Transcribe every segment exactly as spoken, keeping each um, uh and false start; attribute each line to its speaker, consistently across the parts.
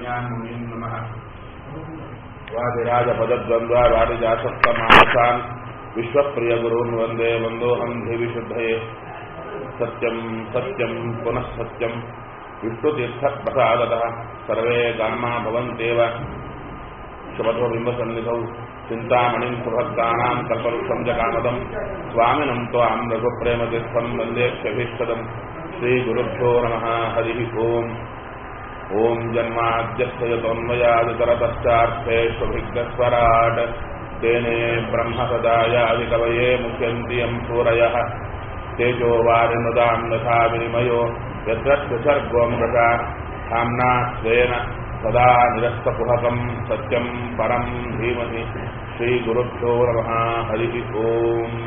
Speaker 1: पुण्यान्मुनीन् नमः वादिराजपदद्वन्द्वा वादिजासप्तमानसान् विश्वप्रियगुरून् वन्दे वन्दोऽहं देविशुद्धये सत्यं सत्यं पुनः सत्यं विष्णुतीर्थप्रसादतः सर्वे कामा भवन्त्येव शुभतोबिम्बसन्निधौ चिन्तामणिं सुभक्तानां कल्पवृक्षं च कामदं स्वामिनं त्वां रघुप्रेमतीर्थं वन्देक्षभीष्टदं श्रीगुरुभ्यो नमः हरिः ओम् ॐ जन्माद्यक्षयतोन्मयादितरतश्चार्थेष्वभिज्ञस्वराट् तेने ब्रह्मसदायादिकवये मुह्यन्ति यं सूरयः तेजो वारिनुदां यथा विनिमयो यत्र त्रिसर्गो मृषा धाम्ना स्वेन सदा निरस्तकुहकं सत्यं परं धीमहि श्रीगुरुभ्यो नमः हरिः ओम्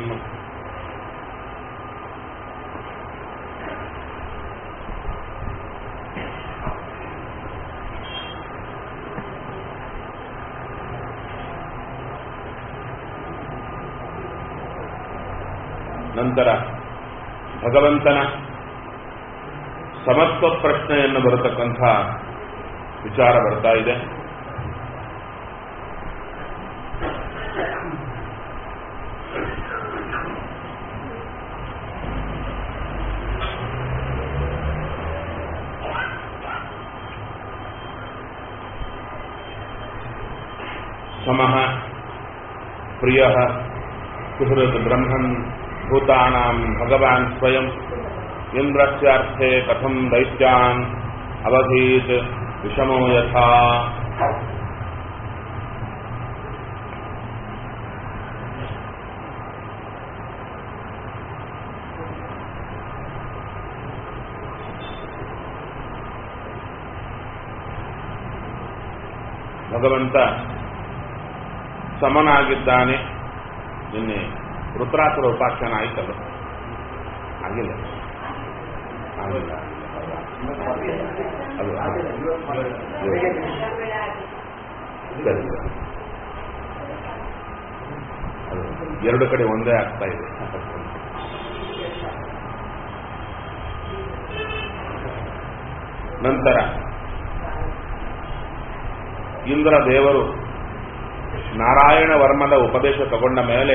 Speaker 1: ನಂತರ ಭಗವಂತನ ಸಮತ್ವ ಪ್ರಶ್ನೆಯನ್ನು ಬರತಕ್ಕಂಥ ವಿಚಾರ ಬರ್ತಾ ಇದೆ. ಸಮಃ ಪ್ರಿಯಃ ಸುಹೃದ್ ಬ್ರಹ್ಮನ್ ಭೂತಾನಾಂ ಭಗವಾನ್ ಸ್ವಯಂ ಇಂದ್ರಸ್ಯಾರ್ಥೆ ಕಥಂ ದೈತ್ಯಾನ್ ಅವಧೀತ್ ವಿಷಮೋ ಯಥಾ. ಭಗವಂತ ಸಮನಾಗಿದ್ದಾನೆ. ನಿನ್ನೆ ರುದ್ರಾಸುರ ಉಪಾಖ್ಯಾನ ಆಯ್ತಲ್ಲ, ಆಗಿಲ್ಲ ಆಗಿಲ್ಲ ಅದು ಎರಡು ಕಡೆ ಒಂದೇ ಆಗ್ತಾ ಇದೆ. ನಂತರ ಇಂದ್ರ ದೇವರು ನಾರಾಯಣ ವರ್ಮದ ಉಪದೇಶ ತಗೊಂಡ ಮೇಲೆ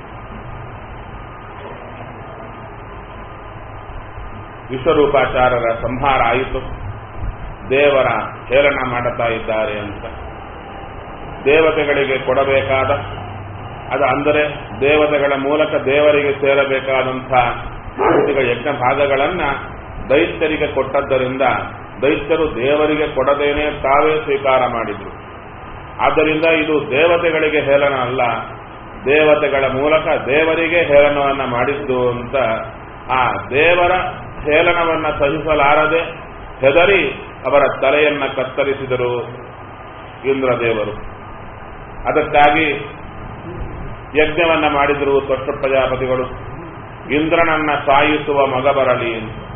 Speaker 1: ವಿಶ್ವರೂಪಾಚಾರ್ಯರ ಸಂಹಾರ ಆಯಿತು. ದೇವರ ಹೇಳನ ಮಾಡುತ್ತಾ ಇದ್ದಾರೆ ಅಂತ ದೇವತೆಗಳಿಗೆ ಕೊಡಬೇಕಾದ ಅದು ಅಂದರೆ ದೇವತೆಗಳ ಮೂಲಕ ದೇವರಿಗೆ ಸೇರಬೇಕಾದಂಥ ಆಹುತಿಗಳ ಯಜ್ಞ ಭಾಗಗಳನ್ನ ದೈತ್ಯರಿಗೆ ಕೊಟ್ಟದ್ದರಿಂದ ದೈತ್ಯರು ದೇವರಿಗೆ ಕೊಡದೇನೆ ತಾವೇ ಸ್ವೀಕಾರ ಮಾಡಿದ್ರು. ಆದ್ದರಿಂದ ಇದು ದೇವತೆಗಳಿಗೆ ಹೇಳನ ಅಲ್ಲ, ದೇವತೆಗಳ ಮೂಲಕ ದೇವರಿಗೆ ಹೇಳನವನ್ನ ಮಾಡಿದ್ದು ಅಂತ ಆ ದೇವರ ಹೇಳನವನ್ನ ಸಹಿಸಲಾರದೆ ಹೆದರಿ ಅವರ ತಲೆಯನ್ನ ಕತ್ತರಿಸಿದರು ಇಂದ್ರದೇವರು. ಅದಕ್ಕಾಗಿ ಯಜ್ಞವನ್ನ ಮಾಡಿದರು ತ್ವಷ್ಟ ಪ್ರಜಾಪತಿಗಳು. ಇಂದ್ರನನ್ನ ಸಾಯಿಸುವ ಮಗ ಬರಲಿ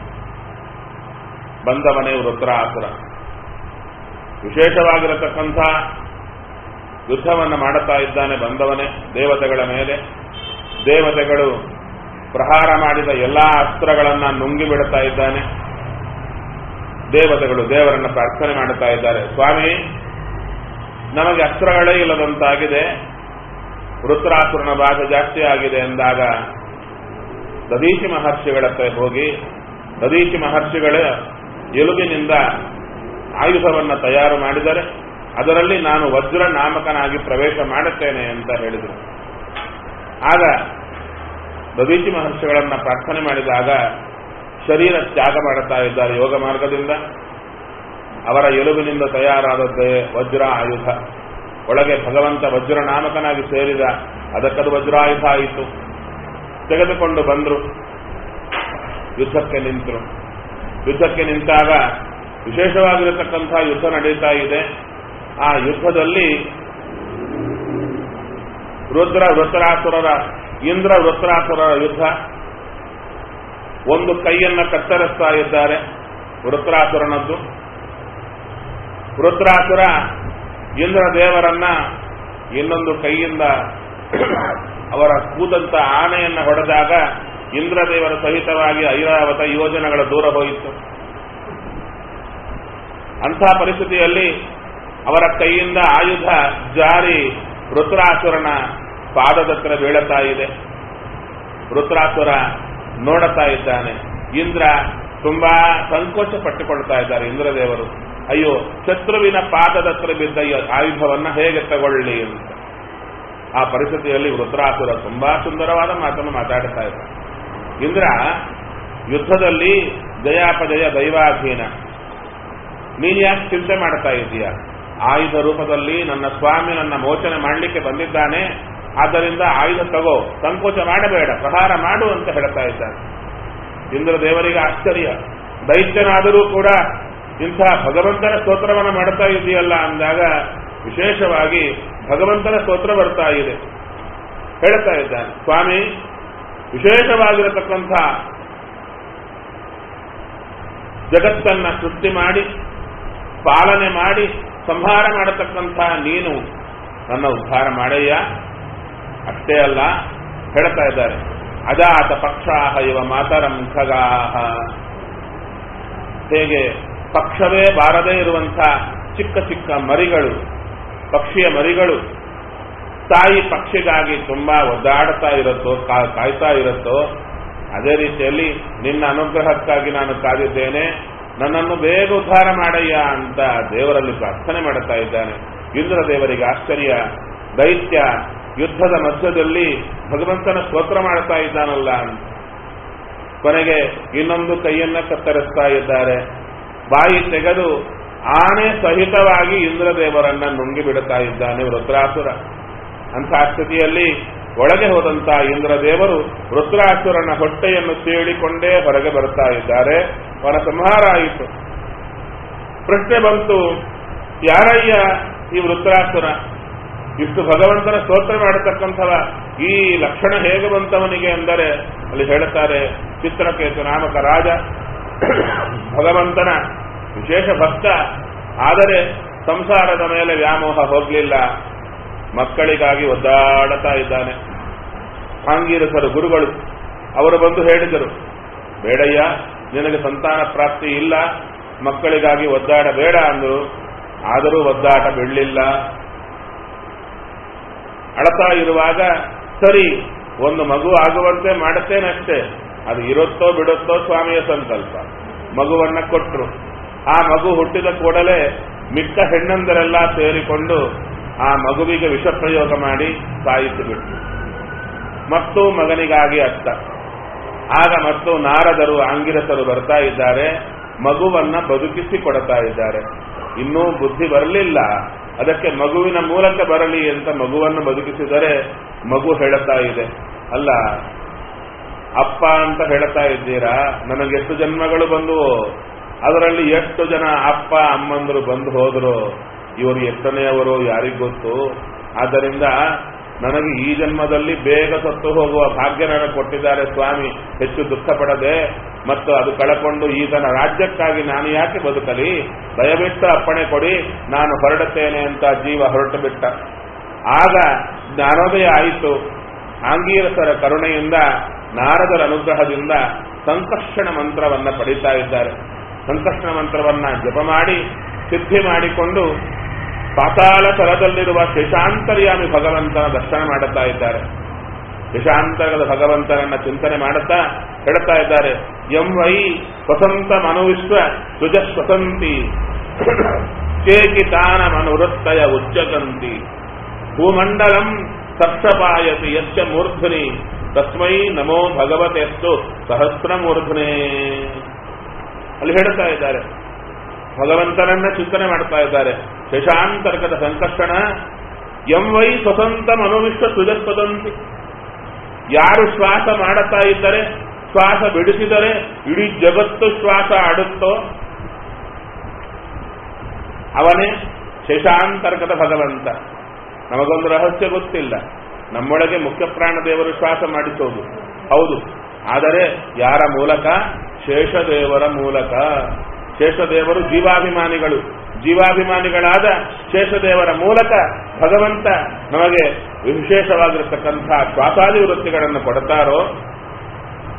Speaker 1: ಬಂದವನೇ ವೃತ್ರಾಸುರ. ವಿಶೇಷವಾಗಿರತಕ್ಕಂಥ ಯುದ್ಧವನ್ನು ಮಾಡುತ್ತಾ ಇದ್ದಾನೆ ಬಂದವನೇ ದೇವತೆಗಳ ಮೇಲೆ. ದೇವತೆಗಳು ಪ್ರಹಾರ ಮಾಡಿದ ಎಲ್ಲಾ ಅಸ್ತ್ರಗಳನ್ನ ನುಂಗಿ ಬಿಡುತ್ತಾ ಇದ್ದಾನೆ. ದೇವತೆಗಳು ದೇವರನ್ನ ಪ್ರಾರ್ಥನೆ ಮಾಡುತ್ತಾ ಇದ್ದಾರೆ, ಸ್ವಾಮಿ ನಮಗೆ ಅಸ್ತ್ರಗಳೇ ಇಲ್ಲದಂತಾಗಿದೆ, ವೃತ್ರಾಸುರನ ಭಾಗ ಜಾಸ್ತಿ ಆಗಿದೆ ಎಂದಾಗ ದದೀಚಿ ಮಹರ್ಷಿಗಳ ಹತ್ರ ಹೋಗಿ ದದೀಚಿ ಮಹರ್ಷಿಗಳ ಎಲುಬಿನಿಂದ ಆಯುಧವನ್ನು ತಯಾರು ಮಾಡಿದರೆ ಅದರಲ್ಲಿ ನಾನು ವಜ್ರ ನಾಮಕನಾಗಿ ಪ್ರವೇಶ ಮಾಡುತ್ತೇನೆ ಅಂತ ಹೇಳಿದರು. ಆಗ ದದೀಚಿ ಮಹರ್ಷಿಗಳನ್ನ ಪ್ರಾರ್ಥನೆ ಮಾಡಿದಾಗ ಶರೀರ ತ್ಯಾಗ ಮಾಡುತ್ತಾ ಇದ್ದಾರೆ ಯೋಗ ಮಾರ್ಗದಿಂದ. ಅವರ ಎಲುಬಿನಿಂದ ತಯಾರಾದದ್ದೇ ವಜ್ರ ಆಯುಧ. ಒಳಗೆ ಭಗವಂತ ವಜ್ರ ನಾಮಕನಾಗಿ ಸೇರಿದ, ಅದಕ್ಕದು ವಜ್ರಾಯುಧ ಆಯಿತು. ತೆಗೆದುಕೊಂಡು ಬಂದರು, ಯುದ್ಧಕ್ಕೆ ನಿಂತರು. ಯುದ್ಧಕ್ಕೆ ನಿಂತಾಗ ವಿಶೇಷವಾಗಿರತಕ್ಕಂಥ ಯುದ್ಧ ನಡೀತಾ ಇದೆ. ಆ ಯುದ್ಧದಲ್ಲಿ ರುದ್ರ ವೃತ್ರಾಸುರರ ಇಂದ್ರ ವೃತ್ರಾಸುರರ ಯುದ್ಧ. ಒಂದು ಕೈಯನ್ನ ಕತ್ತರಿಸ್ತಾ ಇದ್ದಾರೆ ವೃತ್ರಾಸುರನದ್ದು. ವೃತ್ರಾಸುರ ಇಂದ್ರ ದೇವರನ್ನ ಇನ್ನೊಂದು ಕೈಯಿಂದ ಅವರ ಕೂದಂತ ಆನೆಯನ್ನ ಹೊಡೆದಾಗ ಇಂದ್ರದೇವರ ಸಹಿತವಾಗಿ ಐರಾವತ ಯೋಜನೆಗಳ ದೂರ ಹೋಯಿತು. ಅಂಥ ಪರಿಸ್ಥಿತಿಯಲ್ಲಿ ಅವರ ಕೈಯಿಂದ ಆಯುಧ ಜಾರಿ ವೃತ್ರಾಸುರನ ಪಾದದತ್ರ ಬೀಳುತ್ತಾ ಇದೆ. ವೃತ್ರಾಸುರ ನೋಡುತ್ತಾ ಇದ್ದಾನೆ. ಇಂದ್ರ ತುಂಬಾ ಸಂಕೋಚ ಪಟ್ಟುಕೊಳ್ತಾ ಇದ್ದಾರೆ ಇಂದ್ರದೇವರು. ಅಯ್ಯೋ, ಶತ್ರುವಿನ ಪಾದದತ್ರ ಬಿದ್ದ ಆಯುಧವನ್ನ ಹೇಗೆ ತಗೊಳ್ಳಿ ಅಂತ. ಆ ಪರಿಸ್ಥಿತಿಯಲ್ಲಿ ವೃತ್ರಾಸುರ ತುಂಬಾ ಸುಂದರವಾದ ಮಾತನ್ನು ಮಾತಾಡುತ್ತಾ ಇದ್ದ. ಇಂದ್ರ ಯುದ್ಧದಲ್ಲಿ ಜಯಾಪಜಯ ದೈವಾಧೀನ, ನೀನು ಯಾಕೆ ಚಿಂತೆ ಮಾಡ್ತಾ ಇದೀಯ? ಆಯುಧ ರೂಪದಲ್ಲಿ ನನ್ನ ಸ್ವಾಮಿ ನನ್ನ ಮೋಚನೆ ಮಾಡಲಿಕ್ಕೆ ಬಂದಿದ್ದಾನೆ, ಆದ್ದರಿಂದ ಆಯುಧ ತಗೋ, ಸಂಕೋಚ ಮಾಡಬೇಡ, ಪ್ರಹಾರ ಮಾಡು ಅಂತ ಹೇಳ್ತಾ ಇದ್ದಾನೆ. ಇಂದ್ರದೇವರಿಗೆ ಆಶ್ಚರ್ಯ. ದೈತ್ಯನಾದರೂ ಕೂಡ ಇಂಥ ಭಗವಂತನ ಸ್ತೋತ್ರವನ್ನು ಮಾಡ್ತಾ ಇದೆಯಲ್ಲ ಅಂದಾಗ ವಿಶೇಷವಾಗಿ ಭಗವಂತನ ಸ್ತೋತ್ರ ಬರ್ತಾ ಇದೆ. ಹೇಳ್ತಾ ಇದ್ದಾನೆ, ಸ್ವಾಮಿ ವಿಶೇಷವಾಗಿರತಕ್ಕಂಥ ಜಗತ್ತನ್ನ ಸೃಷ್ಟಿ ಮಾಡಿ ಪಾಲನೆ ಮಾಡಿ ಸಂಹಾರ ಮಾಡತಕ್ಕಂಥ ನೀನು ನನ್ನ ಉದ್ಧಾರ ಮಾಡಯ್ಯ. ಅಷ್ಟೇ ಅಲ್ಲ, ಹೇಳ್ತಾ ಇದ್ದಾರೆ, ಅಜಾತ ಪಕ್ಷಾಹ ಇವ ಮಾತರಂ ಖಗಾಹ. ಹೇಗೆ ಪಕ್ಷವೇ ಬಾರದೇ ಇರುವಂಥ ಚಿಕ್ಕ ಚಿಕ್ಕ ಮರಿಗಳು, ಪಕ್ಷಿಯ ಮರಿಗಳು ತಾಯಿ ಪಕ್ಷಿಗಾಗಿ ತುಂಬಾ ಒದ್ದಾಡ್ತಾ ಇರುತ್ತೋ, ಕಾಯ್ತಾ ಇರುತ್ತೋ, ಅದೇ ರೀತಿಯಲ್ಲಿ ನಿನ್ನ ಅನುಗ್ರಹಕ್ಕಾಗಿ ನಾನು ಕಾದಿದ್ದೇನೆ, ನನ್ನನ್ನು ಬೇಗ ಉದ್ಧಾರ ಮಾಡಯ್ಯ ಅಂತ ದೇವರಲ್ಲಿ ಪ್ರಾರ್ಥನೆ ಮಾಡುತ್ತಾ ಇದ್ದಾನೆ. ಇಂದ್ರ ದೇವರಿಗೆ ಆಶ್ಚರ್ಯ. ದೈತ್ಯ ಯುದ್ಧದ ಮಧ್ಯದಲ್ಲಿ ಭಗವಂತನ ಸ್ತೋತ್ರ ಮಾಡ್ತಾ ಇದ್ದಾನಲ್ಲ ಅಂತ. ಕೊನೆಗೆ ಇನ್ನೊಂದು ಕೈಯನ್ನ ಕತ್ತರಿಸ್ತಾ ಇದ್ದಾರೆ. ಬಾಯಿ ತೆಗೆದು ಆನೆ ಸಹಿತವಾಗಿ ಇಂದ್ರದೇವರನ್ನ ನುಂಗಿ ಬಿಡುತ್ತಾ ಇದ್ದಾನೆ ವೃತ್ರಾಸುರ. ಅಂಥ ಸ್ಥಿತಿಯಲ್ಲಿ ಒಳಗೆ ಹೋದಂತ ಇಂದ್ರದೇವರು ವೃತ್ರಾಸುರನ ಹೊಟ್ಟೆಯನ್ನು ಸೀಳಿಕೊಂಡೇ ಹೊರಗೆ ಬರ್ತಾ ಇದ್ದಾರೆ. ಅವನ ಸಂಹಾರ ಆಯಿತು. ಪ್ರಶ್ನೆ ಬಂತು, ಯಾರಯ್ಯ ಈ ವೃತ್ರಾಸುರ? ಇಷ್ಟು ಭಗವಂತನ ಸ್ತೋತ್ರ ಮಾಡತಕ್ಕಂಥವ ಈ ಲಕ್ಷಣ ಹೇಗೆ ಬಂತವನಿಗೆ ಅಂದರೆ ಅಲ್ಲಿ ಹೇಳುತ್ತಾರೆ, ಚಿತ್ರಕೇತು ನಾಮಕ ರಾಜ ಭಗವಂತನ ವಿಶೇಷ ಭಕ್ತ, ಆದರೆ ಸಂಸಾರದ ಮೇಲೆ ವ್ಯಾಮೋಹ ಹೋಗಲಿಲ್ಲ. ಮಕ್ಕಳಿಗಾಗಿ ಒದ್ದಾಡುತ್ತಾ ಇದ್ದಾನೆ. ಆಂಗೀರಸರು ಗುರುಗಳು ಅವರು ಬಂದು ಹೇಳಿದರು, ಬೇಡಯ್ಯ ನಿನಗೆ ಸಂತಾನ ಪ್ರಾಪ್ತಿ ಇಲ್ಲ, ಮಕ್ಕಳಿಗಾಗಿ ಒದ್ದಾಡಬೇಡ ಅಂದರು. ಆದರೂ ಒದ್ದಾಟ ಬಿಡಲಿಲ್ಲ. ಅಳತಾ ಇರುವಾಗ ಸರಿ ಒಂದು ಮಗು ಆಗುವಂತೆ ಮಾಡುತ್ತೇನಷ್ಟೇ, ಅದು ಇರುತ್ತೋ ಬಿಡುತ್ತೋ ಸ್ವಾಮಿಯ ಸಂಕಲ್ಪ. ಮಗುವನ್ನ ಕೊಟ್ಟರು. ಆ ಮಗು ಹುಟ್ಟಿದ ಕೂಡಲೇ ಮಿಕ್ಕ ಹೆಣ್ಣಂದರೆಲ್ಲ ಸೇರಿಕೊಂಡು ಆ ಮಗುವಿಗೆ ವಿಷ ಪ್ರಯೋಗ ಮಾಡಿ ಸಾಯಿಸಿಬಿಟ್ರು. ಮತ್ತು ಮಗನಿಗಾಗಿ ಅತ್ತ. ಆಗ ಮತ್ತು ನಾರದರು ಆಂಗಿರಸರು ಬರ್ತಾ ಇದ್ದಾರೆ, ಮಗುವನ್ನ ಬದುಕಿಸಿ ಕೊಡ್ತಾ ಇದ್ದಾರೆ. ಇನ್ನೂ ಬುದ್ಧಿ ಬರಲಿಲ್ಲ, ಅದಕ್ಕೆ ಮಗುವಿನ ಮೂಲಕ ಬರಲಿ ಅಂತ ಮಗುವನ್ನು ಬದುಕಿಸಿದರೆ ಮಗು ಹೇಳುತ್ತಾ ಇದೆ, ಅಲ್ಲ ಅಪ್ಪ ಅಂತ ಹೇಳ್ತಾ ಇದ್ದೀರಾ, ನನಗೆಷ್ಟು ಜನ್ಮಗಳು ಬಂದುವೋ, ಅದರಲ್ಲಿ ಎಷ್ಟು ಜನ ಅಪ್ಪ ಅಮ್ಮಂದರು ಬಂದು ಹೋದ್ರು, ಇವರು ಎಷ್ಟನೆಯವರು ಯಾರಿಗ್ ಗೊತ್ತು. ಆದ್ದರಿಂದ ನನಗೆ ಈ ಜನ್ಮದಲ್ಲಿ ಬೇಗ ಸತ್ತು ಹೋಗುವ ಭಾಗ್ಯ ನನಗೆ ಕೊಟ್ಟಿದ್ದಾರೆ ಸ್ವಾಮಿ, ಹೆಚ್ಚು ದುಃಖ ಪಡದೆ, ಮತ್ತು ಅದು ಕಳಕೊಂಡು ಈತನ ರಾಜ್ಯಕ್ಕಾಗಿ ನಾನು ಯಾಕೆ ಬದುಕಲಿ, ದಯವಿಟ್ಟು ಅಪ್ಪಣೆ ಕೊಡಿ, ನಾನು ಹೊರಡುತ್ತೇನೆ ಅಂತ ಜೀವ ಹೊರಟು ಬಿಟ್ಟ. ಆಗ ಜ್ಞಾನೋದಯ ಆಯಿತು. ಆಂಗೀರಸರ ಕರುಣೆಯಿಂದ ನಾರದರ ಅನುಗ್ರಹದಿಂದ ಸಂಕರ್ಷಣ ಮಂತ್ರವನ್ನ ಪಡೀತಾ ಇದ್ದಾರೆ. ಸಂಕರ್ಷಣ ಮಂತ್ರವನ್ನ ಜಪ ಮಾಡಿ ಸಿದ್ಧಿ ಮಾಡಿಕೊಂಡು ಪಾತಾಳ ತಲದಲ್ಲಿರುವ ಶೇಷಾಂತರ್ಯಾಮಿ ಭಗವಂತನ ದರ್ಶನ ಮಾಡುತ್ತಾ ಇದ್ದಾರೆ. ಶೇಷಾಂತರದ ಭಗವಂತನನ್ನ ಚಿಂತನೆ ಮಾಡುತ್ತಾ ಹೇಳ್ತಾ ಇದ್ದಾರೆ, ಎಂ ವೈ ವಸಂತ ಮನುವಿಶ್ವ ಸುಜ ಸ್ವಸಂತಿ ಚೇಕಿತಾನ ಮನುವೃತ್ತಯ ಉಚ್ಚಕಂತಿ ಭೂಮಂಡಲಂ ಸರ್ಷಪಾಯತಿ ಯಶ್ಚ ಮೂರ್ಧನಿ ತಸ್ಮೈ ನಮೋ ಭಗವತೆಸ್ತು ಸಹಸ್ರಮೂರ್ಧನೇ. ಅಲ್ಲಿ ಹೇಳ್ತಾ ಇದ್ದಾರೆ, ಭಗವಂತನನ್ನ ಚಿಂತನೆ ಮಾಡ್ತಾ ಇದ್ದಾರೆ. ಶಶಾಂತರ್ಗದ ಸಂಕರ್ಷಣ ಎಂ ವೈ ಸ್ವಸಂತ ಮನೋವಿಶ್ವ ಸುಜಸ್ವದಂತಿ. ಯಾರು ಶ್ವಾಸ ಮಾಡುತ್ತಾ ಇದ್ದರೆ, ಶ್ವಾಸ ಬಿಡಿಸಿದರೆ ಇಡೀ ಜಗತ್ತು ಶ್ವಾಸ ಆಡುತ್ತೋ ಅವನೇ ಶೇಷಾಂತರ್ಗದ ಭಗವಂತ. ನಮಗೊಂದು ರಹಸ್ಯ ಗೊತ್ತಿಲ್ಲ, ನಮ್ಮೊಳಗೆ ಮುಖ್ಯ ಪ್ರಾಣ ದೇವರು ಶ್ವಾಸ ಮಾಡಿಸೋದು ಹೌದು, ಆದರೆ ಯಾರ ಮೂಲಕ? ಶೇಷದೇವರ ಮೂಲಕ. ಶೇಷದೇವರು ಜೀವಾಭಿಮಾನಿಗಳು. ಜೀವಾಭಿಮಾನಿಗಳಾದ ಶೇಷದೇವರ ಮೂಲಕ ಭಗವಂತ ನಮಗೆ ವಿಶೇಷವಾಗಿರತಕ್ಕಂಥ ಶ್ವಾಸಾದಿ ವೃತ್ತಿಗಳನ್ನು ಕೊಡ್ತಾರೋ.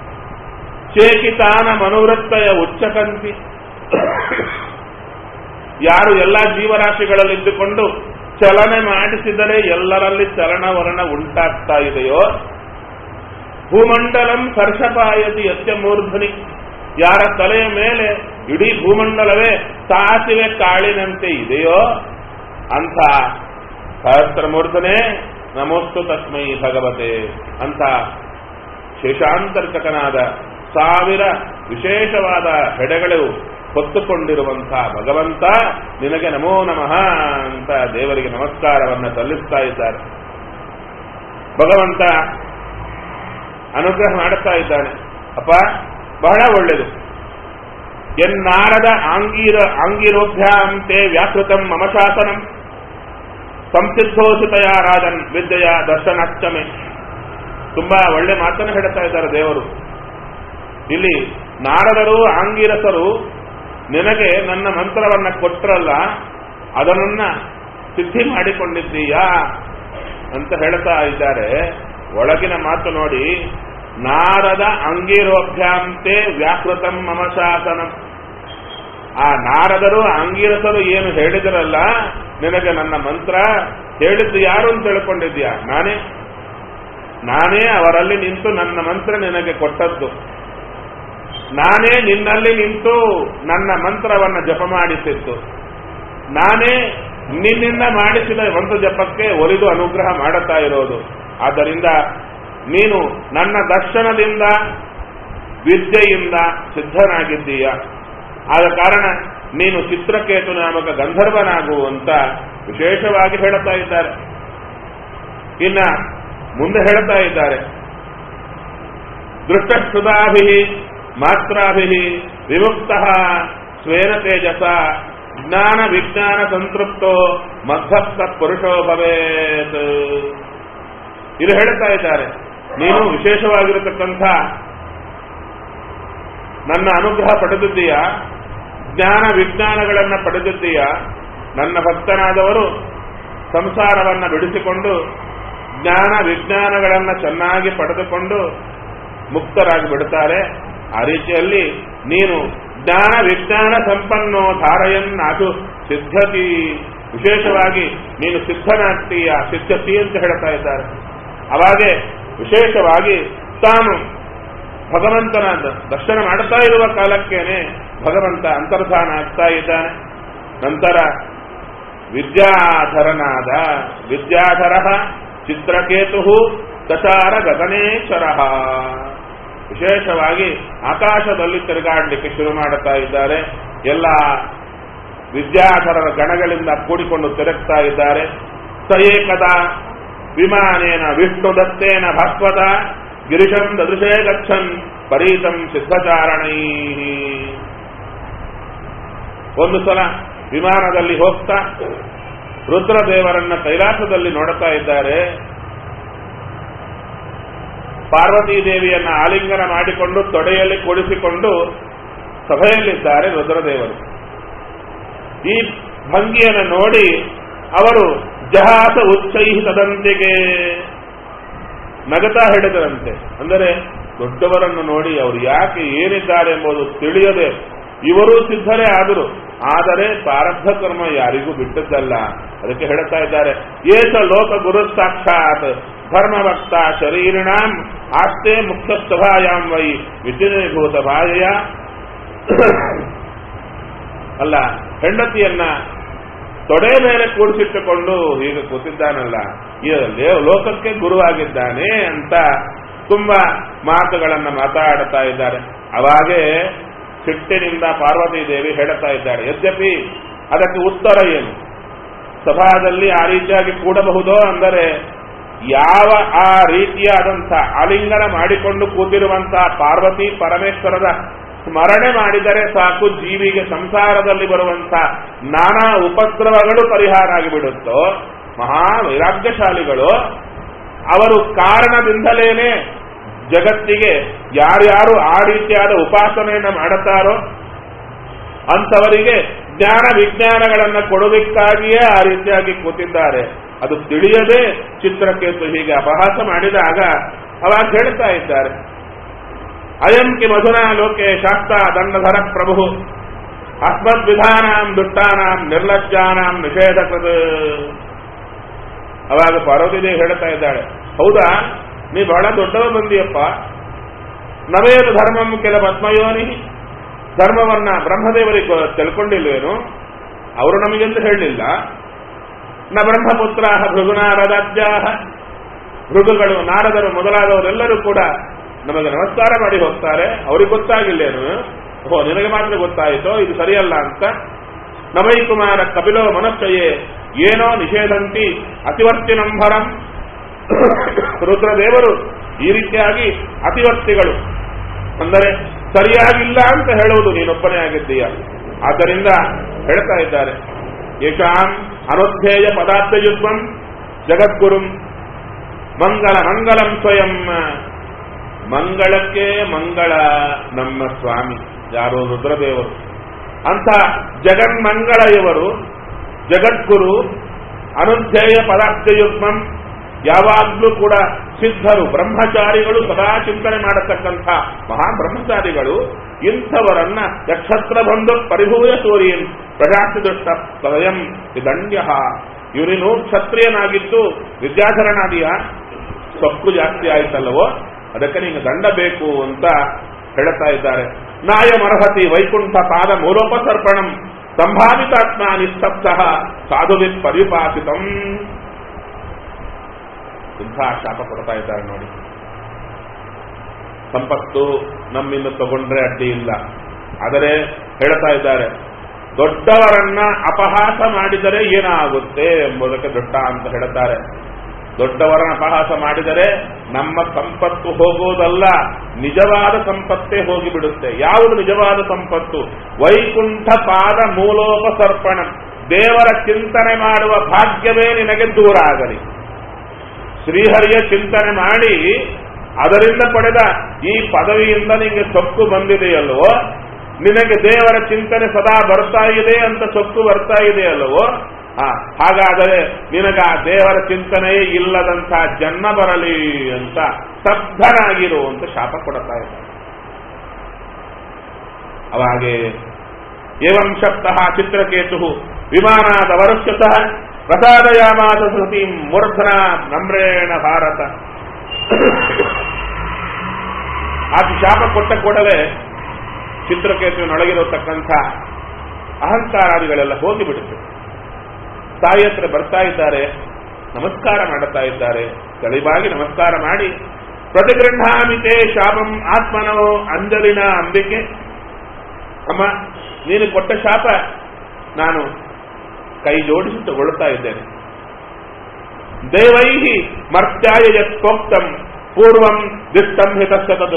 Speaker 1: ಚೇಕಿತಾನ ಮನುವೃತ್ತಯ ಉಚ್ಚಕಂತಿ. ಯಾರು ಎಲ್ಲ ಜೀವರಾಶಿಗಳಲ್ಲಿ ಇದ್ದುಕೊಂಡು ಚಲನೆ ಮಾಡಿಸಿದರೆ ಎಲ್ಲರಲ್ಲಿ ಚಲನವಲನ ಉಂಟಾಗ್ತಾ ಇದೆಯೋ, ಭೂಮಂಡಲಂ ಸರ್ಷಪಾಯತಿ ಯತ್ಯ ಮೂರ್ಧನಿ, ಯಾರ ತಲೆಯ ಮೇಲೆ ಇಡೀ ಭೂಮಂಡಲವೇ ಸಾಸಿವೆ ಕಾಳಿನಂತೆ ಇದೆಯೋ ಅಂಥ ಸಹಸ್ರಮೂರ್ಧನೆ ನಮೋಸ್ತು ತಸ್ಮೈ ಭಗವತೆ, ಅಂತ ಶೇಷಾಂತರ್ಕನಾದ ಸಾವಿರ ವಿಶೇಷವಾದ ಹೆಡೆಗಳು ಹೊತ್ತುಕೊಂಡಿರುವಂಥ ಭಗವಂತ ನಿನಗೆ ನಮೋ ನಮಃ ಅಂತ ದೇವರಿಗೆ ನಮಸ್ಕಾರವನ್ನು ಸಲ್ಲಿಸ್ತಾ ಇದ್ದಾರೆ. ಭಗವಂತ ಅನುಗ್ರಹ ಮಾಡುತ್ತಾ ಇದ್ದಾನೆ. ಅಪ್ಪ, ಬಹಳ ಒಳ್ಳೆಯದು. ಎನ್ನಾರದ ಆಂಗೀರ ಆಂಗಿರೋಭ್ಯಾಂತೆ ವ್ಯಾಕೃತಂ ಮಮ ಶಾಸನಂ ಸಂಸಿದ್ಧೋಸಿತಯ ರಾಜನ್ ವಿದ್ಯೆಯ ದರ್ಶನಾಷ್ಟಮೆ. ತುಂಬಾ ಒಳ್ಳೆ ಮಾತನ್ನು ಹೇಳ್ತಾ ಇದ್ದಾರೆ ದೇವರು. ಇಲ್ಲಿ ನಾರದರು ಆಂಗಿರಸರು ನಿನಗೆ ನನ್ನ ಮಂತ್ರವನ್ನ ಕೊಟ್ಟರಲ್ಲ, ಅದನ್ನ ಸಿದ್ಧಿ ಮಾಡಿಕೊಂಡಿದ್ದೀಯಾ ಅಂತ ಹೇಳ್ತಾ ಇದ್ದಾರೆ. ಒಳಗಿನ ಮಾತು ನೋಡಿ, ನಾರದ ಅಂಗಿರೋಭ್ಯಾಂತೆ ವ್ಯಾಕೃತಂ ಮಮ ಶಾಸನಂ. ಆ ನಾರದರು ಅಂಗಿರಸರು ಏನು ಹೇಳಿದರಲ್ಲ, ನಿನಗೆ ನನ್ನ ಮಂತ್ರ ಹೇಳಿದ್ದು ಯಾರು ಅಂತ ತಿಳ್ಕೊಂಡಿದ್ಯಾ? ನಾನೇ ನಾನೇ ಅವರಲ್ಲಿ ನಿಂತು ನನ್ನ ಮಂತ್ರ ನಿನಗೆ ಕೊಟ್ಟದ್ದು. ನಾನೇ ನಿನ್ನಲ್ಲಿ ನಿಂತು ನನ್ನ ಮಂತ್ರವನ್ನು ಜಪ ಮಾಡಿಸಿದ್ದು. ನಾನೇ ನಿನ್ನಿಂದ ಮಾಡಿಸಿದ ಒಂದು ಜಪಕ್ಕೆ ಒಲಿದು ಅನುಗ್ರಹ ಮಾಡುತ್ತಾ ಇರೋದು. ಆದ್ದರಿಂದ ನೀನು ನನ್ನ ದರ್ಶನದಿಂದ ವಿದ್ಯೆಯಿಂದ ಸಿದ್ಧನಾಗಿದ್ದೀಯ. ಆದ ಕಾರಣ ನೀನು ಚಿತ್ರಕೇತು ನಾಮಕ ಗಂಧರ್ವನಾಗುವಂತ ವಿಶೇಷವಾಗಿ ಹೇಳುತ್ತಾ ಇದ್ದಾರೆ. ಇನ್ನ ಮುಂದೆ ಹೇಳುತ್ತಾ ಇದ್ದಾರೆ, ದೃಷ್ಟಶ್ರುತಾಭಿ ಮಾತ್ರಾಭಿ ವಿಮುಕ್ತ ಸ್ವೇನ ತೇಜಸ ಜ್ಞಾನ ವಿಜ್ಞಾನ ಸಂತೃಪ್ತೋ ಮಧ್ವಸ್ಥ ಪುರುಷೋ ಭವೇತ್. ಇದು ಹೇಳುತ್ತಾ ಇದ್ದಾರೆ, ನೀನು ವಿಶೇಷವಾಗಿರತಕ್ಕಂಥ ನನ್ನ ಅನುಗ್ರಹ ಪಡೆದಿದ್ದೀಯ, ಜ್ಞಾನ ವಿಜ್ಞಾನಗಳನ್ನು ಪಡೆದಿದ್ದೀಯ. ನನ್ನ ಭಕ್ತನಾದವರು ಸಂಸಾರವನ್ನು ಬಿಡಿಸಿಕೊಂಡು ಜ್ಞಾನ ವಿಜ್ಞಾನಗಳನ್ನು ಚೆನ್ನಾಗಿ ಪಡೆದುಕೊಂಡು ಮುಕ್ತರಾಗಿ ಬಿಡುತ್ತಾರೆ. ಆ ರೀತಿಯಲ್ಲಿ ನೀನು ಜ್ಞಾನ ವಿಜ್ಞಾನ ಸಂಪನ್ನೋ ಧಾರಯನ್ನಾದು ಸಿದ್ಧತಿ, ವಿಶೇಷವಾಗಿ ನೀನು ಸಿದ್ಧನಾಗ್ತೀಯ, ಸಿದ್ಧತಿ ಅಂತ ಹೇಳ್ತಾ ಇದ್ದಾರೆ. ಅವಾಗೆ ವಿಶೇಷವಾಗಿ ತಾನು ಭಗವಂತನ ದರ್ಶನ ಮಾಡುತ್ತಾ ಇರುವ ಕಾಲಕ್ಕೇನೆ ಭಗವಂತ ಅಂತರ್ಧಾನ ಆಗ್ತಾ ಇದ್ದಾನೆ. ನಂತರ ವಿದ್ಯಾಧರನಾದ ವಿದ್ಯಾಧರ ಚಿತ್ರಕೇತು ತಚಾರ ಗಗನೇಶ್ವರ, ವಿಶೇಷವಾಗಿ ಆಕಾಶದಲ್ಲಿ ತಿರುಗಾಡಲಿಕ್ಕೆ ಶುರು ಮಾಡುತ್ತಾ ಇದ್ದಾರೆ. ಎಲ್ಲ ವಿದ್ಯಾಧರರ ಗಣಗಳಿಂದ ಕೂಡಿಕೊಂಡು ತಿರುಗ್ತಾ ಇದ್ದಾರೆ. ಸ ಏಕದ ವಿಮಾನೇನ ವಿಷ್ಣುದತ್ತೇನ ಭಾಸ್ವತ ಗಿರಿಶಂ ದದೃಶೇ ಗಚ್ಚನ್ ಪರೀತಂ ಸಿದ್ಧಚಾರಣೈ. ಒಂದು ಸಲ ವಿಮಾನದಲ್ಲಿ ಹೋಗ್ತಾ ರುದ್ರದೇವರನ್ನ ಕೈಲಾಸದಲ್ಲಿ ನೋಡುತ್ತಾ ಇದ್ದಾರೆ. ಪಾರ್ವತೀ ದೇವಿಯನ್ನ ಆಲಿಂಗನ ಮಾಡಿಕೊಂಡು ತೊಡೆಯಲ್ಲಿ ಕೂಡಿಸಿಕೊಂಡು ಸಭೆಯಲ್ಲಿದ್ದಾರೆ ರುದ್ರದೇವರು. ಈ ಭಂಗಿಯನ್ನು ನೋಡಿ ಅವರು ಜಹಾಸ ಉಚ್ಚೈಹಿ ತದಂತೆಗೆ ನಗತಾ ಹೇಳಿದರಂತೆ. ಅಂದರೆ ದೊಡ್ಡವರನ್ನು ನೋಡಿ ಅವರು ಯಾಕೆ ಏನಿದ್ದಾರೆ ಎಂಬುದು ತಿಳಿಯದೆ ಇವರು ಸಿದ್ಧರೇ ಆದರು, ಆದರೆ ಪ್ರಾರಬ್ಧ ಕರ್ಮ ಯಾರಿಗೂ ಬಿಟ್ಟದ್ದಲ್ಲ. ಅದಕ್ಕೆ ಹೇಳ್ತಾ ಇದ್ದಾರೆ, ಏತ ಲೋಕ ಗುರು ಸಾಕ್ಷಾತ್ ಧರ್ಮಭಕ್ತ ಶರೀರಿಣಾಂ ಆಸ್ತೆ ಮುಖ್ಯ ಸಭಾಯಾಂ ವೈ ವಿಚಿನೀಭೂತ ಭಾಯ. ಅಲ್ಲ, ಹೆಂಡತಿಯನ್ನ ತೊಡೆ ಮೇಲೆ ಕೂಡಿಸಿಟ್ಟುಕೊಂಡು ಹೀಗೆ ಕೂತಿದ್ದಾನಲ್ಲ, ಈ ಲೋಕಕ್ಕೆ ಗುರುವಾಗಿದ್ದಾನೆ ಅಂತ ತುಂಬಾ ಮಾತುಗಳನ್ನು ಮಾತಾಡುತ್ತಾ ಇದ್ದಾರೆ. ಅವಾಗೇ ಸಿಟ್ಟಿನಿಂದ ಪಾರ್ವತೀ ದೇವಿ ಹೇಳುತ್ತಾ ಇದ್ದಾರೆ. ಯದ್ಯಪಿ ಅದಕ್ಕೆ ಉತ್ತರ ಏನು? ಸಭಾದಲ್ಲಿ ಆ ರೀತಿಯಾಗಿ ಕೂಡಬಹುದೋ ಅಂದರೆ ಯಾವ ಆ ರೀತಿಯಾದಂಥ ಆಲಿಂಗನ ಮಾಡಿಕೊಂಡು ಕೂತಿರುವಂತಹ ಪಾರ್ವತಿ ಪರಮೇಶ್ವರದ ಸ್ಮರಣೆ ಮಾಡಿದರೆ ಸಾಕು, ಜೀವಿಗೆ ಸಂಸಾರದಲ್ಲಿ ಬರುವಂಥ ನಾನಾ ಉಪದ್ರವಗಳು ಪರಿಹಾರ ಆಗಿಬಿಡುತ್ತೋ. ಮಹಾ ವೈರಾಗ್ಯಶಾಲಿಗಳು ಅವರು ಕಾರಣದಿಂದಲೇನೆ ಜಗತ್ತಿಗೆ ಯಾರ್ಯಾರು ಆ ರೀತಿಯಾದ ಉಪಾಸನೆಯನ್ನು ಮಾಡುತ್ತಾರೋ ಅಂಥವರಿಗೆ ಜ್ಞಾನ ವಿಜ್ಞಾನಗಳನ್ನು ಕೊಡೋದಕ್ಕಾಗಿಯೇ ಆ ರೀತಿಯಾಗಿ ಕೂತಿದ್ದಾರೆ. ಅದು ತಿಳಿಯದೆ ಚಿತ್ರಕೇತು ಹೀಗೆ ಅಪಹಾಸ ಮಾಡಿದಾಗ ಅವಾಗ ಹೇಳ್ತಾ ಇದ್ದಾರೆ, ಅಯಂ ಕಿ ಮಧುನಾ ಲೋಕೆ ಶಾಸ್ತ್ರ ದಂಡಧರ ಪ್ರಭು ಅಸ್ಮದ್ ವಿಧಾನಾಂ ದುಷ್ಟಾನಾಂ ನಿರ್ಲಜ್ಜಾನಾಂ ನಿಷೇಧಕೃತ. ಅವಾಗ ಪಾರ್ವತಿದೇವಿ ಹೇಳ್ತಾ ಇದ್ದಾಳೆ, ಹೌದಾ ನೀ ಬಹಳ ದೊಡ್ಡವ ಬಂದಿಯಪ್ಪ, ನವೇನು ಧರ್ಮಂ ಕೆಲ ಪದ್ಮಯೋನಿ, ಧರ್ಮವನ್ನ ಬ್ರಹ್ಮದೇವರಿಗೆ ತಿಳ್ಕೊಂಡಿಲ್ವೇನು? ಅವರು ನಮಗೆಂದು ಹೇಳಲಿಲ್ಲ. ನ ಬ್ರಹ್ಮಪುತ್ರ ಭೃಗುನಾರದಾಜ್ಯಾ, ಭೃಗುಗಳು ನಾರದರು ಮೊದಲಾದವರೆಲ್ಲರೂ ಕೂಡ ನಮಗೆ ನಮಸ್ಕಾರ ಮಾಡಿ ಹೋಗ್ತಾರೆ, ಅವ್ರಿಗೆ ಗೊತ್ತಾಗಿಲ್ಲೇನು? ಓ ನಿನಗೆ ಮಾತ್ರ ಗೊತ್ತಾಯಿತೋ ಇದು ಸರಿಯಲ್ಲ ಅಂತ. ನಮೈ ಕುಮಾರ ಕಪಿಲೋ ಮನಸ್ಸಯೇ ಏನೋ ನಿಷೇಧಂತಿ ಅತಿವರ್ತಿನಂಭರಂ. ರುದ್ರದೇವರು ಈ ರೀತಿಯಾಗಿ ಅತಿವರ್ತಿಗಳು ಅಂದರೆ ಸರಿಯಾಗಿಲ್ಲ ಅಂತ ಹೇಳುವುದು ನೀನೊಬ್ಬನೇ ಆಗಿದ್ದೀಯ. ಆದ್ದರಿಂದ ಹೇಳ್ತಾ ಇದ್ದಾರೆ, ಏಷಾಂ ಅನುಧ್ಯೇಯ ಪದಾರ್ಥಯುಗ್ಮಂ ಜಗದ್ಗುರುಂ ಮಂಗಲ ಮಂಗಲಂ ಸ್ವಯಂ. ಮಂಗಳಕ್ಕೆ ಮಂಗಳ ನಮ್ಮ ಸ್ವಾಮಿ ಯಾರು? ರುದ್ರದೇವರು. ಅಂತ ಜಗನ್ಮಂಗಳ ಇವರು, ಜಗದ್ಗುರು, ಅನುಧ್ಯೇಯ ಪದಾರ್ಥಯುಗ್ಮಂ, ಯಾವಾಗಲೂ ಕೂಡ ಸಿದ್ಧರು, ಬ್ರಹ್ಮಚಾರಿಗಳು, ಸದಾ ಚಿಂತನೆ ಮಾಡತಕ್ಕಂಥ ಮಹಾನ್ ಬ್ರಹ್ಮಚಾರಿಗಳು. ಇಂಥವರನ್ನ ನಕ್ಷತ್ರ ಬಂದು ಪರಿಭೂಯ ಸೂರ್ಯನ್ ಪ್ರಜಾತಿ ದುಷ್ಟ ಸ್ವಯಂ ವಿದಂಡ್ಯ. ಇವನಿನು ಕ್ಷತ್ರಿಯನಾಗಿದ್ದು ವಿದ್ಯಾಧರನಾದಿಯ ಸೊಕ್ಕು ಜಾಸ್ತಿ ಆಯ್ತಲ್ಲವೋ, ಅದಕ್ಕೆ ನಿಂಗೆ ದಂಡ ಬೇಕು ಅಂತ ಹೇಳ್ತಾ ಇದ್ದಾರೆ. ನಾಯಮರ್ಹತಿ ವೈಕುಂಠ ಪಾದ ಮೂಲೋಪಸರ್ಪಣಂ ಸಂಭಾವಿತಾತ್ಮ ನಿಸ್ತಬ್ಧ ಸಾಧುವಿತ್ ಪರಿಪಾಸಿತಂ. ಇಂಥ ಶಾಪ ಕೊಡ್ತಾ ಇದ್ದಾರೆ ನೋಡಿ. ಸಂಪತ್ತು ನಮ್ಮಿಂದ ತಗೊಂಡ್ರೆ ಅಡ್ಡಿ ಇಲ್ಲ, ಆದರೆ ಹೇಳ್ತಾ ಇದ್ದಾರೆ ದೊಡ್ಡವರನ್ನ ಅಪಹಾಸ ಮಾಡಿದರೆ ಏನಾಗುತ್ತೆ ಎಂಬುದಕ್ಕೆ ದೊಡ್ಡ ಅಂತ ಹೇಳ್ತಾರೆ. ದೊಡ್ಡವರನ್ನ ಅಪಹಾಸ ಮಾಡಿದರೆ ನಮ್ಮ ಸಂಪತ್ತು ಹೋಗುವುದಲ್ಲ, ನಿಜವಾದ ಸಂಪತ್ತೇ ಹೋಗಿಬಿಡುತ್ತೆ. ಯಾವುದು ನಿಜವಾದ ಸಂಪತ್ತು? ವೈಕುಂಠ ಪಾದ ಮೂಲೋಪಸರ್ಪಣ, ದೇವರ ಚಿಂತನೆ ಮಾಡುವ ಭಾಗ್ಯವೇ ನಿನಗೆ ದೂರ ಆಗಲಿ. ಶ್ರೀಹರಿಯ ಚಿಂತನೆ ಮಾಡಿ ಅದರಿಂದ ಪಡೆದ ಈ ಪದವಿಯಿಂದ ನಿನಗೆ ಸೊಕ್ಕು ಬಂದಿದೆಯಲ್ವೋ, ನಿನಗೆ ದೇವರ ಚಿಂತನೆ ಸದಾ ಬರ್ತಾ ಇದೆ ಅಂತ ಸೊಕ್ಕು ಬರ್ತಾ ಇದೆಯಲ್ವೋ, ಹಾ ಹಾಗಾದರೆ ನಿನಗ ಆ ದೇವರ ಚಿಂತನೆಯೇ ಇಲ್ಲದಂಥ ಜನ್ಮ ಬರಲಿ ಅಂತ ಸ್ತಬ್ಧನಾಗಿರುವಂತ ಶಾಪ ಕೊಡ್ತಾ ಇದ್ದಾರೆ. ಅವಾಗೆ ಏವಂ ಶಕ್ತಃ ಚಿತ್ರಕೇತು ವಿಮಾನಾದ ವರುಷ್ಯತಃ ಪ್ರಸಾದಯಾಮಾದ ಸತೀಂ ಮೂರ್ಧನ ನಮ್ರೇಣ ಭಾರತ. ಆತ ಶಾಪ ಕೊಟ್ಟ ಕೂಡಲೇ ಚಿತ್ರಕೇತುವಿನೊಳಗಿರತಕ್ಕಂಥ ಅಹಂಕಾರಾದಿಗಳೆಲ್ಲ ಹೋಗಿಬಿಡುತ್ತೆ. ತಾಯಿ ಹತ್ರ ಬರ್ತಾ ಇದ್ದಾರೆ, ನಮಸ್ಕಾರ ಮಾಡುತ್ತಾ ಇದ್ದಾರೆ. ತಳಿಬಾಗಿ ನಮಸ್ಕಾರ ಮಾಡಿ ಪ್ರತಿಗೃಹಾಮಿತೆ ಶಾಪಂ ಆತ್ಮನೋ ಅಂಜಲಿನ ಅಂಬಿಕೆ, ಅಮ್ಮ ನೀನು ಕೊಟ್ಟ ಶಾಪ ನಾನು ಕೈ ಜೋಡಿಸಿ ತಗೊಳ್ತಾ ಇದ್ದೇನೆ. ದೇವೈಹಿ ಮರ್ತ್ಯಾಯ ಯತ್ಕೋಕ್ತಂ ಪೂರ್ವಂ ದಿಷ್ಟಂ ಹಿತಸ್ಸತದ್.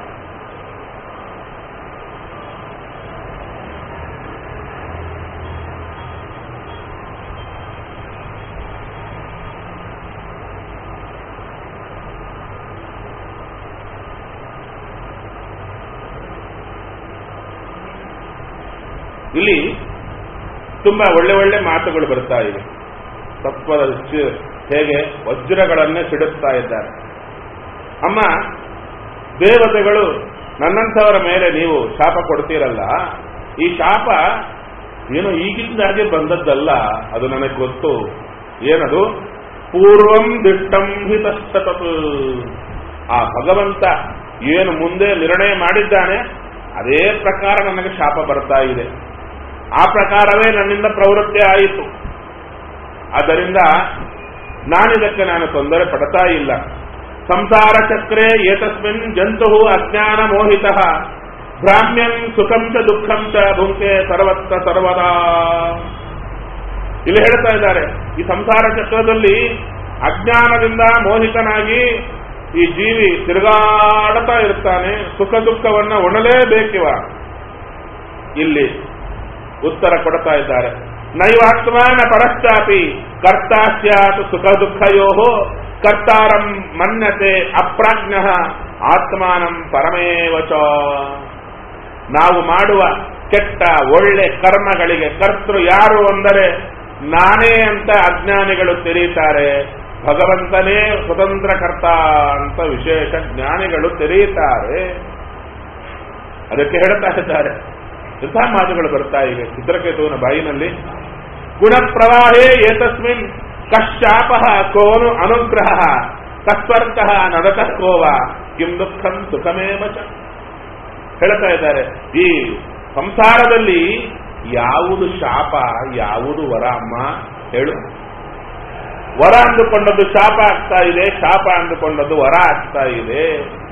Speaker 1: ಇಲ್ಲಿ ತುಂಬಾ ಒಳ್ಳೆ ಒಳ್ಳೆ ಮಾತುಗಳು ಬರ್ತಾ ಇವೆ. ತತ್ವದ ಹೇಗೆ ವಜ್ರಗಳನ್ನೇ ಸಿಡುತ್ತಾ ಇದ್ದಾರೆ. ಅಮ್ಮ ದೇವತೆಗಳು ನನ್ನಂಥವರ ಮೇಲೆ ನೀವು ಶಾಪ ಕೊಡ್ತೀರಲ್ಲ, ಈ ಶಾಪ ಏನೋ ಈಗಿಂದಾಗೆ ಬಂದದ್ದಲ್ಲ, ಅದು ನನಗೆ ಗೊತ್ತು. ಏನದು? ಪೂರ್ವಂ ದಿಷ್ಟಂ ಹಿತಸ್ತತತ್. ಆ ಭಗವಂತ ಏನು ಮುಂದೆ ನಿರ್ಣಯ ಮಾಡಿದ್ದಾನೆ ಅದೇ ಪ್ರಕಾರ ನನಗೆ ಶಾಪ ಬರ್ತಾ ಇದೆ. ಆ ಪ್ರಕಾರವೇ ನನ್ನಿಂದ ಪ್ರವೃತ್ತಿ ಆಯಿತು. ಆದ್ದರಿಂದ ನಾನಿದಕ್ಕೆ ನಾನು ತೊಂದರೆ ಪಡ್ತಾ ಇಲ್ಲ. ಸಂಸಾರ ಚಕ್ರೆ ಏತಸ್ಮಿನ್ ಜಂತು ಅಜ್ಞಾನ ಮೋಹಿತ ಭ್ರಾಮ್ಯಂ ಸುಖಂ ಚ ದುಃಖಂ ಚ ಭುಂಕೆ ಸರ್ವತ್ರ ಸರ್ವದಾ. ಇಲ್ಲಿ ಹೇಳ್ತಾ ಇದ್ದಾರೆ, ಈ ಸಂಸಾರ ಚಕ್ರದಲ್ಲಿ ಅಜ್ಞಾನದಿಂದ ಮೋಹಿತನಾಗಿ ಈ ಜೀವಿ ತಿರುಗಾಡ್ತಾ ಇರ್ತಾನೆ. ಸುಖ ದುಃಖವನ್ನ ಉಣಲೇಬೇಕಿವ. ಇಲ್ಲಿ ಉತ್ತರ ಕೊಡ್ತಾ ಇದ್ದಾರೆ, ನೈವಾತ್ಮಾನ ಪರಶ್ಚಾಪಿ ಕರ್ತಾ ಸ್ಯಾತ್ ಸುಖ ದುಃಖಯೋ ಕರ್ತಾರಂ ಮನ್ಯತೆ ಅಪ್ರಾಜ್ಞ ಆತ್ಮಾನಂ ಪರಮೇವಚ. ನಾವು ಮಾಡುವ ಕೆಟ್ಟ ಒಳ್ಳೆ ಕರ್ಮಗಳಿಗೆ ಕರ್ತೃ ಯಾರು ಅಂದರೆ ನಾನೇ ಅಂತ ಅಜ್ಞಾನಿಗಳು ತಿಳಿಯುತ್ತಾರೆ. ಭಗವಂತನೇ ಸ್ವತಂತ್ರ ಕರ್ತ ಅಂತ ವಿಶೇಷ ಜ್ಞಾನಿಗಳು ತಿಳಿಯುತ್ತಾರೆ. ಅದಕ್ಕೆ ಹೇಳ್ತಾ ಇದ್ದಾರೆ, ಇಂಥ ಮಾತುಗಳು ಬರ್ತಾ ಇವೆ ಚಿತ್ರಕೇತುವಿನ ಬಾಯಿನಲ್ಲಿ. ಗುಣ ಪ್ರವಾಹೇ ಏತಸ್ಮಿನ್ ಕಶ್ಚಾಪ ಕೋನು ಅನುಗ್ರಹ ಕಸ್ವರ್ಕ ನರಕ ಕೋವ ಕಿಂ ದುಃಖಂ ಸುಖಮೇವ ಚ. ಹೇಳ್ತಾ ಇದ್ದಾರೆ, ಈ ಸಂಸಾರದಲ್ಲಿ ಯಾವುದು ಶಾಪ ಯಾವುದು ವರ ಅಮ್ಮ ಹೇಳು. ವರ ಅಂದುಕೊಂಡದ್ದು ಶಾಪ ಆಗ್ತಾ ಇದೆ, ಶಾಪ ಅಂದುಕೊಂಡದ್ದು ವರ ಆಗ್ತಾ ಇದೆ.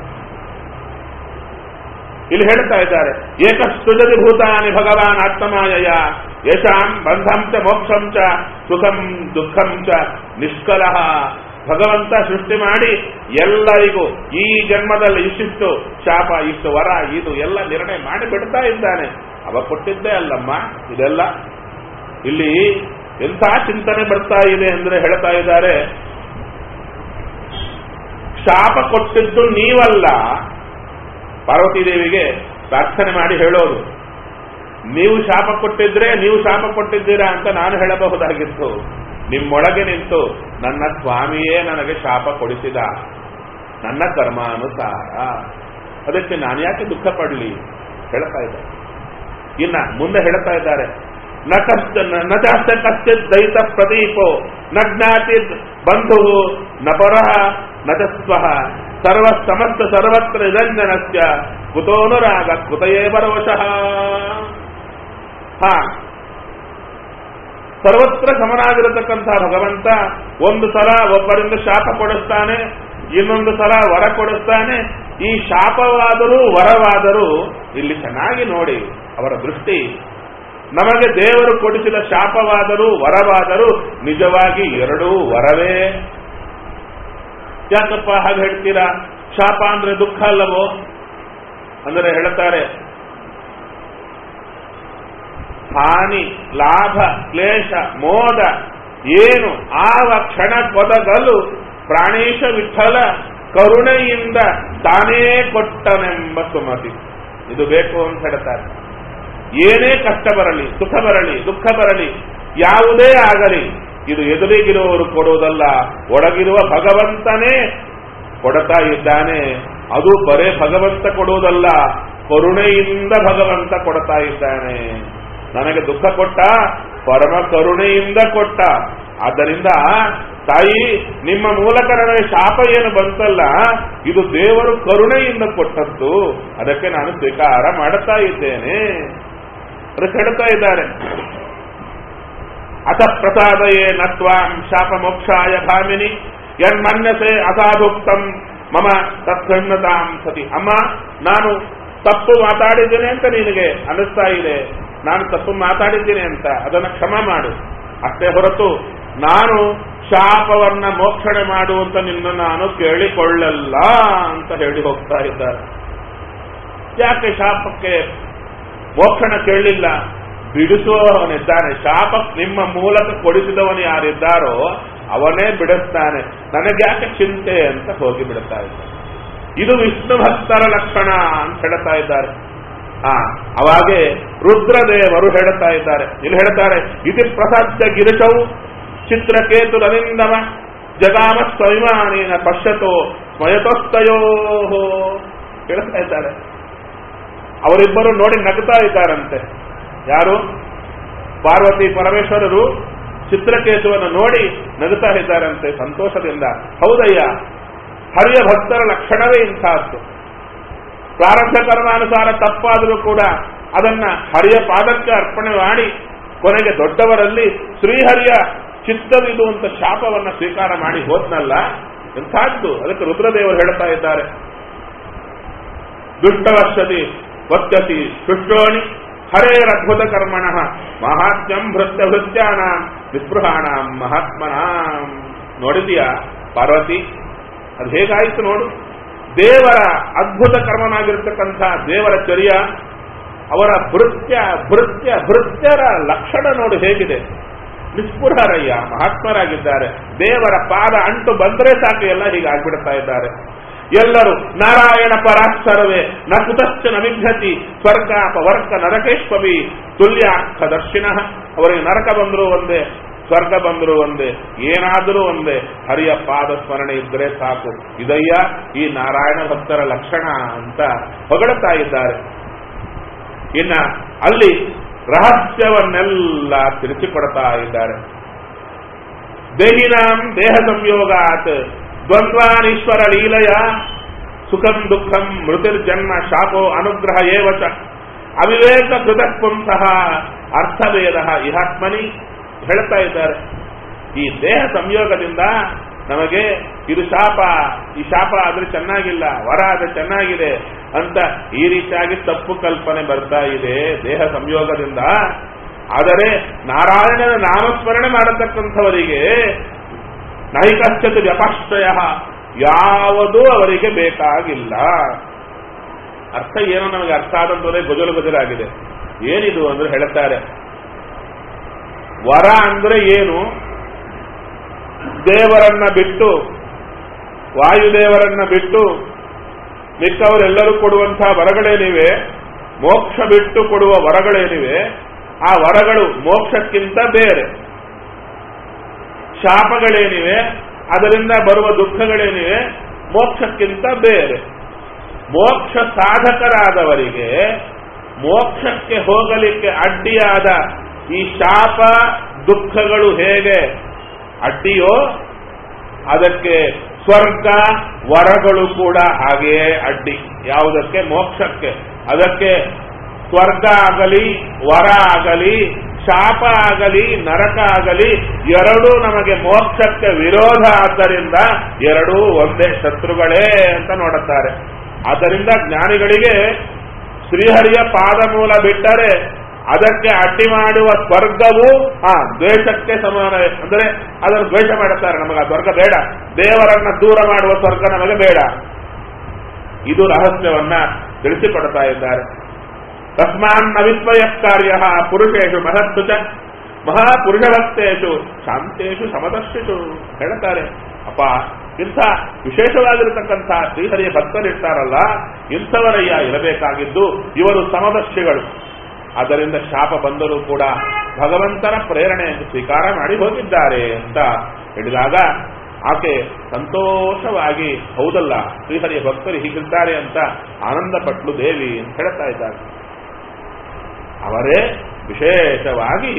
Speaker 1: ಇಲ್ಲಿ ಹೇಳ್ತಾ ಇದ್ದಾರೆ, ಏಕಸ್ತುಜತಿ ಭೂತಾನಿ ಭಗವಾನ್ ಆತ್ಮಮಾಯಯ ಯಶಾಂ ಬಂಧಂ ಚ ಮೋಕ್ಷಂ ಚ ಸುಖಂ ದುಃಖಂ ಚ ನಿಷ್ಕಲಃ. ಭಗವಂತ ಸೃಷ್ಟಿ ಮಾಡಿ ಎಲ್ಲರಿಗೂ ಈ ಜನ್ಮದಲ್ಲಿ ಇಷ್ಟಿಷ್ಟು ಶಾಪ ಇಷ್ಟು ವರ ಇದು ಎಲ್ಲ ನಿರ್ಣಯ ಮಾಡಿ ಬಿಡ್ತಾ ಇದ್ದಾನೆ. ಅವ ಕೊಟ್ಟಿದ್ದೇ ಅಲ್ಲಮ್ಮ ಇದೆಲ್ಲ. ಇಲ್ಲಿ ಎಂಥ ಚಿಂತನೆ ಬರ್ತಾ ಇದೆ ಅಂದ್ರೆ ಹೇಳ್ತಾ ಇದ್ದಾರೆ, ಶಾಪ ಕೊಟ್ಟಿದ್ದು ನೀವಲ್ಲ. ಪಾರ್ವತಿ ದೇವಿಗೆ ಪ್ರಾರ್ಥನೆ ಮಾಡಿ ಹೇಳೋದು, ನೀವು ಶಾಪ ಕೊಟ್ಟಿದ್ರೆ ನೀವು ಶಾಪ ಕೊಟ್ಟಿದ್ದೀರಾ ಅಂತ ನಾನು ಹೇಳಬಹುದಾಗಿತ್ತು. ನಿಮ್ಮೊಳಗೆ ನಿಂತು ನನ್ನ ಸ್ವಾಮಿಯೇ ನನಗೆ ಶಾಪ ಕೊಡಿಸಿದ, ನನ್ನ ಕರ್ಮಾನುಸಾರ, ಅದಕ್ಕೆ ನಾನು ಯಾಕೆ ದುಃಖ ಪಡಲಿ ಹೇಳ್ತಾ ಇದ್ದಾರೆ. ಇನ್ನ ಮುಂದೆ ಹೇಳ್ತಾ ಇದ್ದಾರೆ, ನ ಕಷ್ಟ ನ ಚಾಸ್ತ ಕಶ್ಚಿತ್ ದೈತ ಪ್ರದೀಪೋ ನ ಜ್ಞಾತಿದ್ ಬಂಧು ನ ಪರಃ ನ ಚ ಸ್ವಃ ಸರ್ವ ಸಮಸ್ತ ಸರ್ವತ್ರ ನಿರಂಜನಸ್ಯ ಕುತೋನುರಾಗ ಕುತಯೇ ಪರವಶಃ. ಹಾ, ಸರ್ವತ್ರ ಸಮನಾಗಿರತಕ್ಕಂಥ ಭಗವಂತ ಒಂದು ಸಲ ಒಬ್ಬರಿಂದ ಶಾಪ ಕೊಡಿಸ್ತಾನೆ, ಇನ್ನೊಂದು ಸಲ ವರ ಕೊಡಿಸ್ತಾನೆ. ಈ ಶಾಪವಾದರೂ ವರವಾದರೂ ಇಲ್ಲಿ ಚೆನ್ನಾಗಿ ನೋಡಿ ಅವರ ದೃಷ್ಟಿ. ನಮಗೆ ದೇವರು ಕೊಡಿಸಿದ ಶಾಪವಾದರೂ ವರವಾದರೂ ನಿಜವಾಗಿ ಎರಡೂ ವರವೇ. ಯಾಕಪ್ಪ ಹಾಗೆ ಹೇಳ್ತೀರಾ? ಶಾಪ ಅಂದ್ರೆ ದುಃಖ ಅಲ್ಲವೋ ಅಂದರೆ ಹೇಳ್ತಾರೆ, ಹಾನಿ ಲಾಭ ಕ್ಲೇಶ ಮೋದ ಏನು ಆವ ಕ್ಷಣ ಕೊದಗಲು ಪ್ರಾಣೇಶ ವಿಠಲ ಕರುಣೆಯಿಂದ ತಾನೇ ಕೊಟ್ಟನೆಂಬ ಸುಮತಿ. ಇದು ಬೇಕು ಅಂತ ಹೇಳ್ತಾರೆ. ಏನೇ ಕಷ್ಟ ಬರಲಿ, ಸುಖ ಬರಲಿ, ದುಃಖ ಬರಲಿ, ಯಾವುದೇ ಆಗಲಿ, ಇದು ಎದುರಿಗಿರುವವರು ಕೊಡುವುದಲ್ಲ, ಒಳಗಿರುವ ಭಗವಂತನೇ ಕೊಡ್ತಾ ಇದ್ದಾನೆ. ಅದು ಬರೇ ಭಗವಂತ ಕೊಡುವುದಲ್ಲ, ಕರುಣೆಯಿಂದ ಭಗವಂತ ಕೊಡ್ತಾ ಇದ್ದಾನೆ. ನನಗೆ ದುಃಖ ಕೊಟ್ಟ, ಪರಮ ಕರುಣೆಯಿಂದ ಕೊಟ್ಟ. ಆದ್ದರಿಂದ ತಾಯಿ, ನಿಮ್ಮ ಮೂಲಕ ನನಗೆ ಶಾಪ ಏನು ಬಂತಲ್ಲ, ಇದು ದೇವರು ಕರುಣೆಯಿಂದ ಕೊಟ್ಟದ್ದು, ಅದಕ್ಕೆ ನಾನು ಸ್ವೀಕಾರ ಮಾಡುತ್ತಾ ಇದ್ದೇನೆ. ಅದಕ್ಕೆ ಹೇಳ್ತಾ ಇದ್ದಾರೆ, ಅಥ ಪ್ರಸಾದಯೇ ನತ್ವಾಂ ಶಾಪ ಮೋಕ್ಷಾಯ ಭಾಮಿನಿ ಯನ್ಮನ್ಯಸೆ ಅಸಾಧುಕ್ತಂ ಮಮ ತತ್ಸನ್ನತಾಂ ಸತಿ. ಅಮ್ಮ, ನಾನು ತಪ್ಪು ಮಾತಾಡಿದ್ದೇನೆ ಅಂತ ನಿನಗೆ ಅನಿಸ್ತಾ ಇದೆ, ನಾನು ತಪ್ಪು ಮಾತಾಡಿದ್ದೇನೆ ಅಂತ ಅದನ್ನು ಕ್ಷಮ ಮಾಡು. ಅಷ್ಟೇ ಹೊರತು ನಾನು ಶಾಪವನ್ನ ಮೋಕ್ಷಣೆ ಮಾಡುವಂತ ನಿನ್ನ ನಾನು ಕೇಳಿಕೊಳ್ಳಲ್ಲ ಅಂತ ಹೇಳಿ ಹೋಗ್ತಾ ಇದ್ದಾರೆ. ಯಾಕೆ ಶಾಪಕ್ಕೆ ಮೋಕ್ಷಣ ಕೇಳಲಿಲ್ಲ? ಬಿಡಿಸುವವನಿದ್ದಾನೆ. ಶಾಪ ನಿಮ್ಮ ಮೂಲಕ ಕೊಡಿಸಿದವನು ಯಾರಿದ್ದಾರೋ ಅವನೇ ಬಿಡಿಸ್ತಾನೆ. ನನಗ್ಯಾಕೆ ಚಿಂತೆ ಅಂತ ಹೋಗಿ ಬಿಡುತ್ತಾ ಇದ್ದಾರೆ. ಇದು ವಿಷ್ಣು ಭಕ್ತರ ಲಕ್ಷಣ ಅಂತ ಹೇಳ್ತಾ ಇದ್ದಾರೆ. ಆ ಅವಾಗೆ ರುದ್ರದೇವರು ಹೇಳ್ತಾ ಇದ್ದಾರೆ. ಇಲ್ಲಿ ಹೇಳ್ತಾರೆ, ಇತಿ ಪ್ರಸಾದ್ಯ ಗಿರಿಶವು ಚಿತ್ರಕೇತುರನಿಂದವ ಜಗಾಮ ಸ್ವೈಮಾನೇನ ಪಶ್ಯತೋ ಸ್ಮಯತೋಸ್ತಯೋ ಹೇಳ್ತಾ ಇದ್ದಾರೆ. ಅವರಿಬ್ಬರು ನೋಡಿ ನಗ್ತಾ ಇದ್ದಾರಂತೆ. ಯಾರು? ಪಾರ್ವತಿ ಪರಮೇಶ್ವರರು ಚಿತ್ರಕೇತುವನ್ನು ನೋಡಿ ನಗುತ್ತಾ ಇದ್ದಾರಂತೆ ಸಂತೋಷದಿಂದ. ಹೌದಯ್ಯ, ಹರಿಯ ಭಕ್ತರ ಲಕ್ಷಣವೇ ಇಂಥದ್ದು. ಪ್ರಾರಬ್ಧ ಕರ್ಮಾನುಸಾರ ತಪ್ಪಾದರೂ ಕೂಡ ಅದನ್ನ ಹರಿಯ ಪಾದಕ್ಕೆ ಅರ್ಪಣೆ ಮಾಡಿ ಕೊನೆಗೆ ದೊಡ್ಡವರಲ್ಲಿ ಶ್ರೀಹರಿಯ ಚಿತ್ತವಿದು ಅಂತ ಶಾಪವನ್ನ ಸ್ವೀಕಾರ ಮಾಡಿ ಹೋದ್ನಲ್ಲ, ಎಂಥದ್ದು. ಅದಕ್ಕೆ ರುದ್ರದೇವರು ಹೇಳ್ತಾ ಇದ್ದಾರೆ, ದುಷ್ಟವರ್ಷತಿ ವತ್ಯತಿ ಸೃಷ್ಟೋಣಿ ಹರೇರದ್ಭುತ ಕರ್ಮಣ ಮಹಾತ್ಮ್ಯಂ ಭೃತ್ಯ ಭೃತ್ಯಾನಾಂ ವಿಸ್ಪೃಹಾಣಾಂ ಮಹಾತ್ಮನಾಂ. ನೋಡಿದೀಯಾ ಪಾರ್ವತಿ? ಅದು ಹೇಗಾಯಿತು ನೋಡು. ದೇವರ ಅದ್ಭುತ ಕರ್ಮನಾಗಿರ್ತಕ್ಕಂಥ ದೇವರ ಚರ್ಯ, ಅವರ ಭೃತ್ಯ ಭೃತ್ಯ ಭೃತ್ಯರ ಲಕ್ಷಣ ನೋಡು ಹೇಗಿದೆ. ನಿಸ್ಪೃಹರಯ್ಯ, ಮಹಾತ್ಮರಾಗಿದ್ದಾರೆ. ದೇವರ ಪಾದ ಅಂಟು ಬಂದರೆ ಸಾಕು ಎಲ್ಲ ಹೀಗಾಗ್ಬಿಡ್ತಾ ಇದ್ದಾರೆ. ಎಲ್ಲರೂ ನಾರಾಯಣ ಪರಾಕ್ಷರವೇ ನ ಕುತಶ್ಚ ನ ವಿಭ್ಯತಿ ಸ್ವರ್ಗಾಪವರ್ಗ ನರಕೇಶ್ವವಿ ತುಲ್ಯಾರ್ಥ ದರ್ಶಿನ. ಅವರಿಗೆ ನರಕ ಬಂದರೂ ಒಂದೇ, ಸ್ವರ್ಗ ಬಂದರೂ ಒಂದೇ, ಏನಾದರೂ ಒಂದೇ, ಹರಿಯ ಪಾದ ಸ್ಮರಣೆ ಇದ್ದರೆ ಸಾಕು. ಇದಯ್ಯ ಈ ನಾರಾಯಣ ಭಕ್ತರ ಲಕ್ಷಣ ಅಂತ ಹೊಗಳುತ್ತಾ ಇದ್ದಾರೆ. ಇನ್ನ ಅಲ್ಲಿ ರಹಸ್ಯವನ್ನೆಲ್ಲ ತಿಳಿಸಿಕೊಡ್ತಾ ಇದ್ದಾರೆ. ದೇಹಿನಾಂ ದೇಹ ಸಂಯೋಗಾತ್ ದ್ವಂದ್ವಾನೀಶ್ವರ ಲೀಲೆಯ ಸುಖಂ ದುಃಖಂ ಮೃತಿರ್ಜನ್ಮ ಶಾಪೋ ಅನುಗ್ರಹ ಏವಚ ಅವಿವೇಕ ಕೃತಕ್ವಂತಹ ಅರ್ಥಭೇದ ಇಹಾತ್ಮನಿ ಹೇಳ್ತಾ ಇದ್ದಾರೆ. ಈ ದೇಹ ಸಂಯೋಗದಿಂದ ನಮಗೆ ಇದು ಶಾಪ, ಈ ಶಾಪ ಆದ್ರೆ ಚೆನ್ನಾಗಿಲ್ಲ, ವರ ಆದ್ರೆ ಚೆನ್ನಾಗಿದೆ ಅಂತ ಈ ರೀತಿಯಾಗಿ ತಪ್ಪು ಕಲ್ಪನೆ ಬರ್ತಾ ಇದೆ ದೇಹ ಸಂಯೋಗದಿಂದ. ಆದರೆ ನಾರಾಯಣನ ನಾಮಸ್ಮರಣೆ ಮಾಡತಕ್ಕಂಥವರಿಗೆ ನೈಕಶ್ಚಿತ್ ವ್ಯಪಾಶ್ರಯ ಯಾವುದೂ ಅವರಿಗೆ ಬೇಕಾಗಿಲ್ಲ. ಅರ್ಥ ಏನೋ ನಮಗೆ ಅರ್ಥ ಆದಂತವರೇ ಗೊಜಲು ಗೊಜಲಾಗಿದೆ. ಏನಿದು ಅಂದ್ರೆ ಹೇಳ್ತಾರೆ, ವರ ಅಂದ್ರೆ ಏನು? ದೇವರನ್ನ ಬಿಟ್ಟು, ವಾಯುದೇವರನ್ನ ಬಿಟ್ಟು ಮಿಕ್ಕವರೆಲ್ಲರೂ ಕೊಡುವಂತಹ ವರಗಳೇನಿವೆ, ಮೋಕ್ಷ ಬಿಟ್ಟು ಕೊಡುವ ವರಗಳೇನಿವೆ, ಆ ವರಗಳು ಮೋಕ್ಷಕ್ಕಿಂತ ಬೇರೆ. ಶಾಪಗಳೇನಿವೆ, ಅದರಿಂದ ಬರುವ ದುಃಖಗಳೇನಿವೆ, ಮೋಕ್ಷಕ್ಕಿಂತ ಬೇರೆ. ಮೋಕ್ಷ ಸಾಧಕರಾದವರಿಗೆ ಮೋಕ್ಷಕ್ಕೆ ಹೋಗಲಿಕ್ಕೆ ಅಡ್ಡಿಯಾದ ಈ ಶಾಪ ದುಃಖಗಳು ಹೇಗೆ ಅಡ್ಡಿಯೋ, ಅದಕ್ಕೆ ಸ್ವರ್ಗ ವರಗಳು ಕೂಡ ಹಾಗೆಯೇ ಅಡ್ಡಿ. ಯಾವುದಕ್ಕೆ? ಮೋಕ್ಷಕ್ಕೆ. ಅದಕ್ಕೆ ಸ್ವರ್ಗ ಆಗಲಿ, ವರ ಆಗಲಿ, ಶಾಪ ಆಗಲಿ, ನರಕ ಆಗಲಿ, ಎರಡೂ ನಮಗೆ ಮೋಕ್ಷಕ್ಕೆ ವಿರೋಧ. ಆದ್ದರಿಂದ ಎರಡೂ ಒಂದೇ ಶತ್ರುಗಳೇ ಅಂತ ನೋಡುತ್ತಾರೆ. ಆದ್ದರಿಂದ ಜ್ಞಾನಿಗಳಿಗೆ ಶ್ರೀಹರಿಯ ಪಾದಮೂಲ ಬಿಟ್ಟರೆ ಅದಕ್ಕೆ ಅಡ್ಡಿ ಮಾಡುವ ಸ್ವರ್ಗವು ಆ ದ್ವೇಷಕ್ಕೆ ಸಮಾನ. ಅಂದರೆ ಅದನ್ನು ದ್ವೇಷ ಮಾಡುತ್ತಾರೆ. ನಮಗೆ ಆ ಸ್ವರ್ಗ ಬೇಡ, ದೇವರನ್ನ ದೂರ ಮಾಡುವ ಸ್ವರ್ಗ ನಮಗೆ ಬೇಡ. ಇದು ರಹಸ್ಯವನ್ನ ತಿಳಿಸಿಕೊಡ್ತಾ ಇದ್ದಾರೆ. ತಸ್ಮಾನ್ ಅವಿಸ್ಮಯ ಕಾರ್ಯ ಪುರುಷೇಶು ಮಹತ್ತು ಚ ಮಹಾಪುರುಷಭಕ್ತೇಶು ಶಾಂತೇಶು ಸಮದರ್ಶಿಸು ಹೇಳ್ತಾರೆ. ಅಪ್ಪ, ಇಂಥ ವಿಶೇಷವಾಗಿರತಕ್ಕಂಥ ಶ್ರೀಹರಿಯ ಭಕ್ತರಿರ್ತಾರಲ್ಲ, ಇಂಥವರಯ್ಯ ಇರಬೇಕಾಗಿದ್ದು. ಇವರು ಸಮದರ್ಶಿಗಳು. ಅದರಿಂದ ಶಾಪ ಬಂದರೂ ಕೂಡ ಭಗವಂತನ ಪ್ರೇರಣೆಯನ್ನು ಸ್ವೀಕಾರ ಮಾಡಿ ಹೋಗಿದ್ದಾರೆ ಅಂತ ಹೇಳಿದಾಗ ಆಕೆ ಸಂತೋಷವಾಗಿ, ಹೌದಲ್ಲ ಶ್ರೀಹರಿಯ ಭಕ್ತರು ಹೀಗಿದ್ದಾರೆ ಅಂತ ಆನಂದ ಪಟ್ಲು ದೇವಿ ಅಂತ ಹೇಳ್ತಾ ಇದ್ದಾರೆ. ಅವರೇ ವಿಶೇಷವಾಗಿ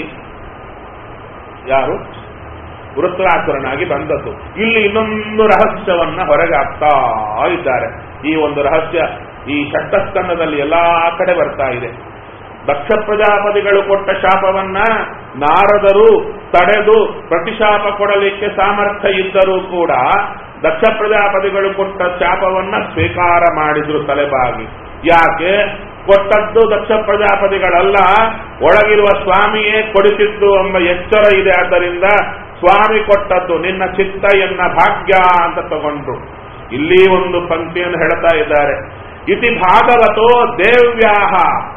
Speaker 1: ಯಾರು ವೃತ್ರಾಸುರನಾಗಿ ಬಂದದ್ದು. ಇಲ್ಲಿ ಇನ್ನೊಂದು ರಹಸ್ಯವನ್ನ ಹೊರಗೆ ಹಾಕ್ತಾ ಇದ್ದಾರೆ. ಈ ಒಂದು ರಹಸ್ಯ ಈ ಷಷ್ಠಸ್ಕಂದದಲ್ಲಿ ಎಲ್ಲಾ ಕಡೆ ಬರ್ತಾ ಇದೆ. ದಕ್ಷ ಪ್ರಜಾಪತಿಗಳು ಕೊಟ್ಟ ಶಾಪವನ್ನ ನಾರದರು ತಡೆದು ಪ್ರತಿಶಾಪ ಕೊಡಲಿಕ್ಕೆ ಸಾಮರ್ಥ್ಯ ಇದ್ದರೂ ಕೂಡ ದಕ್ಷ ಪ್ರಜಾಪತಿಗಳು ಕೊಟ್ಟ ಶಾಪವನ್ನ ಸ್ವೀಕಾರ ಮಾಡಿದ್ರು ತಲೆಬಾಗಿ. ಯಾಕೆ? ಕೊಟ್ಟದ್ದು ದಕ್ಷ ಪ್ರಜಾಪತಿಗಳಲ್ಲ, ಒಳಗಿರುವ ಸ್ವಾಮಿಯೇ ಕೊಡಿಸಿದ್ದು ಎಂಬ ಎಚ್ಚರ ಇದೆ. ಆದ್ದರಿಂದ ಸ್ವಾಮಿ ಕೊಟ್ಟದ್ದು ನಿನ್ನ ಚಿತ್ತ ಎನ್ನ ಭಾಗ್ಯ ಅಂತ ತಗೊಂಡ್ರು. ಇಲ್ಲಿ ಒಂದು ಪಂಕ್ತಿಯನ್ನು ಹೇಳ್ತಾ ಇದ್ದಾರೆ. ಇತಿ ಭಾಗವತೋ ದೇವ್ಯಾಹ.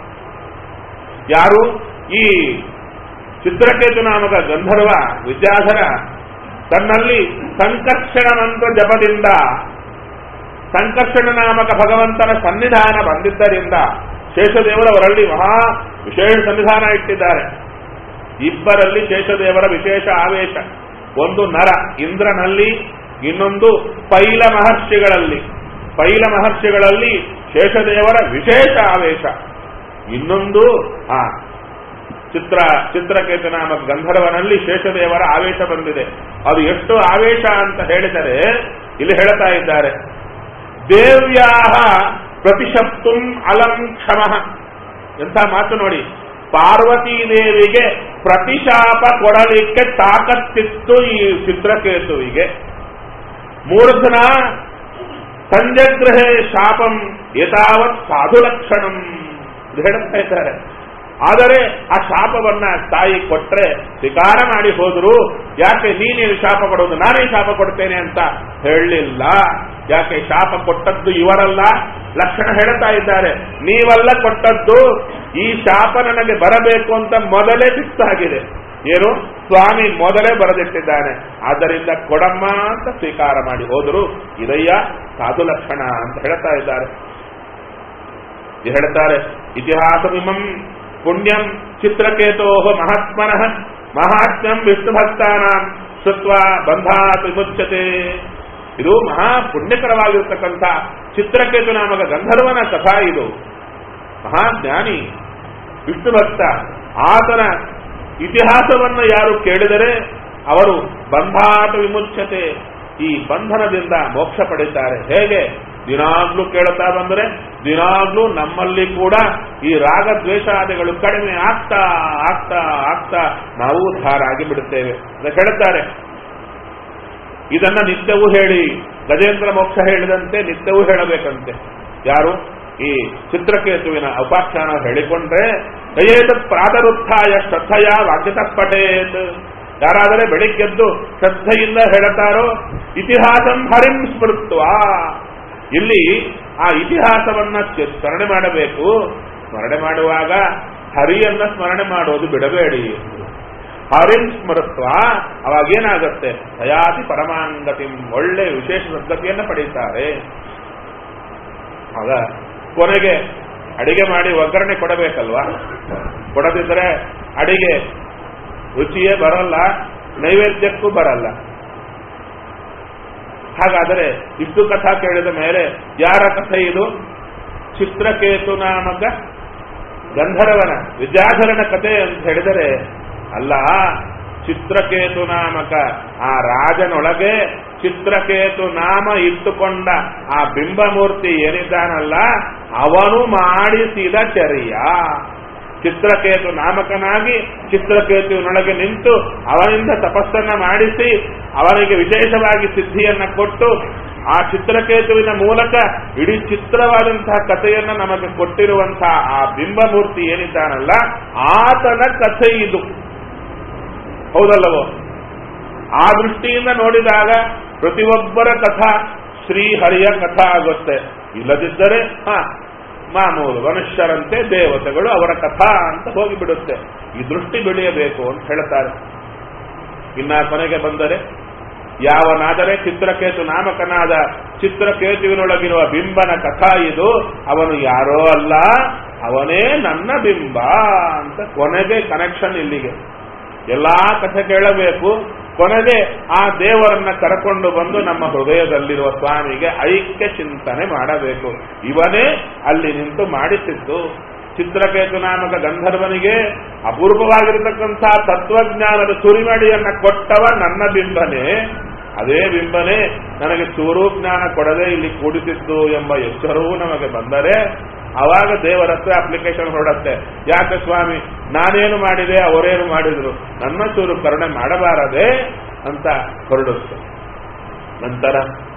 Speaker 1: ಯಾರು? ಈ ಚಿತ್ರಕೇತು ನಾಮಕ ಗಂಧರ್ವ ವಿದ್ಯಾಧರ ತನ್ನಲ್ಲಿ ಸಂಕರ್ಷಣ ಮಂತ್ರ ಜಪದಿಂದ ಸಂಕರ್ಷಣ ನಾಮಕ ಭಗವಂತನ ಸನ್ನಿಧಾನ ಬಂದಿದ್ದರಿಂದ ಶೇಷದೇವರವರಲ್ಲಿ ಮಹಾ ವಿಶೇಷ ಸನ್ನಿಧಾನ ಇಟ್ಟಿದ್ದಾರೆ. ಇಬ್ಬರಲ್ಲಿ ಶೇಷದೇವರ ವಿಶೇಷ ಆವೇಶ. ಒಂದು ನರ ಇಂದ್ರನಲ್ಲಿ, ಇನ್ನೊಂದು ಪೈಲ ಮಹರ್ಷಿಗಳಲ್ಲಿ. ಪೈಲ ಮಹರ್ಷಿಗಳಲ್ಲಿ ಶೇಷದೇವರ ವಿಶೇಷ ಆವೇಶ. ಇನ್ನೊಂದು ಆ ಚಿತ್ರ ಚಿತ್ರಕೇತು ನಾಮಕ ಗಂಧರ್ವನಲ್ಲಿ ಶೇಷದೇವರ ಆವೇಶ ಬಂದಿದೆ. ಅದು ಎಷ್ಟು ಆವೇಶ ಅಂತ ಹೇಳಿದರೆ ಇಲ್ಲಿ ಹೇಳ್ತಾ ಇದ್ದಾರೆ. ದೇವ್ಯಾಹ ಪ್ರತಿಶಪ್ತುಂ ಅಲಂ ಕ್ಷಮಃ. ಎಂಥ ಮಾತು ನೋಡಿ. ಪಾರ್ವತೀ ದೇವಿಗೆ ಪ್ರತಿಶಾಪ ಕೊಡಲಿಕ್ಕೆ ತಾಕತ್ತಿತ್ತು ಈ ಚಿತ್ರಕೇತುವಿಗೆ. ಮೂರ್ಧನ ಸಂಜಗ್ರಹೇ ಶಾಪಂ ಯಥಾವತ್ ಸಾಧು ಲಕ್ಷಣಂ ಹೇಳ್ತಾ ಇದ್ದಾರೆ. ಆದರೆ ಆ ಶಾಪವನ್ನ ತಾಯಿ ಕೊಟ್ರೆ ಸ್ವೀಕಾರ ಮಾಡಿ ಹೋದ್ರು. ಯಾಕೆ ನೀನೇನು ಶಾಪ ಕೊಡೋದು, ನಾನೇ ಶಾಪ ಕೊಡ್ತೇನೆ ಅಂತ ಹೇಳಲಿಲ್ಲ. ಯಾಕೆ? ಶಾಪ ಕೊಟ್ಟದ್ದು ಇವರಲ್ಲ, ಲಕ್ಷಣ ಹೇಳ್ತಾ ಇದ್ದಾರೆ. ನೀವಲ್ಲ ಕೊಟ್ಟದ್ದು, ಈ ಶಾಪ ನನಗೆ ಬರಬೇಕು ಅಂತ ಮೊದಲೇ ಫಿಕ್ಸ್ ಆಗಿದೆ. ಏನು? ಸ್ವಾಮಿ ಮೊದಲೇ ಬರೆದಿಟ್ಟಿದ್ದಾನೆ. ಆದ್ದರಿಂದ ಕೊಡಮ್ಮ ಅಂತ ಸ್ವೀಕಾರ ಮಾಡಿ ಹೋದ್ರು. ಇದಯ್ಯ ಸಾಧು ಲಕ್ಷಣ ಅಂತ ಹೇಳ್ತಾ ಇದ್ದಾರೆ. ಹೇಳ್ತಾರೆ ಇತಿಹಾಸಮಿಮಂ ಪುಣ್ಯಂ ಚಿತ್ರಕೇತೋ ಮಹಾತ್ಮನಃ ಮಹಾತ್ಮ್ಯಂ ವಿಷ್ಣುಭಕ್ತಾನಾಂ ಶ್ರುತ್ವಾ ಬಂಧಾತ್ ವಿಮುಚ್ಯತೆ. ಇದು ಮಹಾ ಪುಣ್ಯಕರವಾಗಿರ್ತಕ್ಕಂಥ ಚಿತ್ರಕೇತು ನಾಮಕ ಗಂಧರ್ವನ ಕಥಾ. ಇದು ಮಹಾಜ್ಞಾನಿ. ವಿಷ್ಣು ಭಕ್ತ. ಆತನ ಇತಿಹಾಸವನ್ನು ಯಾರು ಕೇಳಿದರೆ ಅವರು ಬಂಧಾಟ ವಿಮುಚ್ಯತೆ, ಈ ಬಂಧನದಿಂದ ಮೋಕ್ಷ ಪಡೆಯುತ್ತಾರೆ. ಹೇಗೆ? ದಿನಾಗ್ಲೂ ಕೇಳುತ್ತಾ ಬಂದರೆ ದಿನಾಗ್ಲೂ ನಮ್ಮಲ್ಲಿ ಕೂಡ ಈ ರಾಗದ್ವೇಷಾದಿಗಳು ಕಡಿಮೆ ಆಗ್ತಾ ಆಗ್ತಾ ಆಗ್ತಾ ನಾವು ಉದ್ಧಾರ ಆಗಿ ಬಿಡುತ್ತೇವೆ ಅಂತ ಹೇಳುತ್ತಾರೆ. ಇದನ್ನ ನಿತ್ಯವೂ ಹೇಳಿ, ಗಜೇಂದ್ರ ಮೋಕ್ಷ ಹೇಳಿದಂತೆ ನಿತ್ಯವೂ ಹೇಳಬೇಕಂತೆ. ಯಾರು? ಈ ಚಿತ್ರಕೇತುವಿನ ಉಪಾಖ್ಯಾನ ಹೇಳಿಕೊಂಡ್ರೆ ದಯೇತತ್ ಪ್ರಾತರುತ್ಥಾಯ ಶ್ರದ್ಧೆಯ ವಾಕ್ಯತ ಪಠೇತ್. ಯಾರಾದರೆ ಬೆಳಿಗ್ಗೆದ್ದು ಶ್ರದ್ಧೆಯಿಂದ ಹೇಳುತ್ತಾರೋ ಇತಿಹಾಸಂ ಹರಿಂ ಸ್ಮೃತ್ವ. ಇಲ್ಲಿ ಆ ಇತಿಹಾಸವನ್ನ ಸ್ಮರಣೆ ಮಾಡಬೇಕು. ಸ್ಮರಣೆ ಮಾಡುವಾಗ ಹರಿಯನ್ನ ಸ್ಮರಣೆ ಮಾಡೋದು ಬಿಡಬೇಡಿ. ಹರಿಂ ಸ್ಮೃತ್ವ, ಅವಾಗೇನಾಗುತ್ತೆ? ದಯಾತಿ ಪರಮಾಂಗತಿ, ಒಳ್ಳೆ ವಿಶೇಷ ಸದ್ಗತಿಯನ್ನು ಪಡೆಯುತ್ತಾರೆ. ಆಗ ಕೊನೆಗೆ ಅಡಿಗೆ ಮಾಡಿ ಒಗ್ಗರಣೆ ಕೊಡಬೇಕಲ್ವಾ? ಕೊಡದಿದ್ರೆ ಅಡಿಗೆ ರುಚಿಯೇ ಬರಲ್ಲ, ನೈವೇದ್ಯಕ್ಕೂ ಬರಲ್ಲ. ಹಾಗಾದರೆ ಇಷ್ಟು ಕಥಾ ಕೇಳಿದ ಮೇಲೆ ಯಾರ ಕಥೆ ಇದು? ಚಿತ್ರಕೇತು ನಾಮಕ ಗಂಧರ್ವನ ವಿದ್ಯಾಧರನ ಕಥೆ ಅಂತ ಹೇಳಿದರೆ ಅಲ್ಲ. ಚಿತ್ರಕೇತು ನಾಮಕ ಆ ರಾಜನೊಳಗೆ ಚಿತ್ರಕೇತು ನಾಮ ಇಟ್ಟುಕೊಂಡ ಆ ಬಿಂಬಮೂರ್ತಿ ಏನಿದ್ದಾನಲ್ಲ, ಅವನು ಮಾಡಿಸಿದ ಚರ್ಯ. ಚಿತ್ರಕೇತು ನಾಮಕನಾಗಿ ಚಿತ್ರಕೇತುವಿನೊಳಗೆ ನಿಂತು ಅವನಿಂದ ತಪಸ್ಸನ್ನ ಮಾಡಿಸಿ ಅವನಿಗೆ ವಿಶೇಷವಾಗಿ ಸಿದ್ಧಿಯನ್ನ ಕೊಟ್ಟು ಆ ಚಿತ್ರಕೇತುವಿನ ಮೂಲಕ ಇಡೀ ಚಿತ್ರವಾದಂತಹ ಕಥೆಯನ್ನ ನಮಗೆ ಕೊಟ್ಟಿರುವಂತಹ ಆ ಬಿಂಬಮೂರ್ತಿ ಏನಿದ್ದಾನಲ್ಲ, ಆತನ ಕಥೆ ಇದು. ಹೌದಲ್ಲವೋ? ಆ ದೃಷ್ಟಿಯಿಂದ ನೋಡಿದಾಗ ಪ್ರತಿಯೊಬ್ಬರ ಕಥಾ ಶ್ರೀಹರಿಯ ಕಥಾ ಆಗುತ್ತೆ. ಇಲ್ಲದಿದ್ದರೆ ಹಾ ಮಾಮೂಲು ಮನುಷ್ಯರಂತೆ ದೇವತೆಗಳು ಅವರ ಕಥಾ ಅಂತ ಹೋಗಿಬಿಡುತ್ತೆ. ಈ ದೃಷ್ಟಿ ಬೆಳೆಯಬೇಕು ಅಂತ ಹೇಳ್ತಾರೆ. ಇನ್ನ ಕೊನೆಗೆ ಬಂದರೆ ಯಾವನಾದರೆ ಚಿತ್ರಕೇತು ನಾಮಕನಾದ ಚಿತ್ರಕೇತುವಿನೊಳಗಿರುವ ಬಿಂಬನ ಕಥಾ ಇದು, ಅವನು ಯಾರೋ ಅಲ್ಲ, ಅವನೇ ನನ್ನ ಬಿಂಬ ಅಂತ ಕೊನೆಗೆ ಕನೆಕ್ಷನ್ ಇಲ್ಲಿಗೆ. ಎಲ್ಲಾ ಕಥೆ ಕೇಳಬೇಕು. ಕೊನೆಗೆ ಆ ದೇವರನ್ನ ಕರಕೊಂಡು ಬಂದು ನಮ್ಮ ಹೃದಯದಲ್ಲಿರುವ ಸ್ವಾಮಿಗೆ ಐಕ್ಯ ಚಿಂತನೆ ಮಾಡಬೇಕು. ಇವನೇ ಅಲ್ಲಿ ನಿಂತು ಮಾಡಿಸಿದ್ದು. ಚಿತ್ರಕೇತು ನಾಮಕ ಗಂಧರ್ವನಿಗೆ ಅಪೂರ್ವವಾಗಿರತಕ್ಕಂಥ ತತ್ವಜ್ಞಾನದ ಸುರಿಮಡಿಯನ್ನ ಕೊಟ್ಟವ ನನ್ನ ಬಿಂಬನೇ. ಅದೇ ಬಿಂಬನೇ ನನಗೆ ಚೂರು ಜ್ಞಾನ ಕೊಡದೆ ಇಲ್ಲಿ ಕೂಡಿಸಿದ್ದು ಎಂಬ ಎಚ್ಚರವೂ ನಮಗೆ ಬಂದರೆ ಆವಾಗ ದೇವರ ಹತ್ರ ಅಪ್ಲಿಕೇಶನ್ ಹೊರಡುತ್ತೆ. ಯಾಕೆ ಸ್ವಾಮಿ, ನಾನೇನು ಮಾಡಿದೆ, ಅವರೇನು ಮಾಡಿದ್ರು, ನನ್ನ ಚೂರು ಕರುಣೆ ಮಾಡಬಾರದೆ ಅಂತ ಹೊರಡುತ್ತೆ. ನಂತರ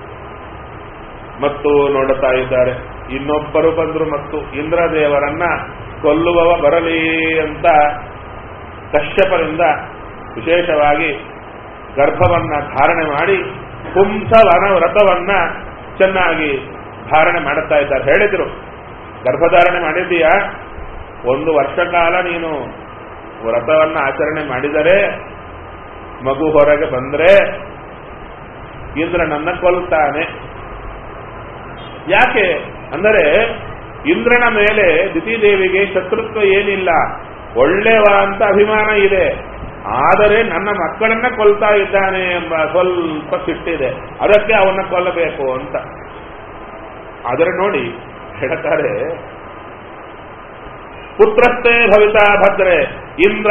Speaker 1: ಮತ್ತು ನೋಡುತ್ತಾ ಇದ್ದಾರೆ. ಇನ್ನೊಬ್ಬರು ಬಂದರು ಮತ್ತು ಇಂದ್ರದೇವರನ್ನ ಕೊಲ್ಲುವವ ಬರಲಿ ಅಂತ ಕಶ್ಯಪರಿಂದ ವಿಶೇಷವಾಗಿ ಗರ್ಭವನ್ನ ಧಾರಣೆ ಮಾಡಿ ಪುಂಸವನ ವ್ರತವನ್ನ ಚೆನ್ನಾಗಿ ಧಾರಣೆ ಮಾಡುತ್ತಾ ಇದ್ದಾರೆ. ಹೇಳಿದ್ರು, ಗರ್ಭಧಾರಣೆ ಮಾಡಿದ್ದೀಯಾ, ಒಂದು ವರ್ಷ ಕಾಲ ನೀನು ವ್ರತವನ್ನ ಆಚರಣೆ ಮಾಡಿದರೆ ಮಗು ಹೊರಗೆ ಬಂದ್ರೆ ಇಂದ್ರನನ್ನ ಕೊಲ್ತಾನೆ. ಯಾಕೆ ಅಂದರೆ ಇಂದ್ರನ ಮೇಲೆ ದಿತಿದೇವಿಗೆ ಶತ್ರುತ್ವ ಏನಿಲ್ಲ, ಒಳ್ಳೆವ ಅಂತ ಅಭಿಮಾನ ಇದೆ. ಆದರೆ ನನ್ನ ಮಕ್ಕಳನ್ನ ಕೊಲ್ತಾ ಇದ್ದಾನೆ ಎಂಬ ಸ್ವಲ್ಪ ಸಿಟ್ಟಿದೆ, ಅದಕ್ಕೆ ಅವನ್ನ ಕೊಲ್ಲಬೇಕು ಅಂತ. ಆದರೆ ನೋಡಿ ಹೇಳ್ತಾರೆ, ಪುತ್ರಸ್ಥೇ ಭವಿತಾ ಭದ್ರೆ ಇಂದ್ರ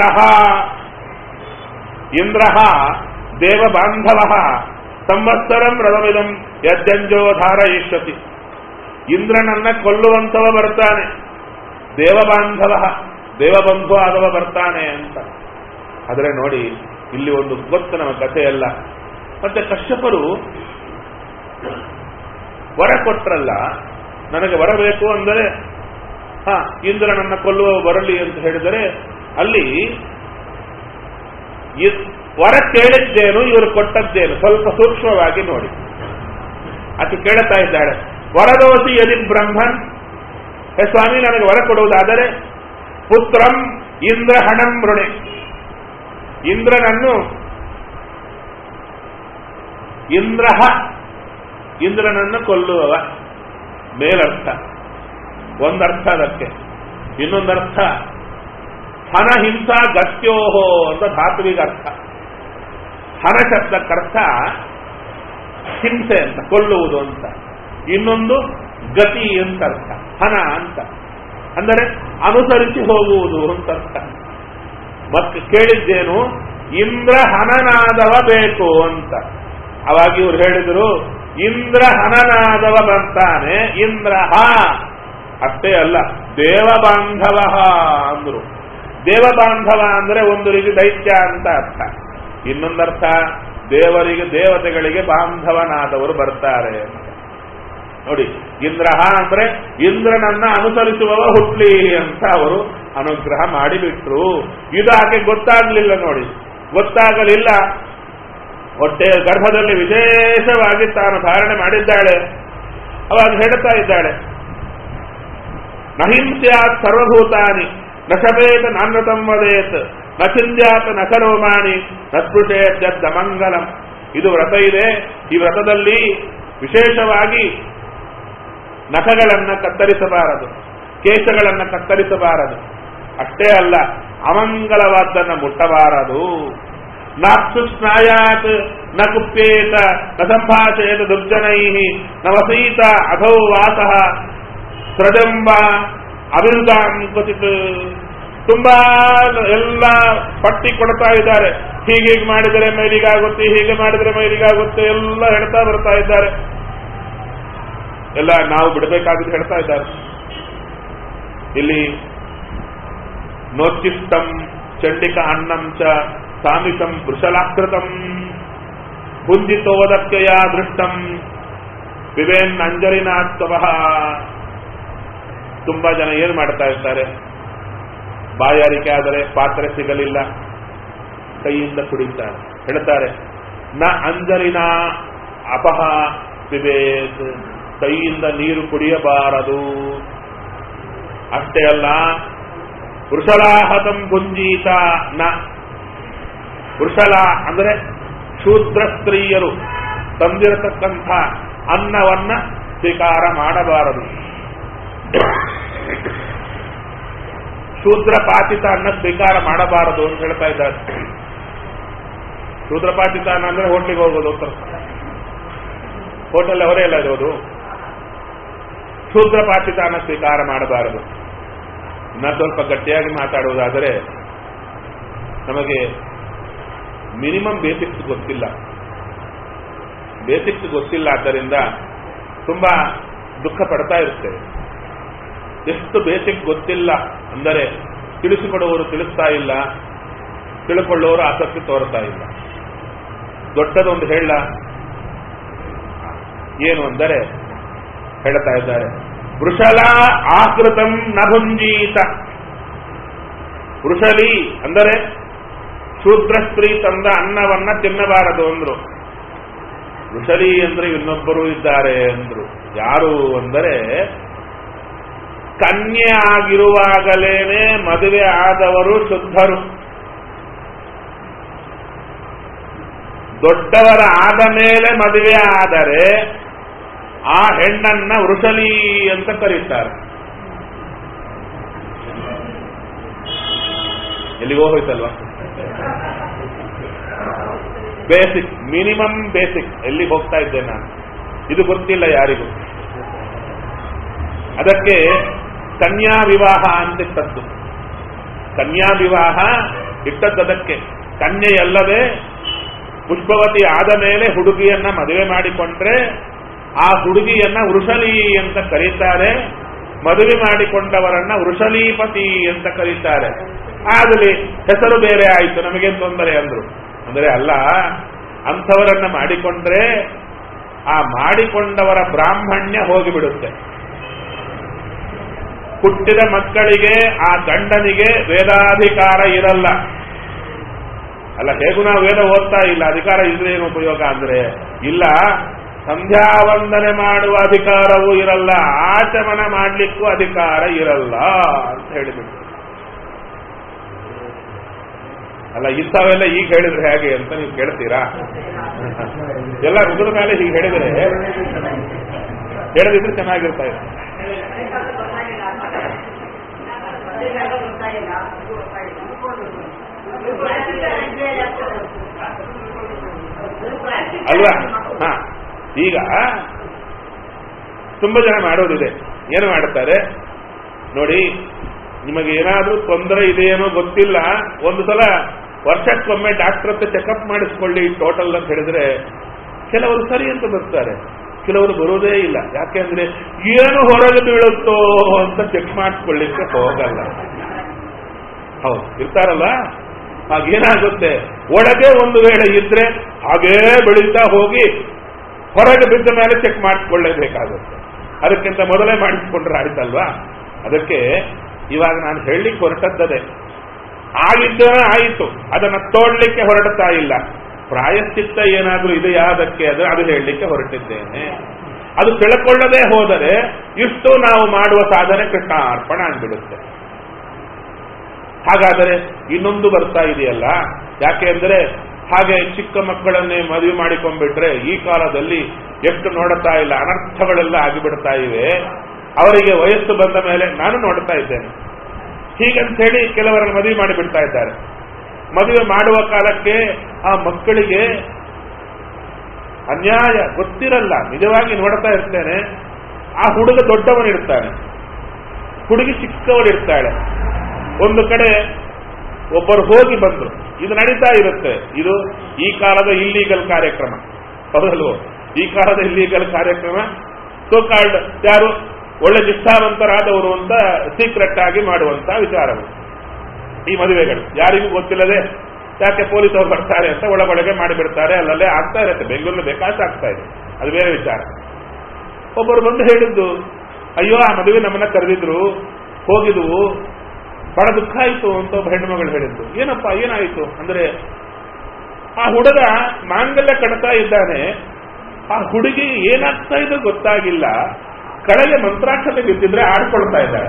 Speaker 1: ಇಂದ್ರ ದೇವ ಬಾಂಧವ ಸಂವತ್ಸರಂ ರಥಮಿದಂ ಯಜ್ಜಂಜೋ ಧಾರಯಿಷ್ಯತಿ. ಇಂದ್ರನನ್ನ ಕೊಲ್ಲುವಂತವ ಬರ್ತಾನೆ, ದೇವಬಾಂಧವ ದೇವಬಂಧು ಆದವ ಬರ್ತಾನೆ ಅಂತ. ಆದರೆ ನೋಡಿ ಇಲ್ಲಿ ಒಂದು ಗೊತ್ತು ನಮ್ಮ ಕಥೆಯಲ್ಲ. ಮತ್ತೆ ಕಶ್ಯಪರು ವರ ಕೊಟ್ರಲ್ಲ, ನನಗೆ ಬರಬೇಕು ಅಂದರೆ ಹಾ ಇಂದ್ರನನ್ನ ಕೊಲ್ಲುವ ಬರಲಿ ಅಂತ ಹೇಳಿದರೆ ಅಲ್ಲಿ ವರ ಕೇಳಿದ್ದೇನು, ಇವರು ಕೊಟ್ಟದ್ದೇನು ಸ್ವಲ್ಪ ಸೂಕ್ಷ್ಮವಾಗಿ ನೋಡಿ. ಆಕೆ ಕೇಳುತ್ತಾ ಇದ್ದಾಳೆ, ವರದೋಸಿ ಯದಿ ಬ್ರಹ್ಮನ್, ಹೇ ಸ್ವಾಮಿ ನನಗೆ ವರ ಕೊಡುವುದಾದರೆ ಪುತ್ರಂ ಇಂದ್ರ ಹಣಂ ಮೃಣೆ, ಇಂದ್ರನನ್ನು ಇಂದ್ರ ಇಂದ್ರನನ್ನು ಕೊಲ್ಲುವವ ಮೇಲರ್ಥ ಒಂದರ್ಥ. ಅದಕ್ಕೆ ಇನ್ನೊಂದರ್ಥ ಹನ ಹಿಂಸಾ ಗತ್ಯೋಹೋ ಅಂತ ಧಾತುವಿಗೆ ಅರ್ಥ. ಹನ ಶಬ್ದಕ್ಕರ್ಥ ಹಿಂಸೆ ಅಂತ, ಕೊಲ್ಲುವುದು ಅಂತ. ಇನ್ನೊಂದು ಗತಿ ಅಂತ ಅರ್ಥ, ಹನ ಅಂತ. ಅಂದರೆ ಅನುಸರಿಸಿ ಹೋಗುವುದು ಅಂತ ಅರ್ಥ. ಮತ್ತೆ ಕೇಳಿದ್ದೇನು, ಇಂದ್ರ ಹನನಾದವ ಬೇಕು ಅಂತ. ಅವಾಗ ಇವ್ರು ಹೇಳಿದ್ರು, ಇಂದ್ರ ಹನನಾದವ ಬರ್ತಾನೆ, ಇಂದ್ರ ಹ ಅಷ್ಟೇ ಅಲ್ಲ, ದೇವಬಾಂಧವ ಅಂದ್ರು. ದೇವಬಾಂಧವ ಅಂದ್ರೆ ಒಂದು ರೀತಿ ದೈತ್ಯ ಅಂತ ಅರ್ಥ. ಇನ್ನೊಂದರ್ಥ, ದೇವರಿಗೆ ದೇವತೆಗಳಿಗೆ ಬಾಂಧವನಾದವರು ಬರ್ತಾರೆ ಅಂತ. ನೋಡಿ, ಇಂದ್ರಹ ಅಂದ್ರೆ ಇಂದ್ರನನ್ನ ಅನುಸರಿಸುವವ ಹುಟ್ಲಿ ಅಂತ ಅವರು ಅನುಗ್ರಹ ಮಾಡಿಬಿಟ್ರು. ಇದು ಆಕೆ ಗೊತ್ತಾಗ್ಲಿಲ್ಲ. ನೋಡಿ, ಗೊತ್ತಾಗಲಿಲ್ಲ. ಹೊಟ್ಟೆ ಗರ್ಭದಲ್ಲಿ ವಿಶೇಷವಾಗಿ ತಾನು ಧಾರಣೆ ಮಾಡಿದ್ದಾಳೆ. ಅವಾಗ ಹೇಳ್ತಾ ಇದ್ದಾಳೆ, ನಹಿಂಸ್ಯಾತ್ ಸರ್ವಭೂತಾನಿ ನ ಶಪೇತ ನಾನ್ಯತಂ ವದೇತ್ ನ ಚಿಂದ್ಯಾತ್ ನ ಕರೋಮಾಣಿ ನ ಸ್ಪೃಶೇತ್ ಮಂಗಲಂ. ಇದು ವ್ರತ ಇದೆ. ಈ ವ್ರತದಲ್ಲಿ ವಿಶೇಷವಾಗಿ ನಖಗಳನ್ನ ಕತ್ತರಿಸಬಾರದು, ಕೇಶಗಳನ್ನ ಕತ್ತರಿಸಬಾರದು. ಅಷ್ಟೇ ಅಲ್ಲ, ಅಮಂಗಲವಾದ್ದನ್ನ ಮುಟ್ಟಬಾರದು. ನಾಕ್ಷು ಸ್ನಾಯಾತ್ ನ ಕುಪ್ಯೇತ ನ ಸಂಭಾಷೇತ ದುರ್ಜನೈ ನ ವಸೀತ ಅಧೌ ವಾಸಃ ಸೃಜಂಬ ಅವಿರುದಾಂ ಕ್ವಚಿತ್. ತುಂಬಾ ಎಲ್ಲ ಪಟ್ಟಿ ಕೊಡ್ತಾ ಇದ್ದಾರೆ. ಹೀಗೀಗೆ ಮಾಡಿದರೆ ಮೈಲಿಗಾಗುತ್ತೆ, ಹೀಗೆ ಮಾಡಿದರೆ ಮೈಲಿಗಾಗುತ್ತೆ, ಎಲ್ಲ ಹೇಳ್ತಾ ಬರ್ತಾ ಇದ್ದಾರೆ. ಎಲ್ಲ ನಾವು ಬಿಡಬೇಕಾಗಿದ್ದು ಹೇಳ್ತಾ ಇದ್ದಾರೆ. ಇಲ್ಲಿ ನೋಚಿಷ್ಟಂ ಚಂಡಿಕ ಅನ್ನಂ ಚ ಸಾಮಿಕಂ ವೃಷಲಾಕೃತಂ ಪುಂಜಿತೋದಕ್ಕೆಯ ದೃಷ್ಟಂ ವಿವೇನ್ ಅಂಜರಿನಾತ್ವಃ. ತುಂಬಾ ಜನ ಏನು ಮಾಡ್ತಾ ಇರ್ತಾರೆ, ಬಾಯಾರಿಕೆ ಆದರೆ ಪಾತ್ರೆ ಸಿಗಲಿಲ್ಲ, ಕೈಯಿಂದ ಕುಡಿತಾರೆ. ಹೇಳ್ತಾರೆ, ನ ಅಂಜರಿನ ಅಪಹ ಪಿಬೇತ್, ಕೈಯಿಂದ ನೀರು ಕುಡಿಯಬಾರದು. ಅಷ್ಟೇ ಅಲ್ಲ, ವೃಷಲಾಹತಂ ಪುಂಜೀತ ನ. ವೃಷಲ ಅಂದರೆ ಶೂದ್ರ ಸ್ತ್ರೀಯರು ತಂದಿರತಕ್ಕಂಥ ಅನ್ನವನ್ನ ಸ್ವೀಕಾರ ಮಾಡಬಾರದು. ಶೂದ್ರಪಾತಿತ ಅನ್ನ ಸ್ವೀಕಾರ ಮಾಡಬಾರದು ಅಂತ ಹೇಳ್ತಾ ಇದ್ದಾರೆ. ಶೂದ್ರಪಾತಿತ ಅನ್ನ ಅಂದ್ರೆ ಹೋಟ್ಲಿಗೆ ಹೋಗೋದು ಅಂತ. ಹೋಟೆಲ್ ಅವರೇ ಎಲ್ಲ ಇರೋದು. ಶೂದ್ರಪಾತಿತ ಅನ್ನ ಸ್ವೀಕಾರ ಮಾಡಬಾರದು. ಇನ್ನ ಸ್ವಲ್ಪ ಗಟ್ಟಿಯಾಗಿ ಮಾತಾಡುವುದಾದರೆ, ನಮಗೆ ಮಿನಿಮಮ್ ಬೇಸಿಕ್ಸ್ ಗೊತ್ತಿಲ್ಲ. ಬೇಸಿಕ್ಸ್ ಗೊತ್ತಿಲ್ಲ, ಆದ್ದರಿಂದ ತುಂಬಾ ದುಃಖ ಪಡ್ತಾ ಇರ್ತೇವೆ. ಎಷ್ಟು ಬೇಸಿಕ್ ಗೊತ್ತಿಲ್ಲ ಅಂದರೆ ತಿಳಿಸಿಕೊಡುವವರು ತಿಳಿಸ್ತಾ ಇಲ್ಲ, ತಿಳ್ಕೊಳ್ಳೋರು ಆಸಕ್ತಿ ತೋರ್ತಾ ಇಲ್ಲ. ದೊಡ್ಡದೊಂದು ಹೇಳ ಏನು ಅಂದರೆ ಹೇಳ್ತಾ ಇದ್ದಾರೆ, ವೃಷಲ ಆಕೃತಂ ನಭುಂಜೀತ. ವೃಷಲಿ ಅಂದರೆ ಶೂದ್ರ ಸ್ತ್ರೀ ತಂದ ಅನ್ನವನ್ನ ತಿನ್ನಬಾರದು ಅಂದ್ರು. ವೃಷಲಿ ಅಂದ್ರೆ ಇನ್ನೊಬ್ಬರು ಇದ್ದಾರೆ ಅಂದ್ರು. ಯಾರು ಅಂದರೆ ಕನ್ಯೆ ಆಗಿರುವಾಗಲೇನೆ ಮದುವೆ ಆದವರು ಶುದ್ಧರು. ದೊಡ್ಡವರ ಆದ ಮೇಲೆ ಮದುವೆ ಆದರೆ ಆ ಹೆಣ್ಣನ್ನ ವೃಷಲಿ ಅಂತ ಕರೀತಾರೆ. ಎಲ್ಲಿಗೋ ಹೋಯ್ತಲ್ವಾ? ಬೇಸಿಕ್, ಮಿನಿಮಮ್ ಬೇಸಿಕ್ ಎಲ್ಲಿ ಹೋಗ್ತಾ ಇದ್ದೆ ನಾನು, ಇದು ಗೊತ್ತಿಲ್ಲ ಯಾರಿಗೂ. ಅದಕ್ಕೆ ಕನ್ಯಾ ವಿವಾಹ ಅಂತಿಟ್ಟದ್ದು. ಕನ್ಯಾ ವಿವಾಹ ಇಟ್ಟದ್ದದಕ್ಕೆ. ಕನ್ಯೆಯಲ್ಲದೆ ಪುಷ್ಪವತಿ ಆದ ಮೇಲೆ ಹುಡುಗಿಯನ್ನ ಮದುವೆ ಮಾಡಿಕೊಂಡ್ರೆ ಆ ಹುಡುಗಿಯನ್ನ ವೃಷಲಿ ಅಂತ ಕರೀತಾರೆ. ಮದುವೆ ಮಾಡಿಕೊಂಡವರನ್ನ ವೃಷಲೀಪತಿ ಅಂತ ಕರೀತಾರೆ. ಆಗಲಿ ಹೆಸರು ಬೇರೆ ಆಯಿತು, ನಮಗೇನು ತೊಂದರೆ ಅಂದ್ರು. ಅಂದರೆ ಅಲ್ಲ, ಅಂಥವರನ್ನ ಮಾಡಿಕೊಂಡ್ರೆ ಆ ಮಾಡಿಕೊಂಡವರ ಬ್ರಾಹ್ಮಣ್ಯ ಹೋಗಿಬಿಡುತ್ತೆ. ಹುಟ್ಟಿದ ಮಕ್ಕಳಿಗೆ ಆ ಗಂಡನಿಗೆ ವೇದಾಧಿಕಾರ ಇರಲ್ಲ. ಅಲ್ಲ, ಹೇಗೂ ನಾವು ವೇದ ಓದ್ತಾ ಇಲ್ಲ, ಅಧಿಕಾರ ಇದ್ರೆ ಏನು ಉಪಯೋಗ ಅಂದ್ರೆ ಇಲ್ಲ. ಸಂಧ್ಯಾವಂದನೆ ಮಾಡುವ ಅಧಿಕಾರವೂ ಇರಲ್ಲ, ಆಚಮನ ಮಾಡ್ಲಿಕ್ಕೂ ಅಧಿಕಾರ ಇರಲ್ಲ ಅಂತ ಹೇಳಿಬಿಟ್ಟು. ಅಲ್ಲ, ಇಂಥವೆಲ್ಲ ಈಗ ಹೇಳಿದ್ರೆ ಹೇಗೆ ಅಂತ ನೀವು ಕೇಳ್ತೀರಾ? ಎಲ್ಲ ಮುಗಿದ ಮೇಲೆ ಹೀಗೆ ಹೇಳಿದರೆ ಹೇಳದಿದ್ರೆ ಚೆನ್ನಾಗಿರ್ತಾ ಇದೆ. ಅಲ್ವಾ? ಹಾ, ಈಗ ತುಂಬಾ ಜನ ಮಾಡೋದಿದೆ. ಏನು ಮಾಡುತ್ತಾರೆ, ನೋಡಿ, ನಿಮಗೆ ಏನಾದ್ರೂ ತೊಂದರೆ ಇದೆಯೇನೋ ಗೊತ್ತಿಲ್ಲ, ಒಂದು ಸಲ ವರ್ಷಕ್ಕೊಮ್ಮೆ ಡಾಕ್ಟರ್ ಹತ್ರ ಚೆಕಪ್ ಮಾಡಿಸ್ಕೊಳ್ಳಿ ಟೋಟಲ್ ಅಂತ ಹೇಳಿದ್ರೆ ಕೆಲವರು ಸರಿ ಅಂತ ಬರ್ತಾರೆ, ಕೆಲವರು ಬರೋದೇ ಇಲ್ಲ. ಯಾಕೆಂದ್ರೆ ಏನು ಹೊರಗೆ ಬೀಳುತ್ತೋ ಅಂತ ಚೆಕ್ ಮಾಡಿಸ್ಕೊಳ್ಳಿಕ್ಕೆ ಹೋಗಲ್ಲ. ಹೌದು, ಇರ್ತಾರಲ್ಲ, ಹಾಗೇನಾಗುತ್ತೆ, ಒಳಗೆ ಒಂದು ವೇಳೆ ಇದ್ರೆ ಹಾಗೇ ಬೆಳೀತಾ ಹೋಗಿ ಹೊರಗೆ ಬಿದ್ದ ಮೇಲೆ ಚೆಕ್ ಮಾಡಿಸ್ಕೊಳ್ಳೇಬೇಕಾಗುತ್ತೆ. ಅದಕ್ಕಿಂತ ಮೊದಲೇ ಮಾಡಿಸ್ಕೊಂಡ್ರೆ ಆಯ್ತಲ್ವಾ? ಅದಕ್ಕೆ ಇವಾಗ ನಾನು ಹೇಳಲಿಕ್ಕೆ ಹೊರಟದ್ದದೆ, ಆಗಿದ್ದ ಆಯಿತು, ಅದನ್ನು ತೋಡ್ಲಿಕ್ಕೆ ಹೊರಡ್ತಾ ಇಲ್ಲ. ಪ್ರಾಯಶ್ಚಿತ್ತ ಏನಾದ್ರೂ ಇದೆಯಾ ಅದಕ್ಕೆ, ಅದು ಅದು ಹೇಳಲಿಕ್ಕೆ ಹೊರಟಿದ್ದೇನೆ. ಅದು ತಿಳ್ಕೊಳ್ಳದೆ ಹೋದರೆ ಇಷ್ಟು ನಾವು ಮಾಡುವ ಸಾಧನೆ ಕೃಷ್ಣಾರ್ಪಣ ಅಂದ್ಬಿಡುತ್ತೆ. ಹಾಗಾದರೆ ಇನ್ನೊಂದು ಬರ್ತಾ ಇದೆಯಲ್ಲ, ಯಾಕೆ ಅಂದರೆ ಹಾಗೆ ಚಿಕ್ಕ ಮಕ್ಕಳನ್ನೇ ಮದುವೆ ಮಾಡಿಕೊಂಡ್ಬಿಟ್ರೆ ಈ ಕಾಲದಲ್ಲಿ ಎಷ್ಟು ನೋಡುತ್ತಾ ಇಲ್ಲ, ಅನರ್ಥಗಳೆಲ್ಲ ಆಗಿಬಿಡ್ತಾ ಇವೆ. ಅವರಿಗೆ ವಯಸ್ಸು ಬಂದ ಮೇಲೆ ನಾನು ನೋಡ್ತಾ ಇದ್ದೇನೆ, ಹೀಗಂತ ಹೇಳಿ ಕೆಲವರನ್ನು ಮದುವೆ ಮಾಡಿಬಿಡ್ತಾ ಇದ್ದಾರೆ. ಮದುವೆ ಮಾಡುವ ಕಾಲಕ್ಕೆ ಆ ಮಕ್ಕಳಿಗೆ ಅನ್ಯಾಯ ಗೊತ್ತಿರಲ್ಲ, ನಿಜವಾಗಿ ನೋಡ್ತಾ ಇರ್ತೇನೆ. ಆ ಹುಡುಗ ದೊಡ್ಡವನಿರ್ತಾನೆ, ಹುಡುಗಿ ಚಿಕ್ಕವಳಿರ್ತಾಳೆ. ಒಂದು ಕಡೆ ಒಬ್ಬರು ಹೋಗಿ ಬಂದ್ರು, ಇದು ನಡೀತಾ ಇರುತ್ತೆ. ಇದು ಈ ಕಾಲದ ಇಲ್ಲೀಗಲ್ ಕಾರ್ಯಕ್ರಮ, ಹೌದಲ್ವೋ? ಈ ಕಾಲದ ಇಲ್ಲೀಗಲ್ ಕಾರ್ಯಕ್ರಮ. ಸೋ ಕಾಲ್ಡ್ ಯಾರು ಒಳ್ಳೆ ನಿಷ್ಠಾವಂತರಾದವರು ಅಂತ ಸೀಕ್ರೆಟ್ ಆಗಿ ಮಾಡುವಂತ ವಿಚಾರಗಳು ಈ ಮದುವೆಗಳು. ಯಾರಿಗೂ ಗೊತ್ತಿಲ್ಲದೆ ಯಾಕೆ ಪೊಲೀಸ್ ಅವರು ಬರ್ತಾರೆ ಅಂತ ಒಳಗೊಳಗೆ ಮಾಡಿಬಿಡ್ತಾರೆ, ಅಲ್ಲಲ್ಲೇ ಆಗ್ತಾ ಇರುತ್ತೆ. ಬೆಂಗಳೂರಲ್ಲಿ ಬೇಕಾಷ್ಟು ಆಗ್ತಾ ಇದೆ, ಅದು ಬೇರೆ ವಿಚಾರ. ಒಬ್ಬರು ಬಂದು ಹೇಳಿದ್ದು, ಅಯ್ಯೋ ಆ ಮದುವೆ ನಮ್ಮನ್ನ ಕರೆದಿದ್ರು, ಹೋಗಿದ್ವು, ಬಹಳ ದುಃಖ ಆಯಿತು ಅಂತ ಒಬ್ಬ ಹೆಣ್ಣು ಮಗಳು ಹೇಳಿದ್ದು. ಏನಪ್ಪಾ ಏನಾಯಿತು ಅಂದ್ರೆ, ಆ ಹುಡುಗ ಮಾಂಗಲ್ಯ ಕಟ್ತಾ ಇದ್ದಾನೆ, ಆ ಹುಡುಗಿ ಏನಾಗ್ತಾ ಇದೋ ಗೊತ್ತಾಗಿಲ್ಲ, ಕೆಳಗೆ ಮಂತ್ರಾಕ್ಷತೆ ಬಿದ್ದಿದ್ರೆ ಆಡ್ಕೊಳ್ತಾ ಇದ್ದಾಳೆ.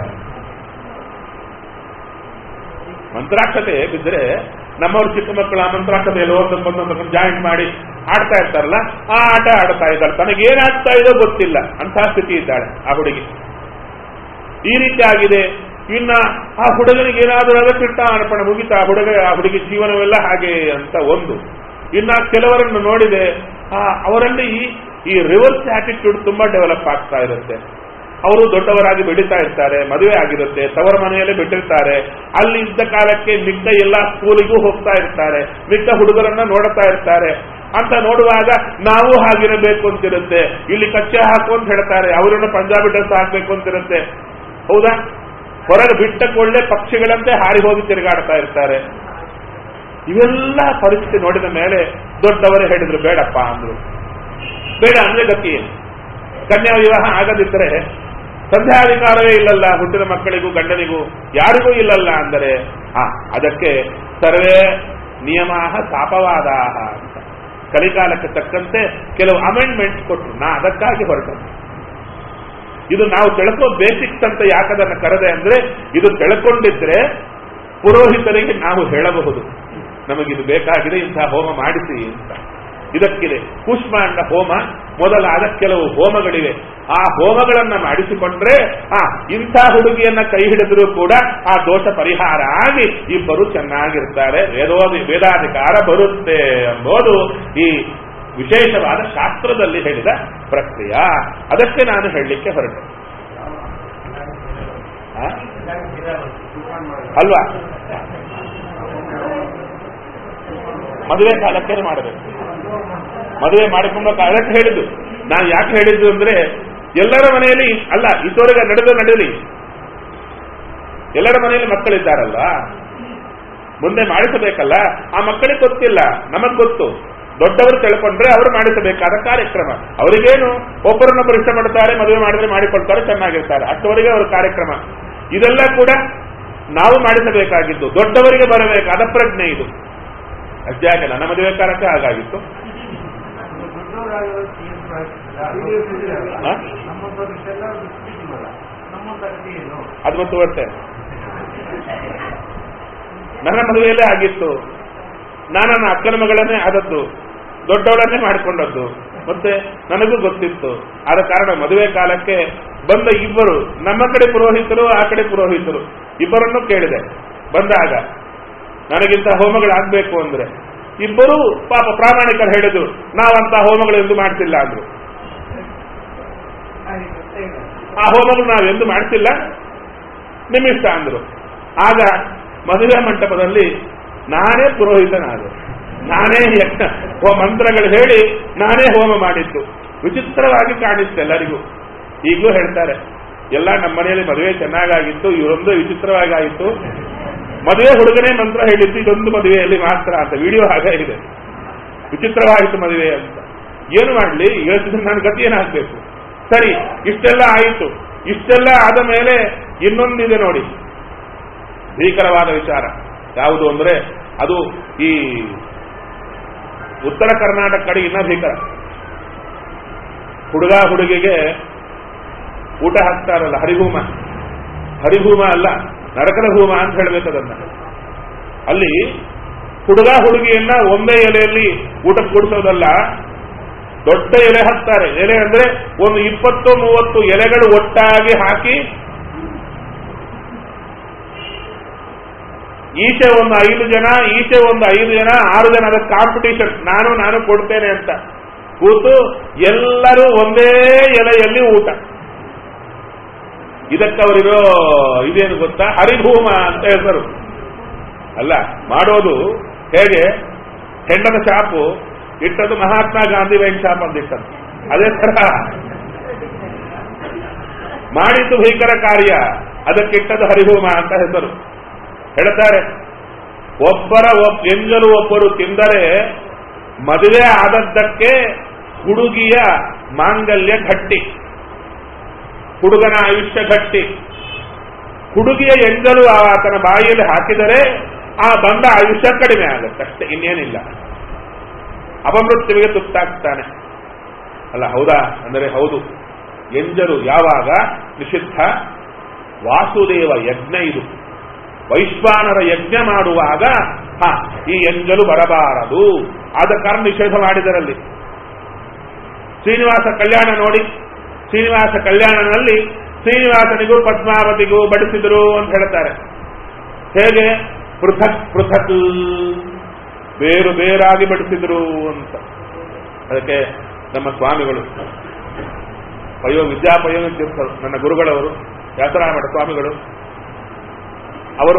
Speaker 1: ಮಂತ್ರಾಕ್ಷತೆ ಬಿದ್ದರೆ ನಮ್ಮವ್ರು ಚಿಕ್ಕ ಮಕ್ಕಳು ಆ ಮಂತ್ರಾಕ್ಷತೆ ಎಲ್ಲೋ ಒಂದೊಂದು ಜಾಯಿಂಟ್ ಮಾಡಿ ಆಡ್ತಾ ಇರ್ತಾರಲ್ಲ, ಆ ಆಟ ಆಡ್ತಾ ಇದ್ದಾಳೆ. ತನಗೇನಾಗ್ತಾ ಇದೋ ಗೊತ್ತಿಲ್ಲ, ಅಂತಹ ಸ್ಥಿತಿ ಇದ್ದಾಳೆ ಆ ಹುಡುಗಿ. ಈ ರೀತಿ ಆಗಿದೆ. ಇನ್ನ ಆ ಹುಡುಗನಿಗೆ ಏನಾದರೂ ಅದಕ್ಕಿಟ್ಟ ಅರ್ಪಣೆ ಮುಗಿತಾ, ಆ ಹುಡುಗ ಆ ಹುಡುಗಿ ಜೀವನವೆಲ್ಲ ಹಾಗೆ ಅಂತ ಒಂದು. ಇನ್ನ ಕೆಲವರನ್ನು ನೋಡಿದೆ, ಆ ಅವರಲ್ಲಿ ಈ ರಿವರ್ಸ್ ಆಟಿಟ್ಯೂಡ್ ತುಂಬಾ ಡೆವಲಪ್ ಆಗ್ತಾ ಇರುತ್ತೆ. ಅವರು ದೊಡ್ಡವರಾಗಿ ಬೆಳೀತಾ ಇರ್ತಾರೆ, ಮದುವೆ ಆಗಿರುತ್ತೆ, ತವರ ಮನೆಯಲ್ಲೇ ಬಿಟ್ಟಿರ್ತಾರೆ. ಅಲ್ಲಿ ಇದ್ದ ಕಾಲಕ್ಕೆ ಮಿಕ್ಕ ಎಲ್ಲ ಸ್ಕೂಲಿಗೂ ಹೋಗ್ತಾ ಇರ್ತಾರೆ, ಮಿಕ್ಕ ಹುಡುಗರನ್ನ ನೋಡ್ತಾ ಇರ್ತಾರೆ. ಅಂತ ನೋಡುವಾಗ ನಾವು ಹಾಗಿರಬೇಕು ಅಂತಿರುತ್ತೆ. ಇಲ್ಲಿ ಕಚ್ಚೆ ಹಾಕು ಅಂತ ಹೇಳ್ತಾರೆ, ಅವರನ್ನು ಪಂಜಾಬಿ ಡ್ರೆಸ್ ಹಾಕ್ಬೇಕು ಅಂತಿರುತ್ತೆ. ಹೌದಾ? ಹೊರಗೆ ಬಿಟ್ಟ ಕೊಳ್ಳೆ ಪಕ್ಷಿಗಳಂತೆ ಹಾರಿ ಹೋಗಿ ತಿರುಗಾಡ್ತಾ ಇರ್ತಾರೆ. ಇವೆಲ್ಲ ಪರಿಸ್ಥಿತಿ ನೋಡಿದ ಮೇಲೆ ದೊಡ್ಡವರೇ ಹೇಳಿದ್ರು ಬೇಡಪ್ಪ ಅಂದ್ರು. ಬೇಡ ಅಂದ್ರೆ ಗತಿ ಏನು? ಕನ್ಯಾ ವಿವಾಹ ಆಗದಿದ್ದರೆ ಸಂಧ್ಯಾಧಿಕಾರವೇ ಇಲ್ಲಲ್ಲ, ಹುಟ್ಟಿದ ಮಕ್ಕಳಿಗೂ ಗಂಡನಿಗೂ ಯಾರಿಗೂ ಇಲ್ಲಲ್ಲ ಅಂದರೆ ಆ ಅದಕ್ಕೆ ಸರ್ವೇ ನಿಯಮ ಶಾಪವಾದ ಅಂತ ಕಲಿಕಾಲಕ್ಕೆ ತಕ್ಕಂತೆ ಕೆಲವು ಅಮೆಂಡ್ಮೆಂಟ್ಸ್ ಕೊಟ್ಟರು. ನಾ ಅದಕ್ಕಾಗಿ ಹೊರಟದ್ದು. ಇದು ನಾವು ತಿಳ್ಕೋ ಬೇಸಿಕ್ಸ್ ಅಂತ ಯಾಕದನ್ನು ಕರೆದೆ ಅಂದ್ರೆ, ಇದು ತಿಳ್ಕೊಂಡಿದ್ರೆ ಪುರೋಹಿತರಿಗೆ ನಾವು ಹೇಳಬಹುದು, ನಮಗಿದು ಬೇಕಾಗಿದೆ, ಇಂತಹ ಹೋಮ ಮಾಡಿಸಿ ಅಂತ. ಇದಕ್ಕಿದೆ ಕೂಷ್ಮಾಂಡ ಹೋಮ ಮೊದಲಾದ ಕೆಲವು ಹೋಮಗಳಿವೆ. ಆ ಹೋಮಗಳನ್ನ ಮಾಡಿಸಿಕೊಂಡ್ರೆ ಆ ಇಂಥ ಹುಡುಗಿಯನ್ನ ಕೈ ಹಿಡಿದ್ರೂ ಕೂಡ ಆ ದೋಷ ಪರಿಹಾರ ಆಗಿ ಇಬ್ಬರು ಚೆನ್ನಾಗಿರ್ತಾರೆ, ವೇದೋದಿ ವೇದಾಧಿಕಾರ ಬರುತ್ತೆ ಎಂಬುದು ಈ ವಿಶೇಷವಾದ ಶಾಸ್ತ್ರದಲ್ಲಿ ಹೇಳಿದ ಪ್ರಕ್ರಿಯೆ. ಅದಕ್ಕೆ ನಾನು ಹೇಳಲಿಕ್ಕೆ ಹೊರಟೆ ಅಲ್ವಾ? ಮದುವೆ ಕಾಲಕ್ಕೆ ಮಾಡಬೇಕು. ಮದುವೆ ಮಾಡಿಕೊಂಡ ಕಾಲಕ್ಕೆ ಹೇಳಿದ್ದು. ನಾನು ಯಾಕೆ ಹೇಳಿದ್ದು ಅಂದ್ರೆ, ಎಲ್ಲರ ಮನೆಯಲ್ಲಿ ಅಲ್ಲ, ಇತೋರಿಗೆ ನಡೆದು ನಡೆಯಲಿ, ಎಲ್ಲರ ಮನೆಯಲ್ಲಿ ಮಕ್ಕಳಿದ್ದಾರಲ್ಲ, ಮುಂದೆ ಮಾಡಿಸಬೇಕಲ್ಲ. ಆ ಮಕ್ಕಳಿಗೆ ಗೊತ್ತಿಲ್ಲ, ನಮಗ್ ಗೊತ್ತು. ದೊಡ್ಡವರು ತಿಳ್ಕೊಂಡ್ರೆ ಅವರು ಮಾಡಿಸಬೇಕಾದ ಕಾರ್ಯಕ್ರಮ. ಅವರಿಗೇನು, ಒಬ್ಬರನ್ನೊಬ್ಬರು ಇಷ್ಟಪಡ್ತಾರೆ, ಮದುವೆ ಮಾಡಿದ್ರೆ ಮಾಡಿಕೊಳ್ತಾರೆ, ಚೆನ್ನಾಗಿರ್ತಾರೆ, ಅಷ್ಟವರೆಗೆ ಅವರ ಕಾರ್ಯಕ್ರಮ. ಇದೆಲ್ಲ ಕೂಡ ನಾವು ಮಾಡಿಸಬೇಕಾಗಿದ್ದು, ದೊಡ್ಡವರಿಗೆ ಬರಬೇಕಾದ ಪ್ರಜ್ಞೆ ಇದು. ಅಜ್ಜಾಗ ನನ್ನ ಮದುವೆ ಕಾಲಕ್ಕೆ ಹಾಗಾಗಿತ್ತು. ಅದು ಮತ್ತು ವರ್ಷ ನನ್ನ ಮದುವೆಯಲ್ಲೇ ಆಗಿತ್ತು. ನಾನು ನನ್ನ ಅಕ್ಕನ ಮಗಳನ್ನೇ ಆದದ್ದು, ದೊಡ್ಡವಳನ್ನೇ ಮಾಡಿಕೊಂಡದ್ದು. ಮತ್ತೆ ನನಗೂ ಗೊತ್ತಿತ್ತು. ಆದ ಕಾರಣ ಮದುವೆ ಕಾಲಕ್ಕೆ ಬಂದ ಇಬ್ಬರು, ನಮ್ಮ ಕಡೆ ಪುರೋಹಿತರು, ಆ ಕಡೆ ಪುರೋಹಿತರು, ಇಬ್ಬರನ್ನು ಕೇಳಿದೆ. ಬಂದಾಗ ನನಗಿಂತ ಹೋಮಗಳಾಗಬೇಕು ಅಂದ್ರೆ ಇಬ್ಬರು ಪಾಪ ಪ್ರಾಮಾಣಿಕರು ಹೇಳಿದ್ರು, ನಾವಂತ ಹೋಮಗಳು ಎಂದು ಮಾಡ್ತಿಲ್ಲ ಅಂದ್ರು. ಆ ಹೋಮಗಳು ನಾವೆಂದು ಮಾಡ್ತಿಲ್ಲ, ನಿಮಿಷ ಅಂದ್ರು. ಆಗ ಮದುವೆ ಮಂಟಪದಲ್ಲಿ ನಾನೇ ಪುರೋಹಿತನಾದೆ, ನಾನೇ ಯಜ್ಞ ಮಂತ್ರಗಳು ಹೇಳಿ ನಾನೇ ಹೋಮ ಮಾಡಿದ್ದು. ವಿಚಿತ್ರವಾಗಿ ಕಾಣಿಸ್ತು ಎಲ್ಲರಿಗೂ. ಈಗಲೂ ಹೇಳ್ತಾರೆ, ಎಲ್ಲ ನಮ್ಮ ಮನೆಯಲ್ಲಿ ಮದುವೆ ಚೆನ್ನಾಗಾಗಿತ್ತು, ಇವರೊಂದು ವಿಚಿತ್ರವಾಗಿ ಆಯಿತು. ಮದುವೆ ಹುಡುಗನೇ ಮಂತ್ರ ಹೇಳಿದ್ದು ಇದೊಂದು ಮದುವೆಯಲ್ಲಿ ಮಾತ್ರ ಅಂತ ವಿಡಿಯೋ ಹಾಗೆ ಇದೆ. ವಿಚಿತ್ರವಾಯಿತು ಮದುವೆ ಅಂತ. ಏನು ಮಾಡಲಿ, ಇವತ್ತಿನ ನನ್ನ ಗತಿ ಏನಾಗಬೇಕು? ಸರಿ, ಇಷ್ಟೆಲ್ಲ ಆಯಿತು. ಇಷ್ಟೆಲ್ಲ ಆದ ಮೇಲೆ ಇನ್ನೊಂದಿದೆ ನೋಡಿ, ಭೀಕರವಾದ ವಿಚಾರ. ಯಾವುದು ಅಂದ್ರೆ ಅದು ಈ ಉತ್ತರ ಕರ್ನಾಟಕ ಕಡೆ ಇನ್ನ ಭೀಕರ. ಹುಡುಗ ಹುಡುಗಿಗೆ ಊಟ ಹಾಕ್ತಾರಲ್ಲ, ಹರಿಭೂಮ. ಹರಿಭೂಮ ಅಲ್ಲ, ನರಕದ ಭೂಮ ಅಂತ ಹೇಳ್ಬೇಕದನ್ನ. ಅಲ್ಲಿ ಹುಡುಗ ಹುಡುಗಿಯನ್ನ ಒಂದೇ ಎಲೆಯಲ್ಲಿ ಊಟ ಕೂಡಿಸೋದಲ್ಲ, ದೊಡ್ಡ ಎಲೆ ಹಾಕ್ತಾರೆ. ಎಲೆ ಅಂದ್ರೆ ಒಂದು ಇಪ್ಪತ್ತು ಮೂವತ್ತು ಎಲೆಗಳು ಒಟ್ಟಾಗಿ ಹಾಕಿ ಈಚೆ ಒಂದು ಐದು ಜನ, ಈಚೆ ಒಂದು ಐದು ಜನ, ಆರು ಜನ, ಅದಕ್ಕೆ ಕಾಂಪಿಟೇಷನ್, ನಾನು ನಾನು ಕೊಡ್ತೇನೆ ಅಂತ ಕೂತು ಎಲ್ಲರೂ ಒಂದೇ ಎಲೆಯಲ್ಲಿ ಊಟ. ಇದಕ್ಕವರಿರೋ ಇದೇನು ಗೊತ್ತಾ? ಹರಿಭೂಮ ಅಂತ ಹೆಸರು. ಅಲ್ಲ, ಮಾಡೋದು ಹೇಗೆ? ಹೆಂಡದ ಶಾಪು ಇಟ್ಟದ್ದು ಮಹಾತ್ಮ ಗಾಂಧಿ ವೈನ್ ಶಾಪ್ ಅಂತ ಇಟ್ಟದ್ದು. ಅದೇ ತರ ಮಾಡಿದ್ದು ಭೀಕರ ಕಾರ್ಯ, ಅದಕ್ಕಿಟ್ಟದ್ದು ಹರಿಭೂಮ ಅಂತ ಹೆಸರು. ಹೇಳ್ತಾರೆ, ಒಬ್ಬರ ಎಂಜಲು ಒಬ್ಬರು ತಿಂದರೆ ಮದುವೆ ಆದದ್ದಕ್ಕೆ ಹುಡುಗಿಯ ಮಾಂಗಲ್ಯ ಗಟ್ಟಿ, ಹುಡುಗನ ಆಯುಷ್ಯ ಗಟ್ಟಿ. ಹುಡುಗಿಯ ಎಂಜಲು ಆತನ ಬಾಯಿಯಲ್ಲಿ ಹಾಕಿದರೆ ಆ ಬಂದ ಆಯುಷ್ಯ ಕಡಿಮೆ ಆಗುತ್ತೆ, ಅಷ್ಟೇ, ಇನ್ನೇನಿಲ್ಲ. ಅಪಮೃತ್ಯುವಿಗೆ ತುತ್ತಾಗ್ತಾನೆ. ಅಲ್ಲ ಹೌದಾ ಅಂದರೆ ಹೌದು. ಎಂಜಲು ಯಾವಾಗ ನಿಷಿದ್ಧ? ವಾಸುದೇವ ಯಜ್ಞ ಇದು. ವೈಶ್ವಾನರ ಯಜ್ಞ ಮಾಡುವಾಗ ಹ ಈ ಎಂಜಲು ಬರಬಾರದು, ಆದ ಕಾರಣ ನಿಷೇಧ ಮಾಡಿದರಲ್ಲಿ. ಶ್ರೀನಿವಾಸ ಕಲ್ಯಾಣ ನೋಡಿ, ಶ್ರೀನಿವಾಸ ಕಲ್ಯಾಣನಲ್ಲಿ ಶ್ರೀನಿವಾಸನಿಗೂ ಪದ್ಮಾವತಿಗೂ ಬಡಿಸಿದರು ಅಂತ ಹೇಳ್ತಾರೆ. ಹೇಗೆ? ಪೃಥಕ್ ಪೃಥಕ್, ಬೇರು ಬೇರಾಗಿ ಬಡಿಸಿದರು ಅಂತ. ಅದಕ್ಕೆ ನಮ್ಮ ಸ್ವಾಮಿಗಳು ಪಯೋ ವಿದ್ಯಾಪಯೋಗ ತೀರ್ಥರು, ನನ್ನ ಗುರುಗಳವರು ವ್ಯಾಸರಾಮಠ ಸ್ವಾಮಿಗಳು, ಅವರು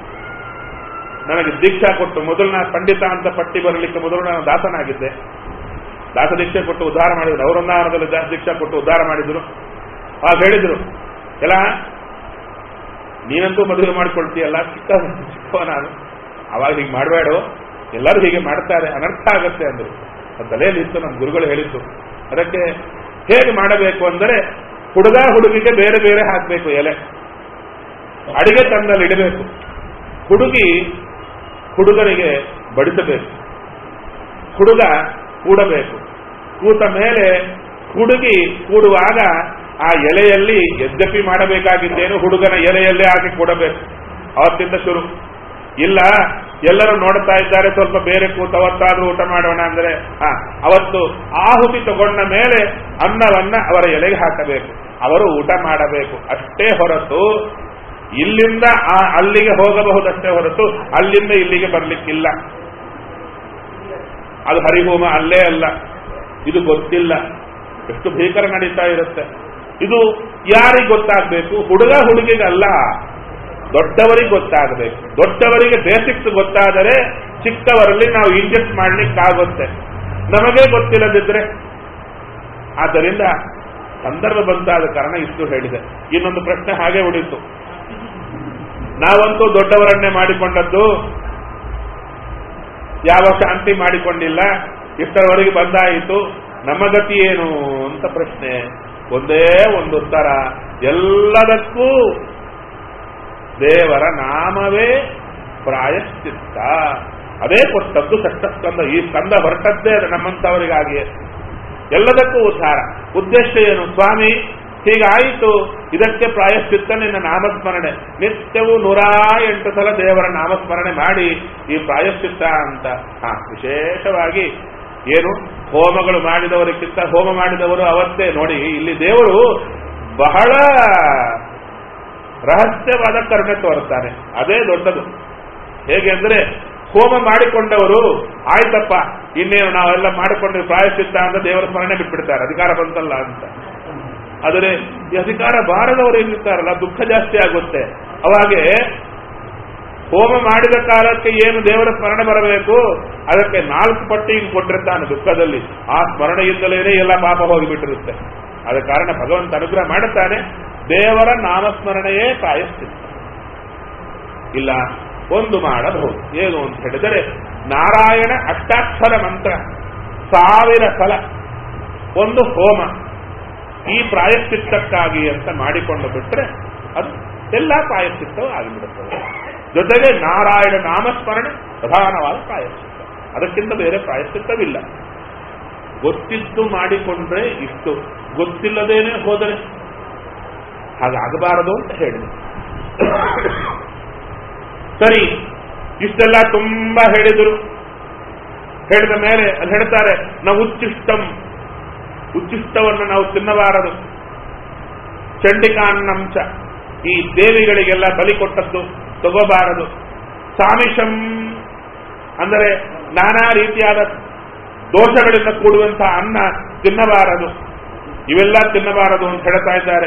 Speaker 1: ನನಗೆ ದೀಕ್ಷಾ ಕೊಟ್ಟು, ಮೊದಲು ನಾನು ಪಂಡಿತ ಅಂತ ಪಟ್ಟಿ ಬರಲಿಕ್ಕೆ ಮೊದಲು ನಾನು ದಾಸನಾಗಿದ್ದೆ. ದಾಸ ದೀಕ್ಷೆ ಕೊಟ್ಟು ಉದ್ಧಾರ ಮಾಡಿದ್ರು. ಅವರೊಂದಾನದಲ್ಲಿ ದೀಕ್ಷಾ ಕೊಟ್ಟು ಉದ್ಧಾರ ಮಾಡಿದ್ರು. ಆಗ ಹೇಳಿದ್ರು, ಎಲ್ಲ ನೀನಂತೂ ಮದುವೆ ಮಾಡಿಕೊಳ್ತೀಯಲ್ಲ, ಚಿಕ್ಕ ಚಿಕ್ಕವ ನಾನು, ಅವಾಗ ಹೀಗೆ ಮಾಡಬೇಡ, ಎಲ್ಲರೂ ಹೀಗೆ ಮಾಡ್ತಾರೆ, ಅನರ್ಥ ಆಗತ್ತೆ ಅಂದರು. ಅದು ತಲೆಯಲ್ಲಿ ಇತ್ತು, ನಮ್ಮ ಗುರುಗಳು ಹೇಳಿದ್ದು. ಅದಕ್ಕೆ ಹೇಗೆ ಮಾಡಬೇಕು ಅಂದರೆ, ಹುಡುಗ ಹುಡುಗಿಗೆ ಬೇರೆ ಬೇರೆ ಹಾಕಬೇಕು ಎಲೆ, ಅಡಿಗೆ ತಂದಲ್ಲಿ ಇಡಬೇಕು. ಹುಡುಗಿ ಹುಡುಗನಿಗೆ ಬಡಿಸಬೇಕು, ಹುಡುಗ ಕೂಡಬೇಕು. ಕೂತ ಮೇಲೆ ಹುಡುಗಿ ಕೂಡುವಾಗ ಆ ಎಲೆಯಲ್ಲಿ ಯದ್ಯಪಿ ಮಾಡಬೇಕಾಗಿದ್ದೇನು ಹುಡುಗನ ಎಲೆಯಲ್ಲೇ ಹಾಕಿ ಕೂಡಬೇಕು. ಅವತ್ತಿಂದ ಶುರು. ಇಲ್ಲ ಎಲ್ಲರೂ ನೋಡ್ತಾ ಇದ್ದಾರೆ, ಸ್ವಲ್ಪ ಬೇರೆ ಕೂತು ಅವತ್ತಾದ್ರೂ ಊಟ ಮಾಡೋಣ ಅಂದ್ರೆ ಹಾ ಅವತ್ತು ಆಹುತಿ ತಗೊಂಡ ಮೇಲೆ ಅನ್ನವನ್ನ ಅವರ ಎಲೆಗೆ ಹಾಕಬೇಕು, ಅವರು ಊಟ ಮಾಡಬೇಕು. ಅಷ್ಟೇ ಹೊರತು ಇಲ್ಲಿಂದ ಆ ಅಲ್ಲಿಗೆ ಹೋಗಬಹುದಷ್ಟೇ ಹೊರತು ಅಲ್ಲಿಂದ ಇಲ್ಲಿಗೆ ಬರ್ಲಿಕ್ಕಿಲ್ಲ. ಅದು ಹರಿಹೋಮ ಅಲ್ಲೇ ಅಲ್ಲ. ಇದು ಗೊತ್ತಿಲ್ಲ, ಎಷ್ಟು ಭೀಕರ ನಡೀತಾ ಇರುತ್ತೆ. ಇದು ಯಾರಿಗೆ ಗೊತ್ತಾಗಬೇಕು? ಹುಡುಗ ಹುಡುಗಿಗಲ್ಲ, ದೊಡ್ಡವರಿಗೆ ಗೊತ್ತಾಗಬೇಕು. ದೊಡ್ಡವರಿಗೆ ಬೇಸಿಕ್ಸ್ ಗೊತ್ತಾದರೆ ಚಿಕ್ಕವರಲ್ಲಿ ನಾವು ಇಂಜೆಕ್ಟ್ ಮಾಡ್ಲಿಕ್ಕಾಗುತ್ತೆ, ನಮಗೆ ಗೊತ್ತಿಲ್ಲದಿದ್ರೆ. ಆದ್ದರಿಂದ ಸಂದರ್ಭ ಬಂದಾದ ಕಾರಣ ಇಷ್ಟು ಹೇಳಿದೆ. ಇನ್ನೊಂದು ಪ್ರಶ್ನೆ ಹಾಗೆ ಉಳಿತು. ನಾವಂತೂ ದೊಡ್ಡವರನ್ನೇ ಮಾಡಿಕೊಂಡದ್ದು, ಯಾವ ಶಾಂತಿ ಮಾಡಿಕೊಂಡಿಲ್ಲ, ಇಷ್ಟರವರೆಗೆ ಬಂದಾಯಿತು, ನಮ್ಮ ಗತಿ ಏನು ಅಂತ ಪ್ರಶ್ನೆ. ಒಂದೇ ಒಂದು ಉತ್ತರ, ಎಲ್ಲದಕ್ಕೂ ದೇವರ ನಾಮವೇ ಪ್ರಾಯಶ್ಚಿತ್ತ. ಅದೇ ಕೊಟ್ಟದ್ದು ಷಷ್ಠಸ್ಕಂದ. ಈ ಸ್ಕಂದ ಹೊರಟದ್ದೇ ಅದು ನಮ್ಮಂಥವರಿಗಾಗಿ. ಎಲ್ಲದಕ್ಕೂ ಉದ್ಧಾರ. ಉದ್ದೇಶ ಏನು? ಸ್ವಾಮಿ ಹೀಗಾಯಿತು, ಇದಕ್ಕೆ ಪ್ರಾಯಶ್ಚಿತ್ತ ನಿನ್ನ ನಾಮಸ್ಮರಣೆ. ನಿತ್ಯವೂ ನೂರಾ ಎಂಟು ಸಲ ದೇವರ ನಾಮಸ್ಮರಣೆ ಮಾಡಿ ಈ ಪ್ರಾಯಶ್ಚಿತ್ತ ಅಂತ. ಹಾ ವಿಶೇಷವಾಗಿ ಏನು ಹೋಮಗಳು ಮಾಡಿದವರಿಗಿಂತ ಹೋಮ ಮಾಡಿದವರು ಅವತ್ತೇ ನೋಡಿ. ಇಲ್ಲಿ ದೇವರು ಬಹಳ ರಹಸ್ಯವಾದ ಕರುಣೆ ತೋರುತ್ತಾನೆ, ಅದೇ ದೊಡ್ಡದು. ಹೇಗೆ ಅಂದ್ರೆ, ಹೋಮ ಮಾಡಿಕೊಂಡವರು ಆಯ್ತಪ್ಪ ಇನ್ನೇನು ನಾವೆಲ್ಲ ಮಾಡಿಕೊಂಡ್ರೆ ಪ್ರಾಯಶ್ಚಿತ್ತ ಅಂತ ದೇವರ ಸ್ಮರಣೆ ಬಿಟ್ಬಿಡ್ತಾರೆ, ಅಧಿಕಾರ ಬಂತಲ್ಲ ಅಂತ. ಆದರೆ ಈ ಅಧಿಕಾರ ಬಾರದವರು ಏನಿರ್ತಾರಲ್ಲ ದುಃಖ ಜಾಸ್ತಿ ಆಗುತ್ತೆ. ಅವಾಗೆ ಹೋಮ ಮಾಡಿದ ಕಾಲಕ್ಕೆ ಏನು ದೇವರ ಸ್ಮರಣೆ ಬರಬೇಕು ಅದಕ್ಕೆ ನಾಲ್ಕು ಪಟ್ಟಿ ಹಿಂಗೆ ಕೊಟ್ಟಿರ್ತಾನೆ ದುಃಖದಲ್ಲಿ. ಆ ಸ್ಮರಣೆಯಿಂದಲೇ ಎಲ್ಲ ಪಾಪ ಹೋಗಿಬಿಟ್ಟಿರುತ್ತೆ. ಆದ ಕಾರಣ ಭಗವಂತ ಅನುಗ್ರಹ ಮಾಡುತ್ತಾನೆ. ದೇವರ ನಾಮಸ್ಮರಣೆಯೇ ಪ್ರಾಯಶ್ಚಿತ್ತ. ಇಲ್ಲ ಒಂದು ಮಾಡಬಹುದು. ಏನು ಅಂತ ಹೇಳಿದರೆ ನಾರಾಯಣ ಅಷ್ಟಾಕ್ಷರ ಮಂತ್ರ ಸಾವಿರ ಸಲ ಒಂದು ಹೋಮ ಈ ಪ್ರಾಯಶ್ಚಿತ್ತಕ್ಕಾಗಿ ಅಂತ ಮಾಡಿಕೊಂಡು ಬಿಟ್ರೆ ಅದು ಎಲ್ಲ ಪ್ರಾಯಶ್ಚಿತ್ತವೂ ಆಗಿಬಿಡುತ್ತದೆ. ಜೊತೆಗೆ ನಾರಾಯಣ ನಾಮಸ್ಮರಣೆ ಪ್ರಧಾನವಾದ ಪ್ರಾಯಶ್ಚಿತ್ತ. ಅದಕ್ಕಿಂತ ಬೇರೆ ಪ್ರಾಯಶ್ಚಿತ್ತವಿಲ್ಲ. ಗೊತ್ತಿದ್ದು ಮಾಡಿಕೊಂಡ್ರೆ ಇಷ್ಟು, ಗೊತ್ತಿಲ್ಲದೇನೆ ಹೋದರೆ ಹಾಗಾಗಬಾರದು ಅಂತ ಹೇಳಿದೆ. ಸರಿ, ಇಷ್ಟೆಲ್ಲ ತುಂಬಾ ಹೇಳಿದರು. ಹೇಳಿದ ಮೇಲೆ ಅಲ್ಲಿ ಹೇಳ್ತಾರೆ ನಾವು ಉಚ್ಚಿಷ್ಟಂ, ಉಚ್ಚಿಷ್ಟವನ್ನು ನಾವು ತಿನ್ನಬಾರದು. ಚಂಡಿಕಾನ್ನಂಶ, ಈ ದೇವಿಗಳಿಗೆಲ್ಲ ಬಲಿ ಕೊಟ್ಟದ್ದು ತಗೋಬಾರದು. ಸಾಮಿಷಂ ಅಂದರೆ ನಾನಾ ರೀತಿಯಾದ ದೋಷಗಳಿಂದ ಕೂಡುವಂತಹ ಅನ್ನ ತಿನ್ನಬಾರದು. ಇವೆಲ್ಲ ತಿನ್ನಬಾರದು ಅಂತ ಹೇಳ್ತಾ ಇದ್ದಾರೆ.